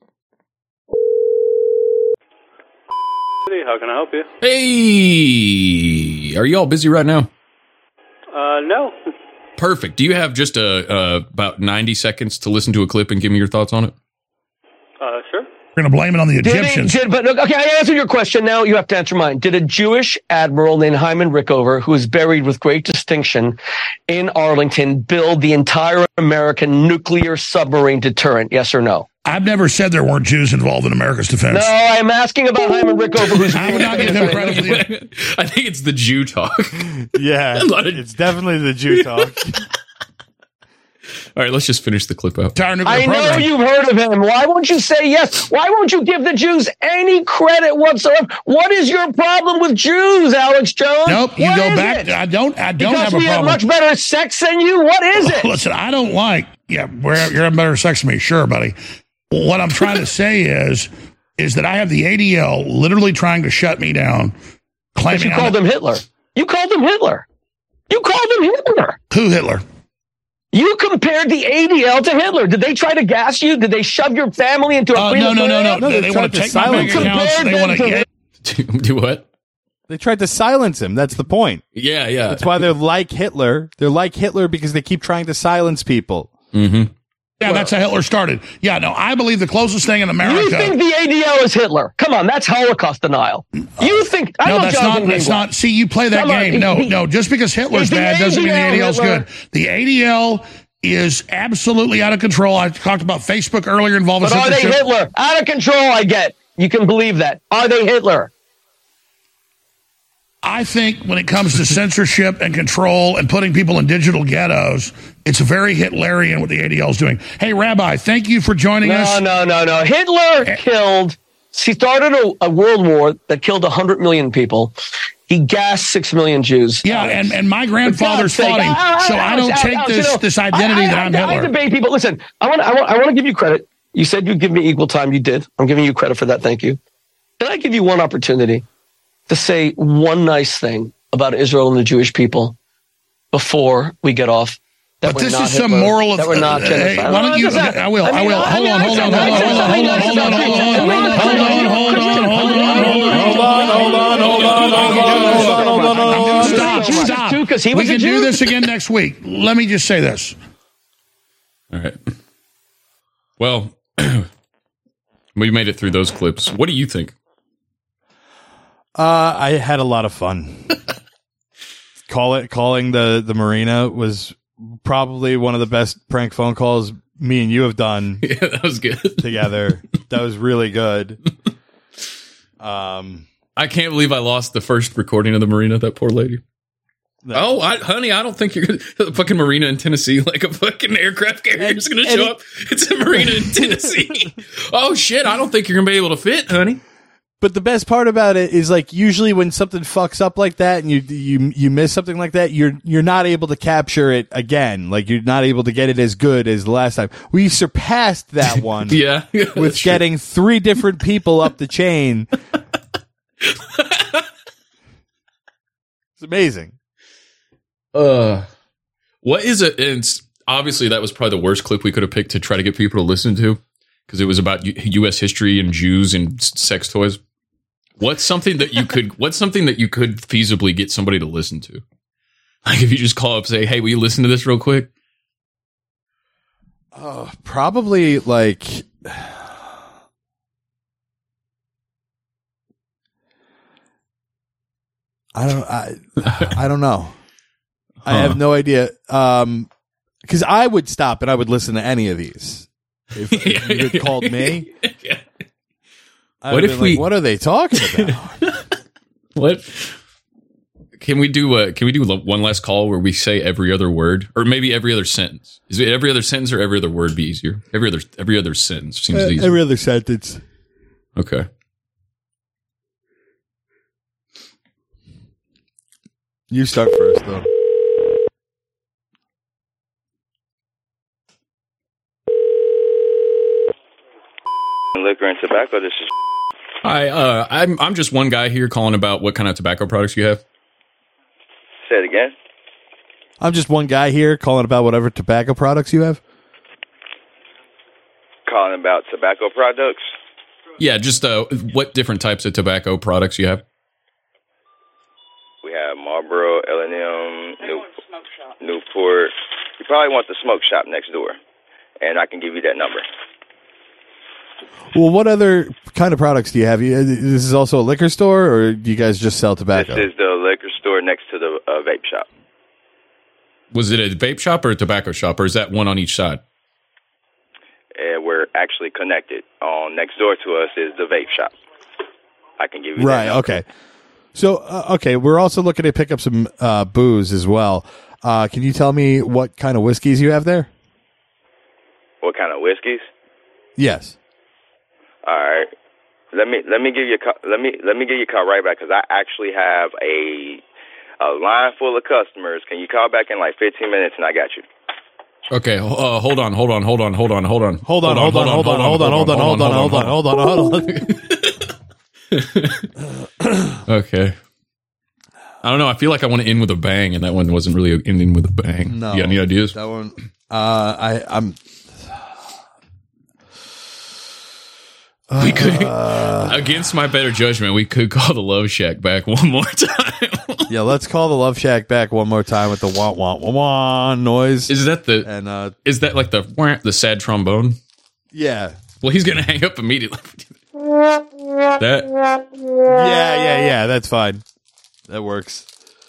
Speaker 20: How can I help you?
Speaker 9: Hey, are you all busy right now?
Speaker 20: No.
Speaker 9: Perfect. Do you have just about 90 seconds to listen to a clip and give me your thoughts on it?
Speaker 20: Sure.
Speaker 3: We're going to blame it on the Egyptians.
Speaker 12: Okay, I answered your question. Now you have to answer mine. Did a Jewish admiral named Hyman Rickover, who is buried with great distinction in Arlington, build the entire American nuclear submarine deterrent? Yes or no?
Speaker 3: I've never said there weren't Jews involved in America's defense.
Speaker 12: No, I'm asking about Hyman Rickover, who's...
Speaker 3: I would not give him credit for the...
Speaker 9: I think it's the Jew talk.
Speaker 6: Yeah, it's definitely the Jew talk.
Speaker 9: All right, let's just finish the clip out.
Speaker 12: I know you've heard of him. Why won't you say yes? Why won't you give the Jews any credit whatsoever? What is your problem with Jews, Alex Jones?
Speaker 3: Nope, you go back. I don't have a problem.
Speaker 12: Because we have much better sex than you? What is it?
Speaker 3: Listen, I don't like... Yeah, you're having better sex than me. Sure, buddy. What I'm trying to say is that I have the ADL literally trying to shut me down.
Speaker 12: But you called him Hitler. You called him Hitler. You called him Hitler.
Speaker 3: Who Hitler?
Speaker 12: You compared the ADL to Hitler. Did they try to gas you? Did they shove your family into a
Speaker 3: No. They want to take my bank accounts. They want to
Speaker 9: do what?
Speaker 6: They tried to silence him. That's the point.
Speaker 9: Yeah.
Speaker 6: That's why they're like Hitler. They're like Hitler because they keep trying to silence people.
Speaker 9: Mm-hmm.
Speaker 3: Yeah, that's how Hitler started. Yeah, no, I believe the closest thing in America...
Speaker 12: You think the ADL is Hitler? Come on, that's Holocaust denial. You think...
Speaker 3: No, that's not... See, you play that game. No, just because Hitler's bad doesn't mean the ADL's good. The ADL is absolutely out of control. I talked about Facebook earlier involving...
Speaker 12: But are they Hitler? Out of control, I get. You can believe that. Are they Hitler?
Speaker 3: I think when it comes to censorship and control and putting people in digital ghettos, it's very Hitlerian what the ADL is doing. Hey, Rabbi, thank you for joining us.
Speaker 12: No. Hitler killed... He started a world war that killed 100 million people. He gassed 6 million Jews.
Speaker 3: Yeah, and my grandfathers fought him, so I don't take this identity that I'm Hitler.
Speaker 12: I debate people. Listen, I want to give you credit. You said you'd give me equal time. You did. I'm giving you credit for that. Thank you. Can I give you one opportunity to say one nice thing about Israel and the Jewish people before we get off?
Speaker 3: But this is some moral of...
Speaker 12: That we're not genocide.
Speaker 3: Hey, why don't you... I will. Hold on. Stop. We can do this again next week. Let me just say this.
Speaker 9: All right. Well, we made it through those clips. What do you think?
Speaker 6: I had a lot of fun. Calling the marina was probably one of the best prank phone calls me and you have done.
Speaker 9: Yeah, that was good.
Speaker 6: Together. That was really good.
Speaker 9: I can't believe I lost the first recording of the marina, that poor lady. No. Honey, I don't think you're the fucking marina in Tennessee, like a fucking aircraft carrier is going to show up. It's a marina in Tennessee. Oh shit, I don't think you're going to be able to fit, honey.
Speaker 6: But the best part about it is, like, usually when something fucks up like that and you miss something like that, you're not able to capture it again. Like, you're not able to get it as good as the last time. We surpassed that one.
Speaker 9: Yeah,
Speaker 6: with getting 3 different people up the chain It's amazing.
Speaker 9: What is it? And obviously, that was probably the worst clip we could have picked to try to get people to listen to because it was about U.S. history and Jews and sex toys. What's something that you could feasibly get somebody to listen to? Like if you just call up and say, "Hey, will you listen to this real quick?"
Speaker 6: Probably like. I don't know. I have no idea. Because I would stop and I would listen to any of these. If you had called me,
Speaker 9: what if we?
Speaker 6: Like, what are they talking about?
Speaker 9: What? Can we do one last call where we say every other word, or maybe every other sentence? Is it every other sentence or every other word be easier? Every other sentence seems easier.
Speaker 6: Every other sentence.
Speaker 9: Okay.
Speaker 6: You start first, though.
Speaker 2: Liquor and tobacco. This is.
Speaker 9: Hi, I'm just one guy here calling about what kind of tobacco products you have.
Speaker 2: Say it again.
Speaker 6: I'm just one guy here calling about whatever tobacco products you have.
Speaker 2: Calling about tobacco products.
Speaker 9: Yeah, just what different types of tobacco products you have.
Speaker 2: We have Marlboro, L&M, Newport. You probably want the smoke shop next door, and I can give you that number.
Speaker 6: Well, what other kind of products do you have? This is also a liquor store, or do you guys just sell tobacco?
Speaker 2: This is the liquor store next to the vape shop.
Speaker 9: Was it a vape shop or a tobacco shop, or is that one on each side?
Speaker 2: We're actually connected. Next door to us is the vape shop. I can give you that number.
Speaker 6: Okay. So, okay, we're also looking to pick up some booze as well. Can you tell me what kind of whiskeys you have there?
Speaker 2: What kind of whiskeys?
Speaker 6: Yes.
Speaker 2: All right. Let me give you a call. Let me give you a call right back because I actually have a line full of customers. Can you call back in like 15 minutes and I got you?
Speaker 9: Okay, hold on. Okay. I don't know. I feel like I want to end with a bang, and that one wasn't really ending with a bang.
Speaker 6: No.
Speaker 9: You got any ideas?
Speaker 6: That one. I'm.
Speaker 9: We could, against my better judgment, we could call the Love Shack back one more time.
Speaker 6: Yeah, let's call the Love Shack back one more time with the wah wah wah wah noise.
Speaker 9: Is that is that like the sad trombone?
Speaker 6: Yeah.
Speaker 9: Well, he's gonna hang up immediately. That.
Speaker 6: Yeah. That's fine. That works.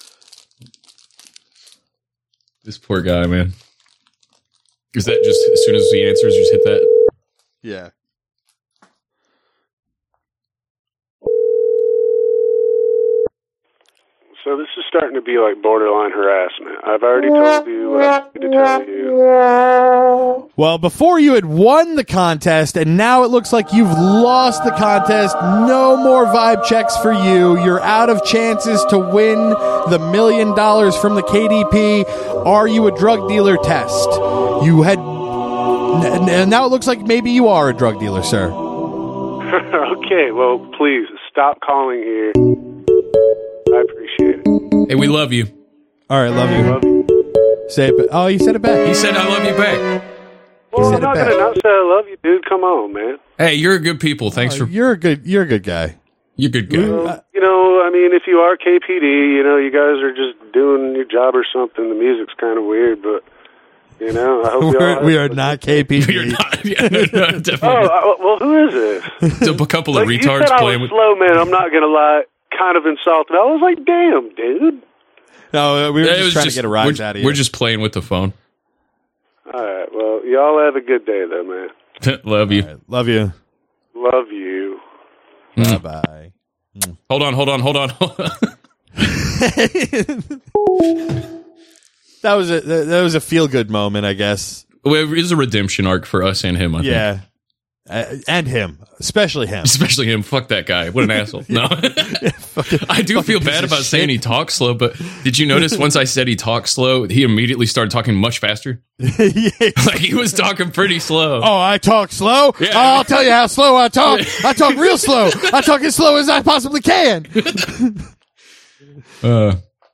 Speaker 9: This poor guy, man. Is that just as soon as he answers, just hit that?
Speaker 6: Yeah.
Speaker 11: So this is starting to be like borderline harassment. I've already told you what I need to tell you.
Speaker 6: Well, before you had won the contest, and now it looks like you've lost the contest. No more vibe checks for you. You're out of chances to win the $1 million from the KDP Are You a Drug Dealer test. You had... And now it looks like maybe you are a drug dealer, sir.
Speaker 11: Okay, well, please, stop calling here. I appreciate it.
Speaker 9: Hey, we love you.
Speaker 6: All right, love you.
Speaker 11: Love you.
Speaker 6: Say it. Oh, he said it back.
Speaker 9: He said, "I love you back."
Speaker 11: Well, I'm not going to not say I love you, dude. Come on, man.
Speaker 9: Hey, you're a good people. Thanks for.
Speaker 6: You're a good guy.
Speaker 9: You're a good guy.
Speaker 11: You know, I mean, if you are KPD, you know, you guys are just doing your job or something. The music's kind of weird, but you know, I hope
Speaker 6: we are not KPD.
Speaker 9: You're not. Yeah, no, definitely.
Speaker 11: Well, who is this?
Speaker 9: It's a couple of
Speaker 11: Like,
Speaker 9: retards
Speaker 11: you said
Speaker 9: playing
Speaker 11: I was
Speaker 9: with.
Speaker 11: slow, man. I'm not going to lie. Kind of insulted. I was like, "Damn, dude."
Speaker 6: No, we were just trying to get a rise out of you.
Speaker 9: We're just playing with the phone.
Speaker 11: All right. Well, y'all have a good day, though, man.
Speaker 9: Love you.
Speaker 6: Right, love you.
Speaker 11: Love you.
Speaker 6: Bye.
Speaker 9: Hold on.
Speaker 6: That was a feel good moment, I guess.
Speaker 9: Well, it is a redemption arc for us and him. I think.
Speaker 6: Yeah. And him, especially him.
Speaker 9: Fuck that guy. What an asshole. No, I do feel bad about saying he talks slow, but did you notice once I said he talks slow, he immediately started talking much faster? Like he was talking pretty slow.
Speaker 6: Oh, I talk slow?
Speaker 9: Yeah.
Speaker 6: I'll tell you how slow I talk. I talk real slow. I talk as slow as I possibly can.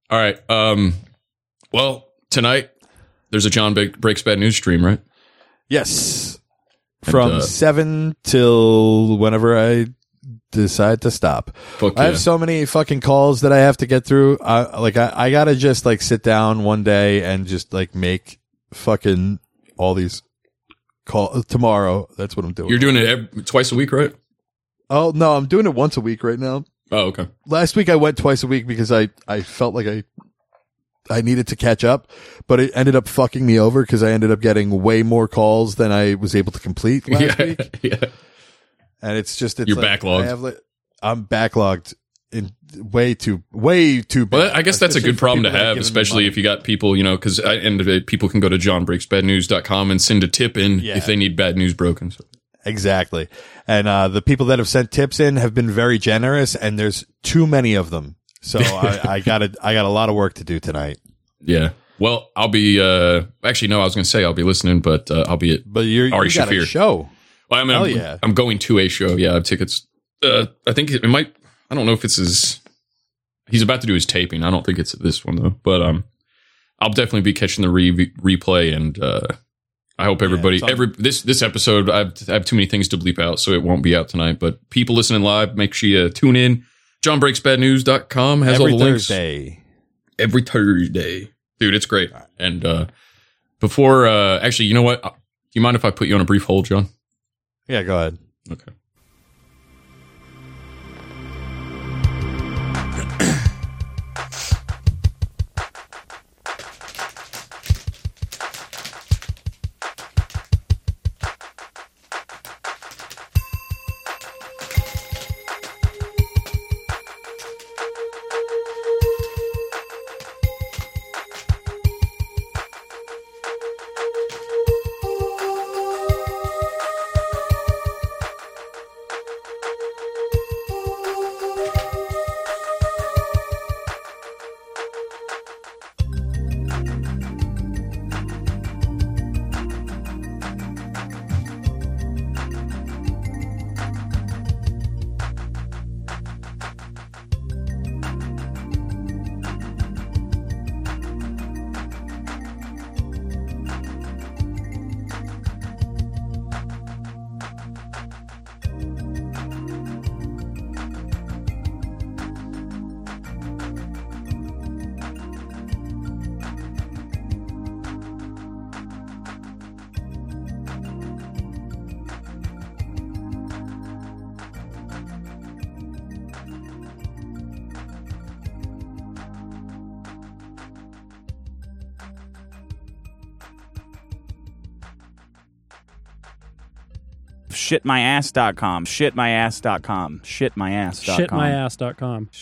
Speaker 9: All right. Well, tonight there's a John Breaks Bad News stream, right?
Speaker 6: Yes. From 7 till whenever I decide to stop. I have so many fucking calls that I have to get through. I gotta just like sit down one day and just like make fucking all these calls tomorrow. That's what I'm doing.
Speaker 9: You're doing it twice a week, right?
Speaker 6: Oh no, I'm doing it once a week right now.
Speaker 9: Oh, okay.
Speaker 6: Last week I went twice a week because I felt like I needed to catch up, but it ended up fucking me over because I ended up getting way more calls than I was able to complete last week.
Speaker 9: Yeah.
Speaker 6: And it's
Speaker 9: You're
Speaker 6: like,
Speaker 9: backlogged.
Speaker 6: I'm backlogged in way too bad.
Speaker 9: Well, I guess that's a good problem to have, especially if you got people, because people can go to johnbreaksbadnews.com and send a tip in if they need bad news broken. So.
Speaker 6: Exactly. And the people that have sent tips in have been very generous, and there's too many of them. So I got a lot of work to do tonight.
Speaker 9: Yeah. Well, I'll be actually no, I was going to say I'll be listening, but I'll be at
Speaker 6: you
Speaker 9: Ari
Speaker 6: got
Speaker 9: Shaffir
Speaker 6: a show.
Speaker 9: Well, I mean, I'm going to a show. Yeah, I have tickets. I think it might. I don't know if it's his. He's about to do his taping. I don't think it's this one though. But I'll definitely be catching the replay, and I hope everybody. This episode, I have too many things to bleep out, so it won't be out tonight. But people listening live, make sure you tune in. JohnBreaksBadNews.com has all the links. Every Thursday, dude, it's great. And before, actually, you know what? Do you mind if I put you on a brief hold, John?
Speaker 6: Yeah, go ahead.
Speaker 9: Okay.
Speaker 17: Shitmyass.com. Shitmyass.com. Shitmyass.com.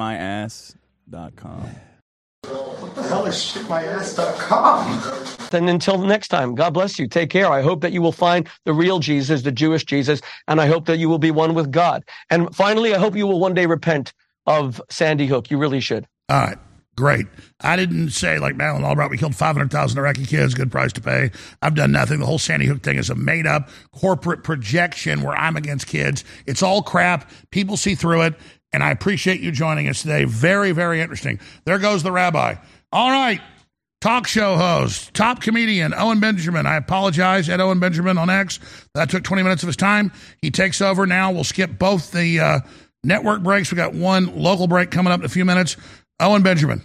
Speaker 21: Shitmyass.com.
Speaker 17: Shitmyass.com.
Speaker 21: What the hell is shitmyass.com?
Speaker 12: Then until next time, God bless you. Take care. I hope that you will find the real Jesus, the Jewish Jesus, and I hope that you will be one with God. And finally, I hope you will one day repent of Sandy Hook. You really should.
Speaker 3: All right. Great. I didn't say like Madeline Albright, we killed 500,000 Iraqi kids, good price to pay. I've done nothing. The whole Sandy Hook thing is a made up corporate projection where I'm against kids. It's all crap. People see through it. And I appreciate you joining us today. Very, very interesting. There goes the rabbi. All right. Talk show host, top comedian, Owen Benjamin. I apologize, Ed Owen Benjamin on X. That took 20 minutes of his time. He takes over now. We'll skip both the network breaks. We got one local break coming up in a few minutes. Owen Benjamin.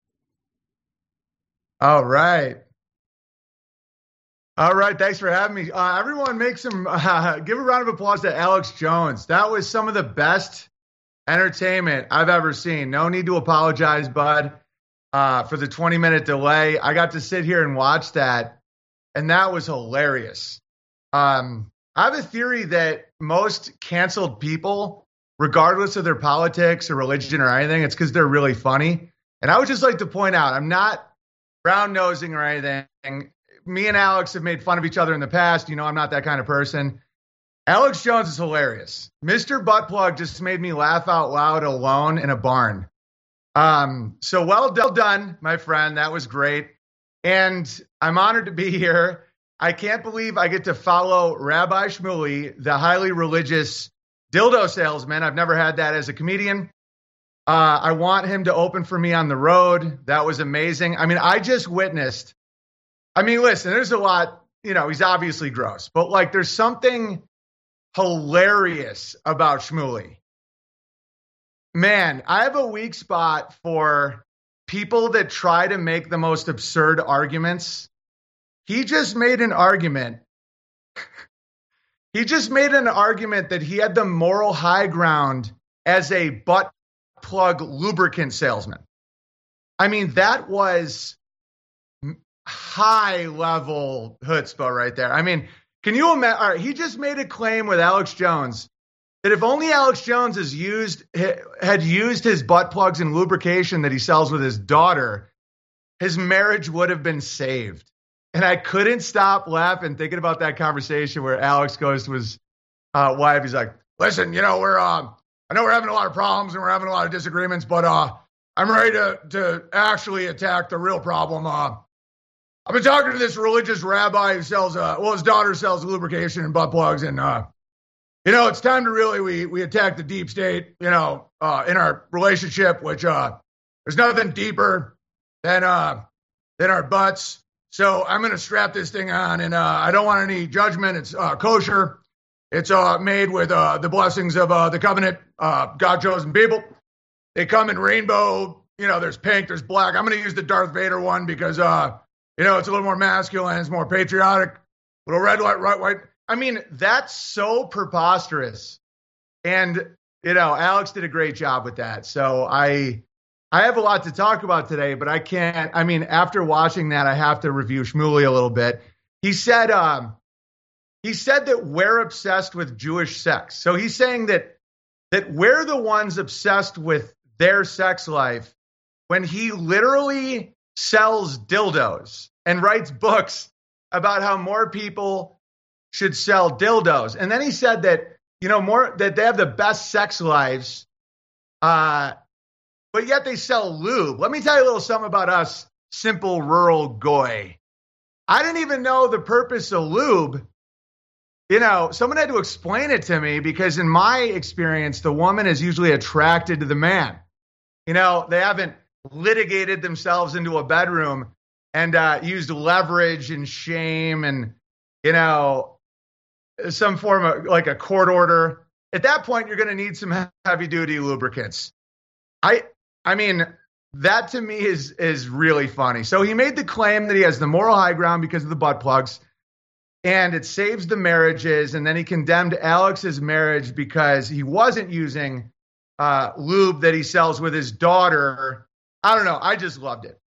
Speaker 21: All right. Thanks for having me. Everyone make some, give a round of applause to Alex Jones. That was some of the best entertainment I've ever seen. No need to apologize, bud, for the 20-minute delay. I got to sit here and watch that, and that was hilarious. I have a theory that most canceled people, regardless of their politics or religion or anything, it's because they're really funny. And I would just like to point out, I'm not brown-nosing or anything. Me and Alex have made fun of each other in the past. You know, I'm not that kind of person. Alex Jones is hilarious. Mr. Buttplug just made me laugh out loud alone in a barn. So well done, my friend. That was great. And I'm honored to be here. I can't believe I get to follow Rabbi Shmuley, the highly religious dildo salesman. I've never had that as a comedian. I want him to open for me on the road. That was amazing. I mean, I just witnessed. I mean, listen, there's a lot, he's obviously gross, but like there's something hilarious about Shmuley. Man, I have a weak spot for people that try to make the most absurd arguments. He just made an argument. That he had the moral high ground as a butt plug lubricant salesman. I mean, that was high level chutzpah right there. I mean, can you imagine? All right, he just made a claim with Alex Jones that if only Alex Jones had used his butt plugs and lubrication that he sells with his daughter, his marriage would have been saved. And I couldn't stop laughing thinking about that conversation where Alex goes to his wife. He's like, listen, I know we're having a lot of problems and we're having a lot of disagreements, but I'm ready to actually attack the real problem. I've been talking to this religious rabbi who sells, his daughter sells lubrication and butt plugs. And, it's time to really, we attack the deep state, in our relationship, which there's nothing deeper than our butts. So I'm going to strap this thing on, and I don't want any judgment. It's kosher. It's made with the blessings of the covenant, God-chosen people. They come in rainbow. There's pink, there's black. I'm going to use the Darth Vader one because, it's a little more masculine. It's more patriotic. Little red, white. I mean, that's so preposterous. And, Alex did a great job with that. So I have a lot to talk about today, but I can't. I mean, after watching that, I have to review Shmuley a little bit. He said that we're obsessed with Jewish sex. So he's saying that we're the ones obsessed with their sex life when he literally sells dildos and writes books about how more people should sell dildos. And then he said that, that they have the best sex lives, but yet they sell lube. Let me tell you a little something about us, simple rural goy. I didn't even know the purpose of lube. Someone had to explain it to me because in my experience, the woman is usually attracted to the man. They haven't litigated themselves into a bedroom and used leverage and shame and, some form of like a court order. At that point, you're going to need some heavy duty lubricants. I mean, that to me is really funny. So he made the claim that he has the moral high ground because of the butt plugs and it saves the marriages. And then he condemned Alex's marriage because he wasn't using lube that he sells with his daughter. I don't know. I just loved it.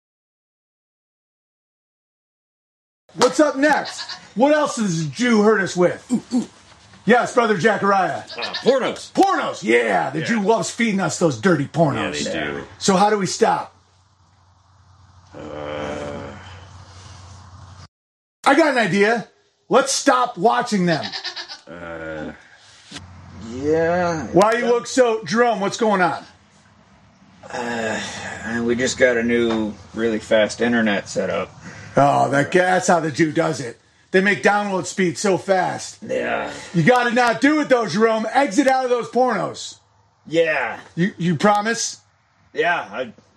Speaker 4: What's up next? What else has the Jew hurt us with? Yes, Brother Zachariah.
Speaker 7: Pornos.
Speaker 4: Pornos, yeah. The Jew loves feeding us those dirty pornos.
Speaker 7: Yeah, they do.
Speaker 4: So how do we stop?
Speaker 7: Uh,
Speaker 4: I got an idea. Let's stop watching them.
Speaker 7: Yeah.
Speaker 4: Why you look so... Jerome, what's going on?
Speaker 7: We just got a new, really fast internet set up.
Speaker 4: Oh, that's how the Jew does it. They make download speed so fast.
Speaker 7: Yeah.
Speaker 4: You got to not do it, though, Jerome. Exit out of those pornos.
Speaker 7: Yeah.
Speaker 4: You promise?
Speaker 7: Yeah,